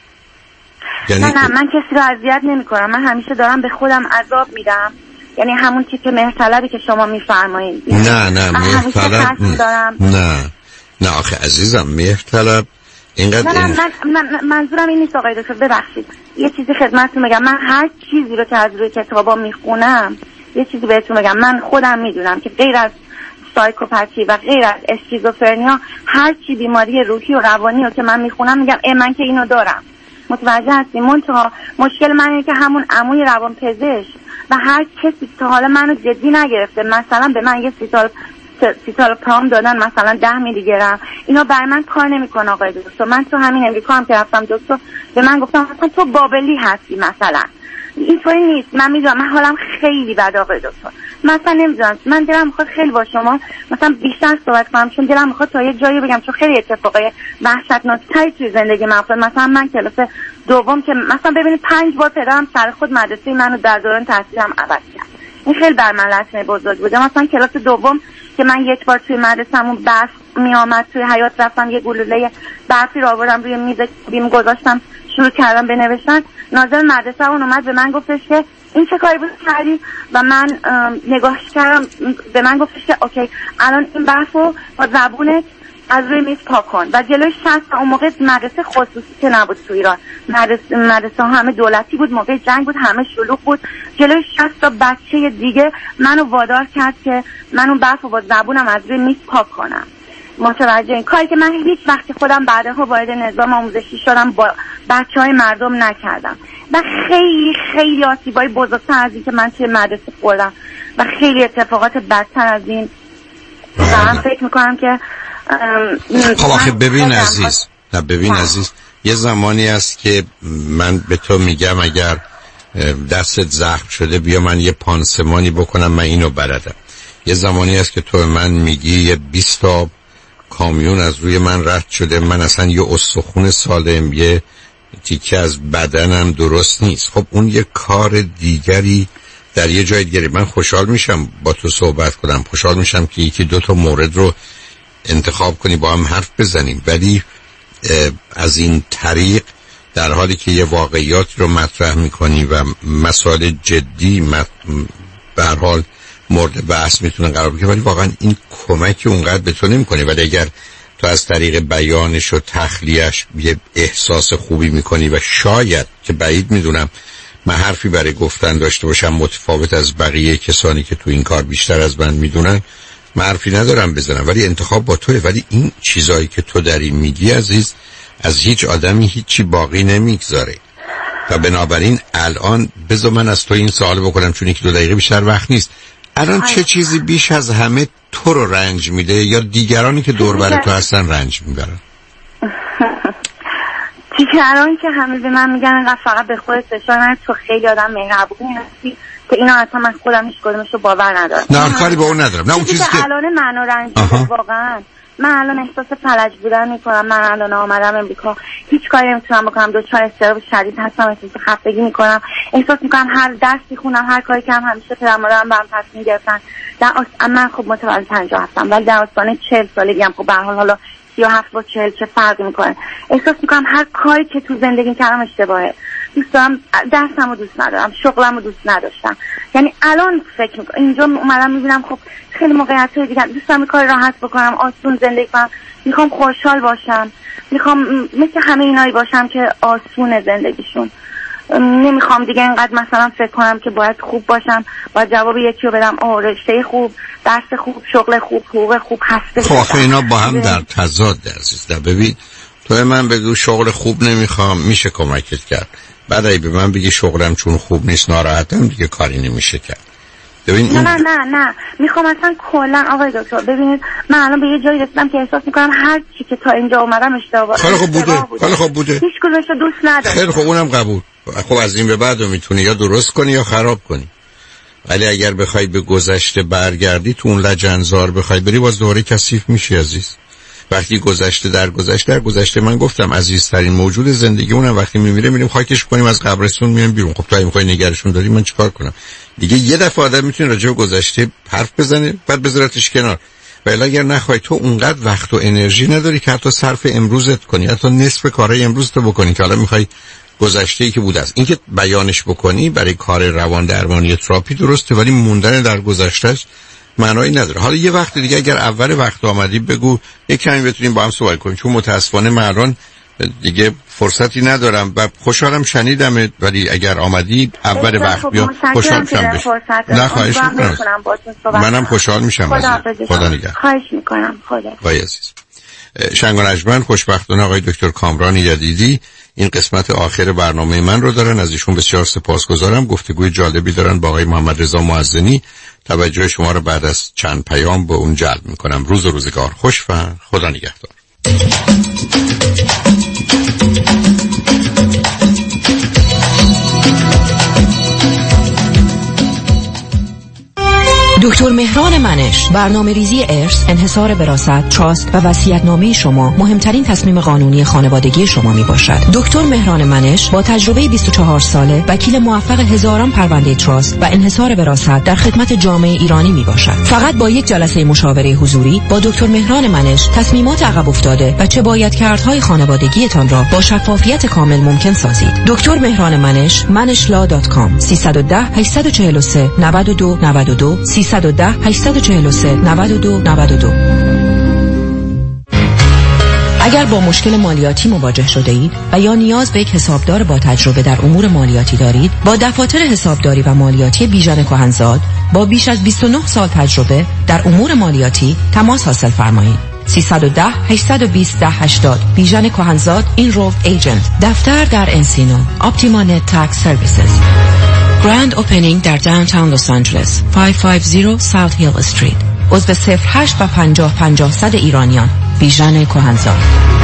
S12: یعنی نه نه من کسی رو اذیت نمیکنم، من همیشه دارم به خودم عذاب میدم، یعنی همون چیزی که مهرطلبی که شما میفرمایید.
S2: نه نه مهرطلب نه نه آخه عزیزم مهرطلب اینقدر
S12: نه نه این... من منظورم این نیست آقای دکتر، ببخشید یه چیزی خدمتتون بگم. من هر چیزی رو که از روی کتابا میخونم یه چیزی بهتون بگم، من خودم میدونم که غیر از سایکوپاتی و غیر از اسکیزوفرنیا هر چی بیماری روحی و روانی رو که من میخونم میگم ای من که اینو دارم. متوجه هستیم؟ منتها مشکل من اینه که همون عموی روانپزشک و هر کسی تا حالا منو جدی نگرفته، مثلا به من یه سیتال سیتال پرام دادن مثلا ده میلی گرم، اینا برای من کار نمیکنه آقای دکتر. من تو همین امریکا هم که رفتم دکتر به من گفتم مثلا تو بابلی هستی، مثلا اینطوری نیست. من میدونم من حالم خیلی بد آقای دکتر، مثلا نمیدونم من دلم میخواد خیلی با شما مثلا بیشتر صحبت کنم، چون دلم میخواد تا یه جایی بگم، چون خیلی اتفاقای وحشتناکتری توی زندگی من افتاد. مثلا من کلاس دوم که مثلا ببینید پنج بار پدرم سر خود مدرسه منو در دوران تحصیلم عوض کرد. این خیلی بر من لطمه بزرگ بوده. مثلا کلاس دوم که من یک بار توی مدرسه‌مون برف می آمد توی حیاط، رفتم یه گلوله برفی رو آوردم روی میز بیم گذاشتم شروع کردم به نوشتن، ناظر مدرسه اون اومد به من گفتش که این چه کاری بود کردی و من نگاهش کردم، به من گفتش که اوکی الان این برف رو با زبونت از روی میز پاک کن و جلوی شصت اون موقع مدرسه خصوصی که نبود تو ایران، مدرسه مدرسه همه دولتی بود، موقع جنگ بود، همه شلوغ بود، جلوی شصت تا بچه دیگه منو وادار کرد که من اون برف رو با زبونم از روی میز پاک کنم. متوجه این کاری که من هیچ وقتی خودم بعدها وارد نظام آموزشی شدم با بچهای مردم نکردم و خیلی خیلی آسیبای بزرگتر از این که من توی مدرسه خوردم و خیلی اتفاقات بدتر از این. من فکر میکنم که
S2: خب آخه ببین عزیز نه ببین عزیز یه زمانی است که من به تو میگم اگر دستت زخم شده بیا من یه پانسمانی بکنم، من اینو بلدم. یه زمانی است که تو من میگی یه بیست تا کامیون از روی من رد شده، من اصلا یه استخون سالم یه تیکه از بدنم درست نیست. خب اون یه کار دیگری در یه جای دیگری. من خوشحال میشم با تو صحبت کنم، خوشحال میشم که یکی دو تا مورد رو انتخاب کنی با هم حرف بزنیم، ولی از این طریق در حالی که یه واقعیات رو مطرح میکنی و مسائل جدی به هر حال مورد بحث میتونه قرار بگیره، ولی واقعا این کمکی اونقدر به تو نمیکنه. ولی اگر تو از طریق بیانش و تخلیهش یه احساس خوبی میکنی و شاید که بعید میدونم من حرفی برای گفتن داشته باشم متفاوت از بقیه کسانی که تو این کار بیشتر از من میدونن، من حرفی ندارم بزنم، ولی انتخاب با توه. ولی این چیزایی که تو داری میگی عزیز از هیچ آدمی هیچی باقی نمیگذاره و بنابراین الان بذار من از تو این سوال بکنم، چون یک دو دقیقه بیشتر وقت نیست. الان چه چیزی بیش از همه تو رو رنج میده یا دیگرانی که دور بر تو هستن رنج میبرن؟
S12: دیگران که همه به من میگن انقدر فقط به خودت فشار نده، تو خیلی آدم مهربونی هستی که اینا اصلا من خودم هیچ کدومش رو باور ندارم.
S2: نه کاری با اون ندارم. نه اون چیزی که
S12: الان منو رنج میده واقعا. من الان احساس فلج بودن میکنم، من الان آمدم امریکا هیچ کاری نمیتونم بکنم، دچار اضطراب شدید هستم، احساس خفتگی میکنم، احساس میکنم هر درسی خونم هر کاری که هم همیشه پدر مادرم برام تصمیم گرفتن. در آس... من خب متولد پنجاه هستم ولی در آستانه چهل سالگی ام، خب به هر حال حالا سی و هفت با چهل چه فرقی میکنه. احساس میکنم هر کاری که تو زندگی کردم اشتباهه دوست دارم درسمو دوست ندارم، شغلمو دوست نداشتم. یعنی الان فکر میکنم اینجا اومدم میبینم خب خیلی موقعیت‌های دیگه دوست دارم کار راحت بکنم، آسون زندگی کنم، میخوام خوشحال باشم، میخوام مثل همه اینایی باشم که آسون زندگیشون. نمیخوام دیگه اینقدر مثلا فکر کنم که باید خوب باشم، باید جواب یکی رو بدم آه رشته خوب، درس خوب، شغل خوب، حقوق خوب هسته.
S2: خب آخه اینا با هم در تضاد عزیز. ببین تو من بگو شغل خوب نمیخوام، میشه کمکت کرد. بعد اگه به من بگی شغلم چون خوب نیست ناراحتم، دیگه کاری نمیشه کرد. ببین
S12: نه نه نه نه میخوام اصلا کلا آقای دکتر ببینید من الان به یه جایی رسیدم که احساس میکنم هر چی که تا اینجا اومدم اشتباه.
S2: خیلی خوب بوده. خیلی خوب بوده.
S12: هیچ کدومش رو دوست ندارم.
S2: خیلی خوب اونم قبول. خب از این به بعد رو میتونی یا درست کنی یا خراب کنی. ولی اگر بخوای به گذشته برگردی تو اون لجنزار بخوای بری باز دوباره کثیف میشی عزیز. وقتی گذشته در گذشته در گذشته من گفتم عزیزترین موجود زندگی اونم وقتی میمیره میریم خاکش کنیم از قبرستون میایم بیرون. خب تو اگه میخوای نگرشون داری من چیکار کنم دیگه؟ یه دفعه آدم میتونه راجع به گذشته حرف بزنه بعد بذارتش کنار. ولی اگر نخوای تو اونقدر وقت و انرژی نداری که حتی صرف امروزت کنی، حتی نصف کارهای امروزت بکنی که حالا میخوای گذشته‌ای که بوده است. اینکه بیانش بکنی برای کار روان درمانی تراپی درسته، ولی موندن در گذشتهش معنایی نداره. حالا یه وقت دیگه اگر اول وقت آمدی بگو یک کمی بتونیم با هم صحبت کنیم، چون متاسفانه من الان دیگه فرصتی ندارم و خوشحالم شنیدم، ولی اگر آمدی اول وقت بیا خوشحال میشم. نه خواهش میکنم، منم خوشحال میشم. خدا نگهدار.
S12: خواهش میکنم. خدا.
S2: وای عزیز. شنگ و نجمن خوشبختانه آقای دکتر کامران یدیدی این قسمت آخر برنامه من رو دارن. از ایشون بسیار سپاسگزارم. گفتگوی جالبی دارن با آقای محمد رضا معزنی. توجه شما رو بعد از چند پیام به اون جلب میکنم. روز و روزگار خوش و خدا نگهدار.
S11: دکتر مهران منش، برنامه ریزی ارث، انحصار وراثت، تراست و وصیت‌نامه شما مهمترین تصمیم قانونی خانوادگی شما می باشد. دکتر مهران منش با تجربه بیست و چهار ساله، وکیل موفق هزاران پرونده تراست و انحصار وراثت در خدمت جامعه ایرانی می باشد. فقط با یک جلسه مشاوره حضوری با دکتر مهران منش تصمیمات عقب افتاده و چه باید کردهای خانوادگیتان را با شفافیت کامل ممکن سازید. دکتر مهران منش، منش لا دات کام. سیصد و ده هشتصد و چهل و سه نود و دو نود و دو سیصد و ده هشتصد و چهل و سه نود و دو نود و دو. اگر با مشکل مالیاتی مواجه شده اید و یا نیاز به یک حسابدار با تجربه در امور مالیاتی دارید، با دفاتر حسابداری و مالیاتی بیژن کهنزاد با بیش از بیست و نه سال تجربه در امور مالیاتی تماس حاصل فرمایید. سیصد و ده هشتصد و بیست ده هشتاد. بیژن کهنزاد این روف ایجنت. دفتر در انسینو. اپتیما نت تکس سرویسز. گراند اوپنینگ در داونتاون لس آنجلس. پانصد و پنجاه ساوت هیل استریت. عضو صفر هشت و پنجاه پنجاه صد ایرانیان. بیژن کهنزاد.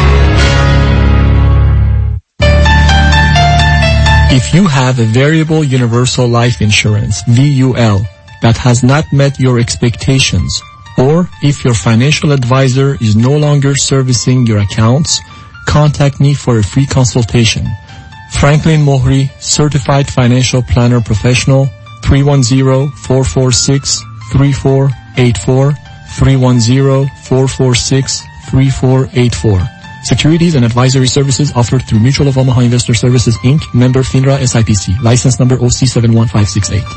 S3: If you have a variable universal life insurance V U L that has not met your expectations, or if your financial advisor is no longer servicing your accounts, contact me for a free consultation. Franklin Mohri, Certified Financial Planner Professional, three one zero, four four six, three four eight four, three one zero, four four six, three four eight four. Securities and advisory services offered through Mutual of Omaha Investor Services, Incorporated, member FINRA S I P C, license number O C seven one five six eight.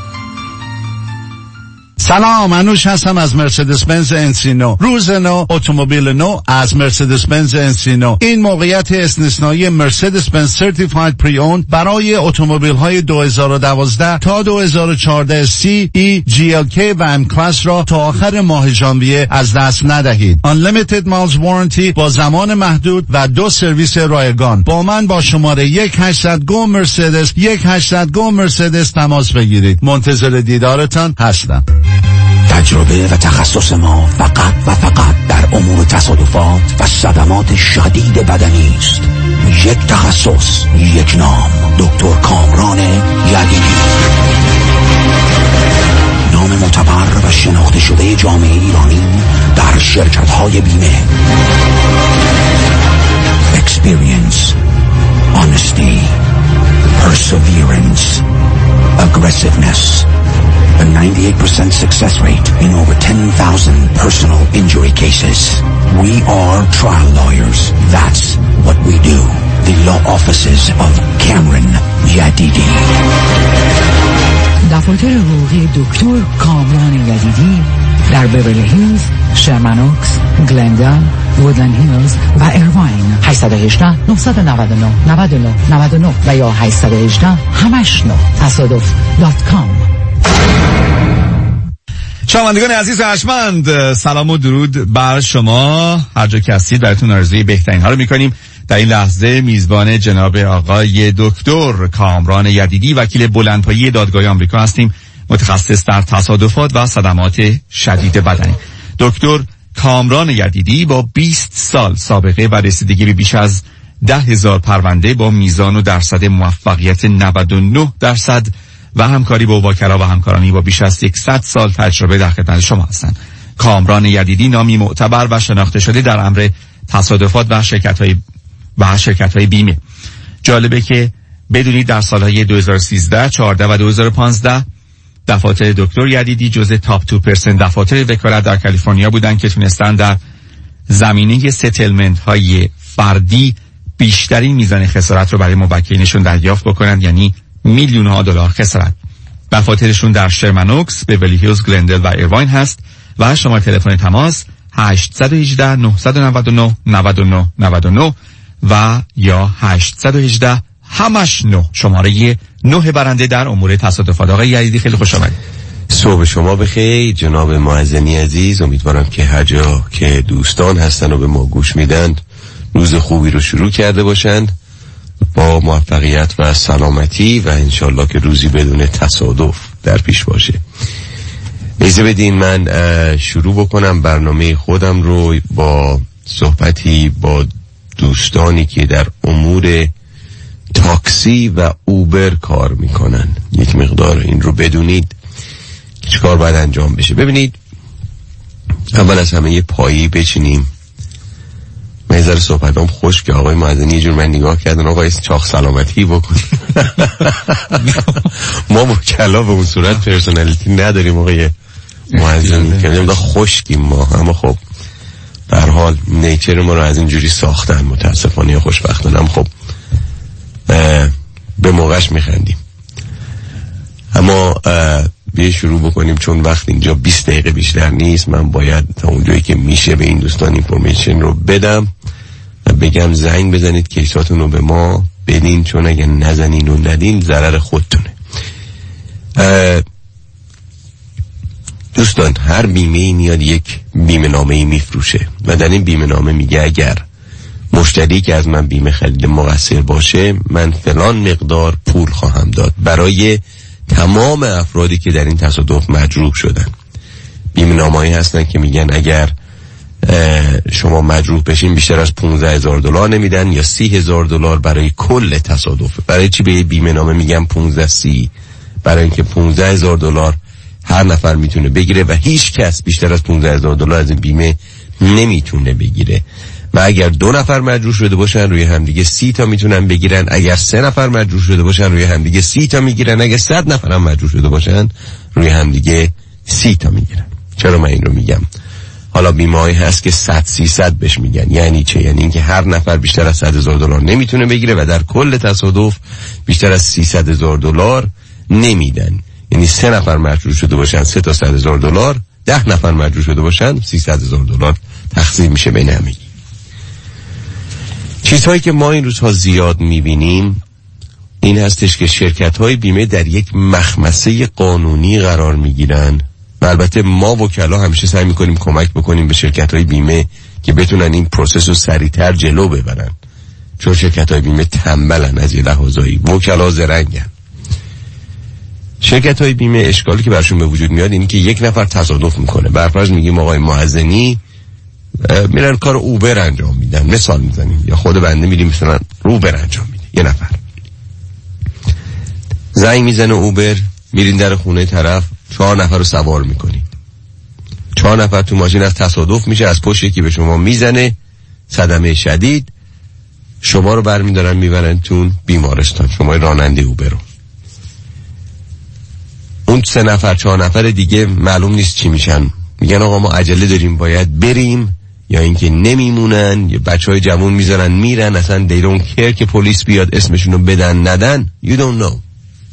S5: سلام، انوش هستم از مرسدس بنز انسینو. روز نو، اتومبیل نو از مرسدس بنز انسینو. این موقعیت استثنایی مرسدس بنز سرتیفاید پری اون برای اتومبیل های دو هزار و دوازده تا دو هزار و چهارده سی ای جی ال کی و ام کلاس را تا آخر ماه ژانویه از دست ندهید. Unlimited miles warranty با زمان محدود و دو سرویس رایگان. با من با شماره یک هشتصد گو مرسدس یک هشتصد گو مرسدس تماس بگیرید. منتظر دیدارتان هستم.
S23: تجربه و تخصص ما فقط و فقط در امور تصادفات و صدمات شدید بدنی است. یک تخصص، یک نام، دکتر کامران یدیدی. نام معتبر و شناخته شده جامعه ایرانی در شرکت‌های بیمه. Experience, honesty, perseverance, aggressiveness, a ninety-eight percent success rate in over ten thousand personal injury cases. We are trial lawyers. That's what we do. The law offices of Cameron Yadidi.
S9: دفاتر حقوقی دکتر کامران یدیدی در بیورلی هیلز، شرمن اوکس، گلندن، وودلند هیلز و ایرواین. هشت یک هشت، نه نه نه، نه نه نه نه و یا هشت یک هشت، همش نه تصادف دات کام.
S10: شنوندگان عزیز و ارجمند، سلام و درود بر شما. هر جا که هستید براتون آرزوی بهترین ها رو میکنیم. در این لحظه میزبان جناب آقای دکتر کامران یدیدی، وکیل بلندپایه دادگاه آمریکا هستیم، متخصص در تصادفات و صدمات شدید بدنی. دکتر کامران یدیدی با بیست سال سابقه و رسیدگی به بیش از ده هزار پرونده با میزان و درصد موفقیت نود و نه درصد و همکاری با وکلا و همکارانی با بیش از صد سال تجربه در خدمت شما هستند. کامران یدیدی نامی معتبر و شناخته شده در امر تصادفات و شرکت‌های و شرکت‌های بیمه. جالبه که بدونید در سالهای دو هزار و سیزده، چهارده و دو هزار و پانزده دفاتر دکتر یدیدی جزء تاپ دو درصد دفاتر وکالت در کالیفرنیا بودن که تونستن در زمینه ستلمنت های فردی بیشترین میزان خسارت رو برای موکلینشون دریافت بکنن، یعنی میلیون ها دلار خسارت. دفاترشون در شرمن اوکس، بیورلی هیلز، گلندل و ایرواین هست و شماره تلفن تماس هشت یک هشت، نه نه نه، نه نه نه نه و یا هشت یک هشت همش نه، شماره نه برنده در امور تصادفات. آقای یدیدی خیلی خوش آمدید.
S13: صبح شما بخیر جناب معزنی عزیز. امیدوارم که هر جا که دوستان هستن و به ما گوش میدن روز خوبی رو شروع کرده باشند با موفقیت و سلامتی و انشالله که روزی بدون تصادف در پیش باشه. اجازه بدین من شروع بکنم برنامه خودم رو با صحبتی با دوستانی که در امور تاکسی و اوبر کار میکنن. یک مقدار این رو بدونید که چیکار باید انجام بشه. ببینید، اول از همه یه پایی بچینیم. من یه ذره صحبتام خوش که آقای معزنی یه جور من نگاه کردن آقای چاق سلامتی بکن. ما وکلا به اون صورت پرسونالیتی نداریم آقای معزنی که نمیدونم خشکیم ما، اما خب به هر حال نیچر ما رو از اینجوری ساختن متاسفانه یا خوشبختانه. هم خب به موقعش میخندیم. اما بیا شروع بکنیم چون وقت اینجا بیست دقیقه بیشتر نیست. من باید تا اونجایی که میشه به این دوستان اینفورمیشن رو بدم و بگم زنگ بزنید کیساتون رو به ما بدین، چون اگه نزنین و ندین ضرر خودتونه. دوستان، هر بیمه ای میاد یک بیمه نامه ای میفروشه و در این بیمه نامه میگه اگر مشتری که از من بیمه خرید مقصر باشه من فلان مقدار پول خواهم داد برای تمام افرادی که در این تصادف مجروح شدن. بیمه نامه‌ای هستن که میگن اگر شما مجروح بشین بیشتر از پانزده هزار دلار نمیدن یا سی هزار دلار برای کل تصادف. برای چی به بیمه نامه میگن پانزده سی؟ برای اینکه پانزده هزار دلار هر نفر میتونه بگیره و هیچ کس بیشتر از پانزده هزار دلار از این بیمه نمیتونه بگیره. و اگر دو نفر مجروح شده باشن روی همدیگه سی تا میتونن بگیرن، اگر سه نفر مجروح شده باشن روی همدیگه سی تا میگیرن، اگر صد نفر هم مجروح شده باشن روی همدیگه سی تا میگیرن. چرا من این رو میگم؟ حالا بیمه‌ای هست که صد سیصد بهش میگن. یعنی چه؟ یعنی اینکه هر نفر بیشتر از صد هزار دلار نمیتونه بگیره و در کل تصادف بیشتر از سیصد هزار دلار نمیدن. یعنی سه نفر مجروح شده باشن سه تا صد هزار دلار، ده نفر مجروح شده باشن سیصد هزار دلار تقسیم میشه بین همگی. چیزهایی که ما این روزها زیاد میبینیم این هستش که شرکت‌های بیمه در یک مخمسه قانونی قرار میگیرن و البته ما وکلا همیشه سعی میکنیم کمک بکنیم به شرکت‌های بیمه که بتونن این پروسس رو سریعتر جلو ببرن، چون شرکت‌های بیمه تنبلن از یه لحاظایی، وکلا زرنگن. شرکت‌های بیمه اشکالی که براشون به وجود میاد اینه که یک نفر تصادف میکنه، برفرض میگیم آقای معزنی میرن کار اوبر انجام میدن، مثال میزنیم، یا خود بنده میریم مثلا اوبر انجام میده، یه نفر زنگ میزنه اوبر، میرین در خونه طرف، چهار نفر رو سوار میکنی، چهار نفر تو ماشین از تصادف میشه، از پشت یکی به شما میزنه، صدمه شدید، شما رو برمیدارن میبرن تون بیمارستان، شما راننده اوبر رو. اون سه نفر چهار نفر دیگه معلوم نیست چی میشن، میگن آقا ما عجله داریم باید بریم، یا اینکه نمیمونن، یا بچهای جوان میذارن میرن، اصلا they don't care که پلیس بیاد اسمشونو بدن ندن. you don't know.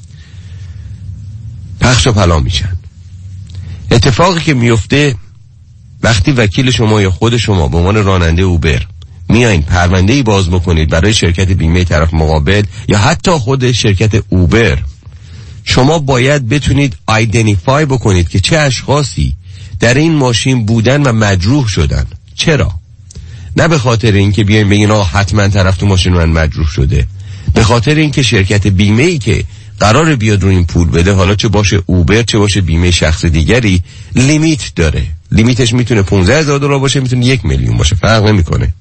S13: پخش و پلا میشن. اتفاقی که میفته وقتی وکیل شما یا خود شما به عنوان راننده اوبر میایین پرونده‌ای باز بکنید برای شرکت بیمه طرف مقابل یا حتی خود شرکت اوبر، شما باید بتونید آیدنتیفای بکنید که چه اشخاصی در این ماشین بودن و مجروح شدن. چرا؟ نه به خاطر اینکه بیاین بگین آقا حتما طرف تو ماشین من مجروح شده، به خاطر اینکه شرکت بیمه‌ای که قرار بیاد رو این پول بده، حالا چه باشه اوبر چه باشه بیمه شخص دیگری، لیمیت داره. لیمیتش میتونه پانزده هزار دلار باشه، میتونه یک میلیون باشه، فرق نمیکنه.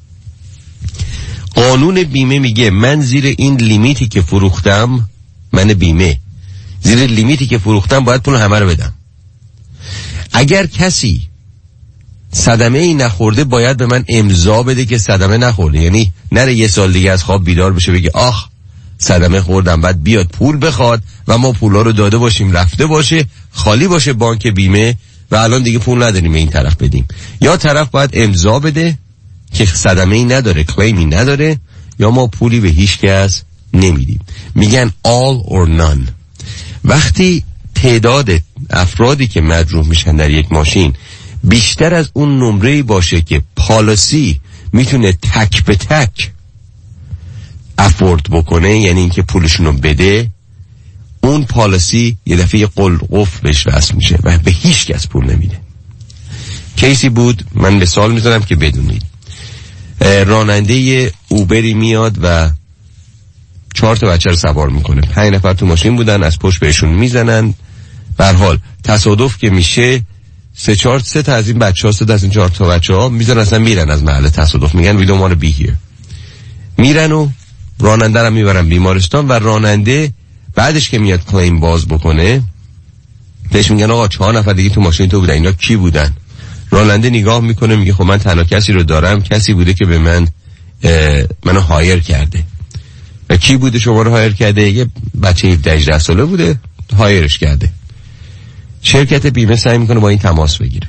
S13: قانون بیمه میگه من زیر این لیمیتی که فروختم، من بیمه زیر لیمیتی که فروختم باید پول همه رو بدم. اگر کسی صدمه ای نخورده باید به من امضا بده که صدمه نخورده، یعنی نره یه سال دیگه از خواب بیدار بشه بگه آخ صدمه خوردم، بعد بیاد پول بخواد و ما پولا رو داده باشیم رفته باشه خالی باشه بانک بیمه و الان دیگه پول نداریم این طرف بدیم. یا طرف باید امضا بده که صدمه ای نداره، کلیمی نداره، یا ما پولی به هیچ کس نمیدیم. میگن all or none. وقتی تعداد افرادی که مجروح میشن در یک ماشین بیشتر از اون نمره‌ای باشه که پالیسی میتونه تک به تک افورد بکنه، یعنی اینکه پولشونو بده، اون پالیسی یه دفعه قل قفل بهش وصل میشه و به هیچ کس پول نمیده. کیسی بود، من مثال میزنم که بدونید. راننده اوبری میاد و چهار تا بچه رو سوار میکنه، پنج نفر تو ماشین بودن، از پشت بهشون میزنن. به هر حال تصادف که میشه سه چهار سه تا از این بچه‌ها سه تا از این چهار تا بچه‌ها میذارن اصلا میرن از محل تصادف، میگن we don't want to be here. میرن و راننده رو میبرن بیمارستان و راننده بعدش که میاد کلیم باز بکنه بهش میگن آقا چهار نفر دیگه تو ماشین تو بودن، اینا کی بودن؟ راننده نگاه میکنه میگه خب من تنها کسی رو دارم، کسی بوده که به من منو هایر کرده. و کی بوده شما رو هایر کرده؟ یه بچه هفده هجده ساله بوده هایرش کرده. شرکت بیمه سعی میکنه با این تماس بگیره.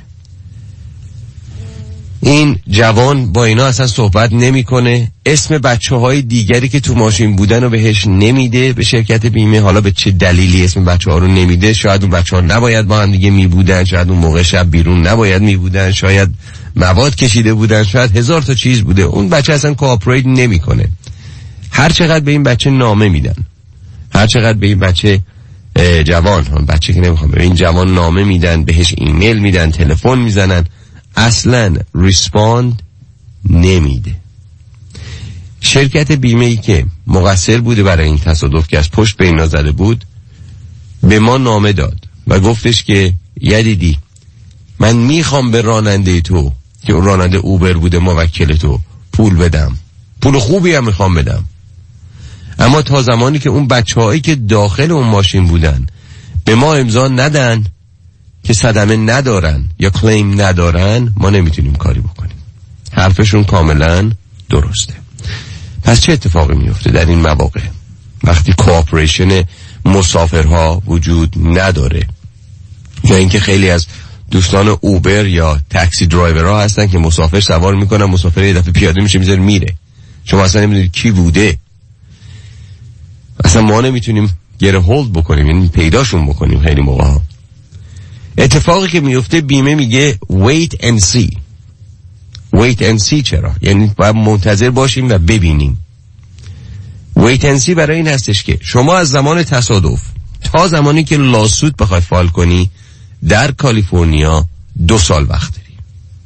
S13: این جوان با اینا اصلا صحبت نمیکنه، اسم بچه های دیگری که تو ماشین بودن رو بهش نمیده به شرکت بیمه. حالا به چه دلیلی اسم بچه ها رو نمیده؟ شاید اون بچه ها نباید با هم دیگه میبودن، شاید اون موقع شب بیرون نباید میبودن، شاید مواد کشیده بودن، شاید هزار تا چیز بوده. اون بچه اصلا کوآپریت نمیکنه. هر چقدر به این بچه نامه میدن، هر چقدر به این بچه جوان، هم بچه که نمیخوام، به این جوان نامه میدن، بهش ایمیل میدن، تلفن میزنن، اصلا ریسپاند نمیده. شرکت بیمه ای که مقصر بوده برای این تصادف که از پشت به اینا زده بود به ما نامه داد و گفتش که یدیدی من میخوام به راننده تو که راننده اوبر بوده موکل تو پول بدم، پول خوبی هم میخوام بدم، اما تا زمانی که اون بچه‌هایی که داخل اون ماشین بودن به ما امضا ندن که صدمه ندارن یا کلیم ندارن ما نمیتونیم کاری بکنیم. حرفشون کاملا درسته. پس چه اتفاقی میفته در این مواقع وقتی کوآپریشن مسافرها وجود نداره؟ یا اینکه خیلی از دوستان اوبر یا تاکسی درایورها هستن که مسافر سوار میکنن، مسافر یه دفعه پیاده میشه میذاره میره، شما اصلا نمیدونید کی بوده، اصلا ما نمیتونیم گره هولد بکنیم، یعنی پیداشون بکنیم. خیلی موقع ها اتفاقی که میفته بیمه میگه wait and see. wait and see چرا؟ یعنی باید منتظر باشیم و ببینیم. wait and see برای این هستش که شما از زمان تصادف تا زمانی که لاسوت بخوای فایل کنی در کالیفرنیا دو سال وقت داری.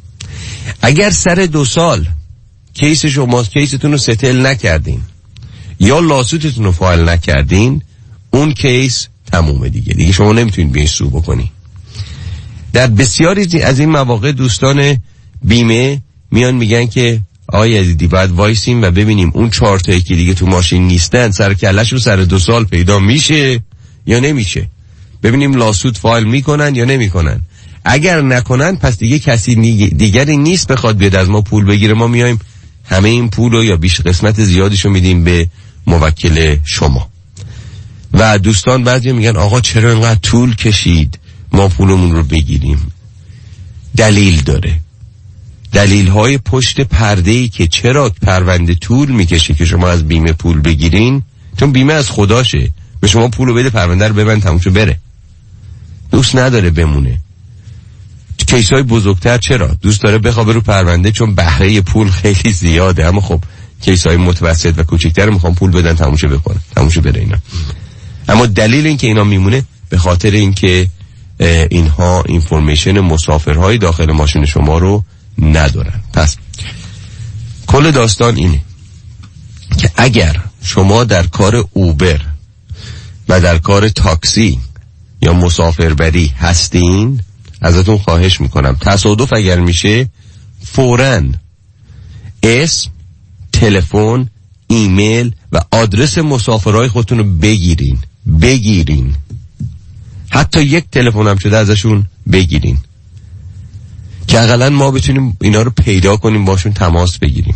S13: اگر سر دو سال کیس شما کیستون رو ستل نکردین یا لاسوتتون رو فایل نکردین، اون کیس تمومه دیگه، دیگه شما نمیتونید بهش سو بکنی. در بسیاری از این مواقع دوستان بیمه میان میگن که آقای عزیزی باید وایسیم و ببینیم اون چهار تایی که دیگه تو ماشین نیستن سر کلش رو سر دو سال پیدا میشه یا نمیشه، ببینیم لاسوت فایل میکنن یا نمیکنن. اگر نکنن پس دیگه کسی دیگری نیست بخواد بیاد از ما پول بگیره، ما میایم همه این پول رو یا بیش قسمت زیادیشو میدیم به موکل شما. و دوستان بعضی میگن آقا چرا اینقدر طول کشید ما پولمون رو بگیریم؟ دلیل داره. دلیل های پشت پرده‌ای که چرا پرونده طول میکشه که شما از بیمه پول بگیرین، چون بیمه از خداشه، به شما پولو بده پرونده رو ببند تموم شو بره، دوست نداره بمونه. کیسای بزرگتر چرا دوست داره بخوابه رو پرونده؟ چون بهره پول خیلی زیاده. اما خب کیسای متوسط و کوچکتر میخوام پول بدن تموم شو بکنه تموم شو بره اینا. اما دلیل این که اینا میمونه به خاطر اینکه اینها اینفورمیشن مسافرهای داخل ماشین شما رو ندارن. پس کل داستان اینه که اگر شما در کار اوبر و در کار تاکسی یا مسافربری هستین، ازتون خواهش میکنم تصادف اگر میشه فوراً اسم، تلفن، ایمیل و آدرس مسافرهای خودتون رو بگیرین بگیرین حتی یک تلفن هم شده ازشون بگیرین که اقلا ما بتونیم اینا رو پیدا کنیم، باشون تماس بگیریم.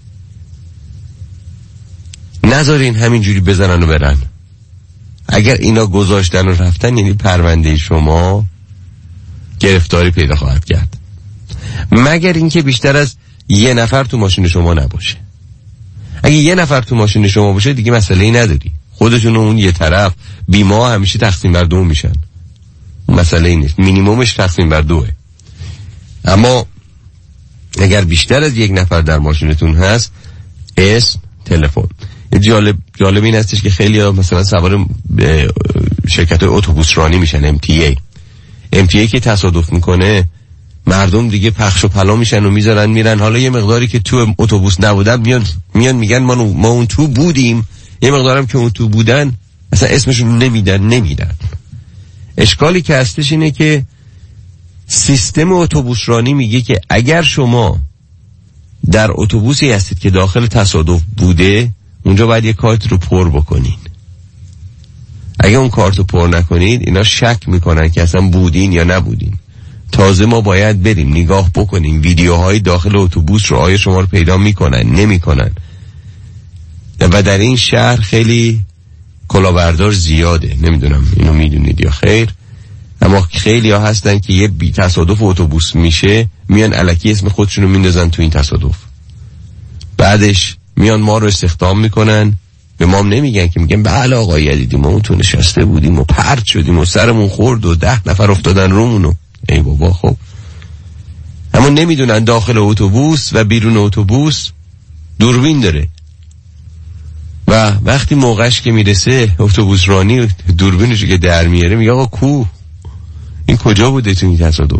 S13: نذارین همینجوری بزنن و برن. اگر اینا گذاشتن و رفتن یعنی پرونده شما گرفتاری پیدا خواهد کرد، مگر اینکه بیشتر از یه نفر تو ماشین شما نباشه. اگه یه نفر تو ماشین شما باشه دیگه مسئله ای نداری، خودشون اون یه طرف بیمه همیشه تقسیم بر دو میشن، مسئله ای نیست، مینیمومش تقسیم بر دوه. اما اگر بیشتر از یک نفر در ماشینتون هست، اسم، تلفن. جالب جالب این هستش که خیلی ها مثلا سوار شرکت اتوبوس رانی میشن، ام تی ای ام تی ای که تصادف میکنه مردم دیگه پخش و پلا میشن و میذارن میرن. حالا یه مقداری که تو اتوبوس نبودن میان میان میگن ما ما اون تو بودیم، یه مقدارم که اون تو بودن اصلا اسمشون نمیدن نمیدن. اشکالی که هستش اینه که سیستم اتوبوس رانی میگه که اگر شما در اتوبوسی هستید که داخل تصادف بوده، اونجا باید یه کارت رو پر بکنین. اگه اون کارت رو پر نکنید اینا شک میکنن که اصلا بودین یا نبودین. تازه ما باید بریم نگاه بکنیم ویدیوهای داخل اتوبوس رو، آیا شما رو پیدا میکنن نمیکنن. و در این شهر خیلی کلاهبردار زیاده، نمیدونم اینو میدونید یا خیر، اما خیلی ها هستن که یه بی تصادف اتوبوس میشه میان الکی اسم خودشون رو میندازن تو این تصادف، بعدش میان ما رو استخدام میکنن، به ما هم نمیگن که میگن بله آقا یدیدیم ما اون تو نشسته بودیم و پرت شدیم و سرمون خورد و ده نفر افتادن رومونو. ای بابا خب، اما نمیدونن داخل اتوبوس و بیرون اتوبوس دوربین داره و وقتی موقعش که میرسه اتوبوس رانی دوربینش که در میاره میگه آقا کو این کجا بوده تو این تصادف،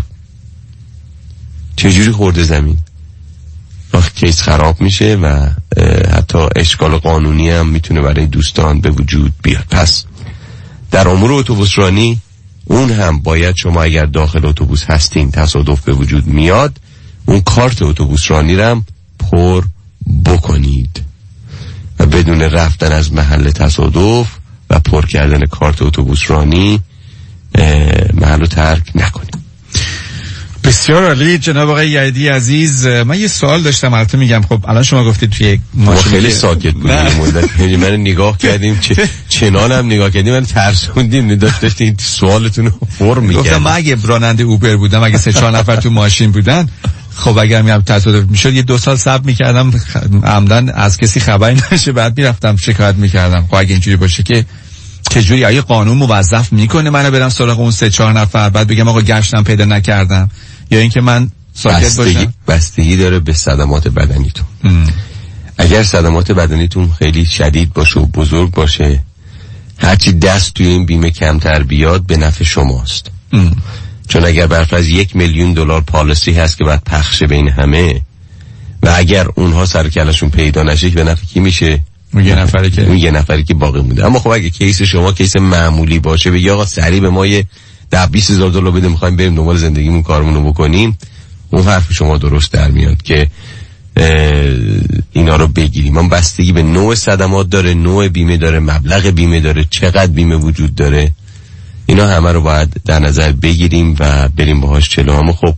S13: چجوری خورده زمین. وقت کیس خراب میشه و حتی اشکال قانونی هم میتونه برای دوستان به وجود بیاد. پس در امور اتوبوس رانی اون هم باید شما اگر داخل اتوبوس هستین تصادف به وجود میاد، اون کارت اتوبوس رانی رو هم پر بکنید و بدون رفتن از محل تصادف و پر کردن کارت اتوبوس رانی محل رو ترک نکنید.
S10: بسیار عالی جناب آقای یعیدی عزیز. من یه سوال داشتم، البته میگم خب الان شما گفتید توی یک ماشین
S13: خیلی ساکت بودیم مدت، من نگاه کردیم چه چنان هم نگاه کردیم، من ترسوندیم داشتین سوالتون رو فرم می‌کردید.
S10: گفتم من اگه راننده اوبر بودم، اگه سه چهار نفر تو ماشین بودن، خب اگر میام تصادف میشد یه دو سال صبر میکردم عمدن از کسی خبری نشه، بعد میرفتم شکایت میکردم. خب اگه اینجوری باشه که چجوری آیا قانون موظف میکنه منو برم سراغ اون سه چهار نفر بعد بگم آقا گشتم پیدا نکردم، یا اینکه من ساکت
S13: بستگی،
S10: باشم؟
S13: بستگی داره به صدمات بدنیتون. ام. اگر صدمات بدنیتون خیلی شدید باشه و بزرگ باشه، هرچی دست توی این بیمه کمتر بیاد به نفع شماست. ام. چون اگر برفرض یک میلیون دلار پالیسی هست که باید پخشه بین همه و اگر اونها سر کلشون پیدا نشه به نفع کی میشه؟
S10: اون یه نفری که
S13: اون یه نفری که باقی مونده. اما خب اگه کیس شما کیس معمولی باشه، بگی آقا سریع به ما یه ده بیست هزار دلار بده میخوایم بریم دنبال زندگیمون کارمون رو بکنیم، اون حرف شما درست در میاد که اینا رو بگیریم. من بستگی به نوع صدمات داره، نوع بیمه داره، مبلغ بیمه داره، چقدر بیمه وجود داره، اینا همه رو باید در نظر بگیریم و بریم باهاش جلو. اما خب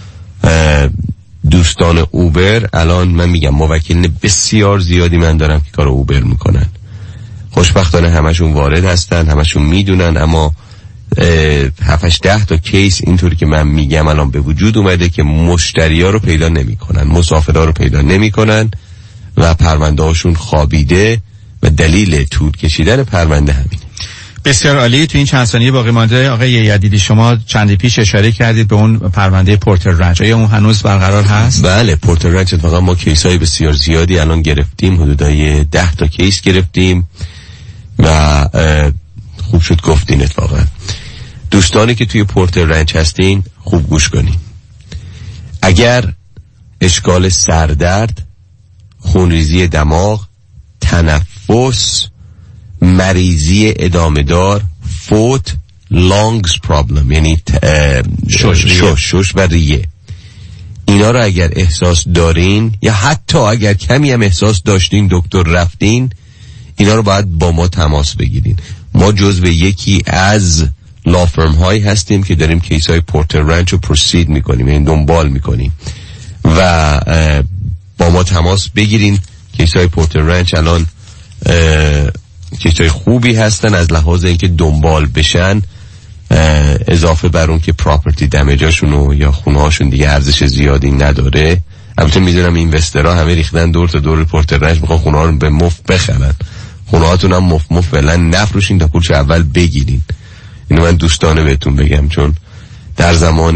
S13: دوستان اوبر الان من میگم موکلین بسیار زیادی من دارم که کار اوبر میکنن خوشبختانه همشون وارد هستن، همشون میدونن، اما هفتش ده تا کیس اینطوری که من میگم الان به وجود اومده که مشتری ها رو پیدا نمی کنن، مسافرها رو پیدا نمی کنن و پرونده هاشون خوابیده و دلیل طول کشیدن پرونده همینه.
S10: بسیار عالی. تو این چند ثانیه باقی مانده آقای یدیدی شما چندی پیش اشاره کردید به اون پرونده پورتر رنچ، آیا اون هنوز برقرار هست؟
S13: بله، پورتر رنچ اتفاقا ما کیس های بسیار زیادی الان گرفتیم، حدودای ده تا کیس گرفتیم و خوب شد گفتین. اتفاقا دوستانی که توی پورتر رنچ هستین خوب گوش کنین. اگر اشکال سردرد، خونریزی دماغ، تنفس، مریضی ادامه دار، فوت، لانگز پرابلم یعنی شش شش و ریه، اینا رو اگر احساس دارین یا حتی اگر کمی هم احساس داشتین دکتر رفتین، اینا رو باید با ما تماس بگیرین. ما جزو یکی از لافرم هایی هستیم که داریم کیس های پورتر رنچ رو پروسید میکنیم، یعنی دنبال میکنیم و با ما تماس بگیرین. کیس های پورتر رنچ الان کیس های خوبی هستن از لحاظ اینکه دنبال بشن، اضافه بر اون که پراپرتی دمیجاشون یا خونه هاشون دیگه ارزش زیادی نداره. البته میدونم اینوسترها همه ریختن دور تا دور پورتر رنچ، میخوان خونه ها رو به مفت بخرن. خونه هاتون هم مفت مفت فعلا نفروشین تا پولش اول بگیرین. اینو من دوستانه بهتون بگم، چون در زمان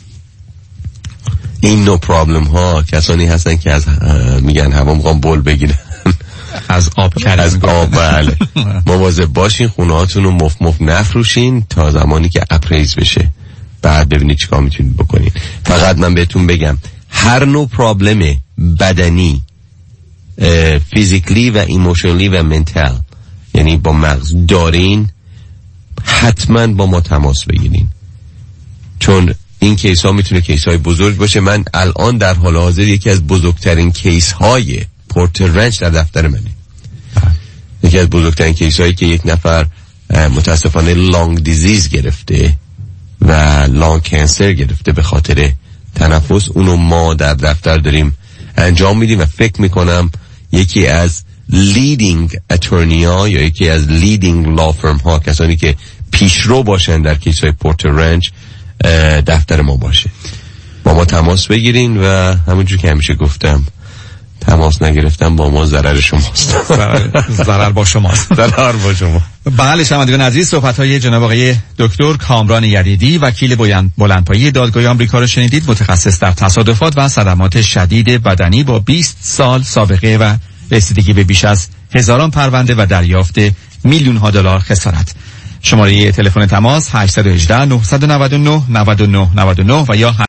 S13: این نوع پرابلم ها کسانی هستن که از میگن هوا میخوام بول بگیرن
S10: از آب کریم،
S13: از آب. بله، مواظب باشین خونه هاتون رو مفت مفت نفروشین تا زمانی که اپریز بشه، بعد ببینید چیکار میتونید بکنین. فقط من بهتون بگم هر نوع پرابلم بدنی، فیزیکلی و ایموشنلی و منتال، یعنی با مغز دارین، حتما با ما تماس بگیرین، چون این کیس ها میتونه کیس های بزرگ باشه. من الان در حال حاضر یکی از بزرگترین کیس های پورتر رنچ در دفتر منه. یکی از بزرگترین کیس هایی که یک نفر متاسفانه لانگ دیزیز گرفته و لانگ کانسر گرفته به خاطر تنفس، اونو ما در دفتر داریم انجام میدیم و فکر میکنم یکی از لیدینگ اتورنی ها یا یکی از لیدینگ لا فرم ها، کسانی که پیشرو باشن در کیس های پورتر رنچ، دفتر ما باشه. با ما تماس بگیرین و همونجور که همیشه گفتم تماس نگرفتن با ما ضرر شماست.
S10: ضرر با شماست.
S13: ضرر با شما.
S10: بله شنوندگان عزیز، صحبت‌های جناب آقای دکتر کامران یدیدی وکیل بلندپایه دادگاه آمریکا رو شنیدید، متخصص در تصادفات و صدمات شدید بدنی با بیست سال سابقه و رسیدگی به بیش از هزاران پرونده و دریافت میلیون ها دلار خسارت. شماره تلفن تماس هشت یک هشت نه نه نه نه نه نه و یا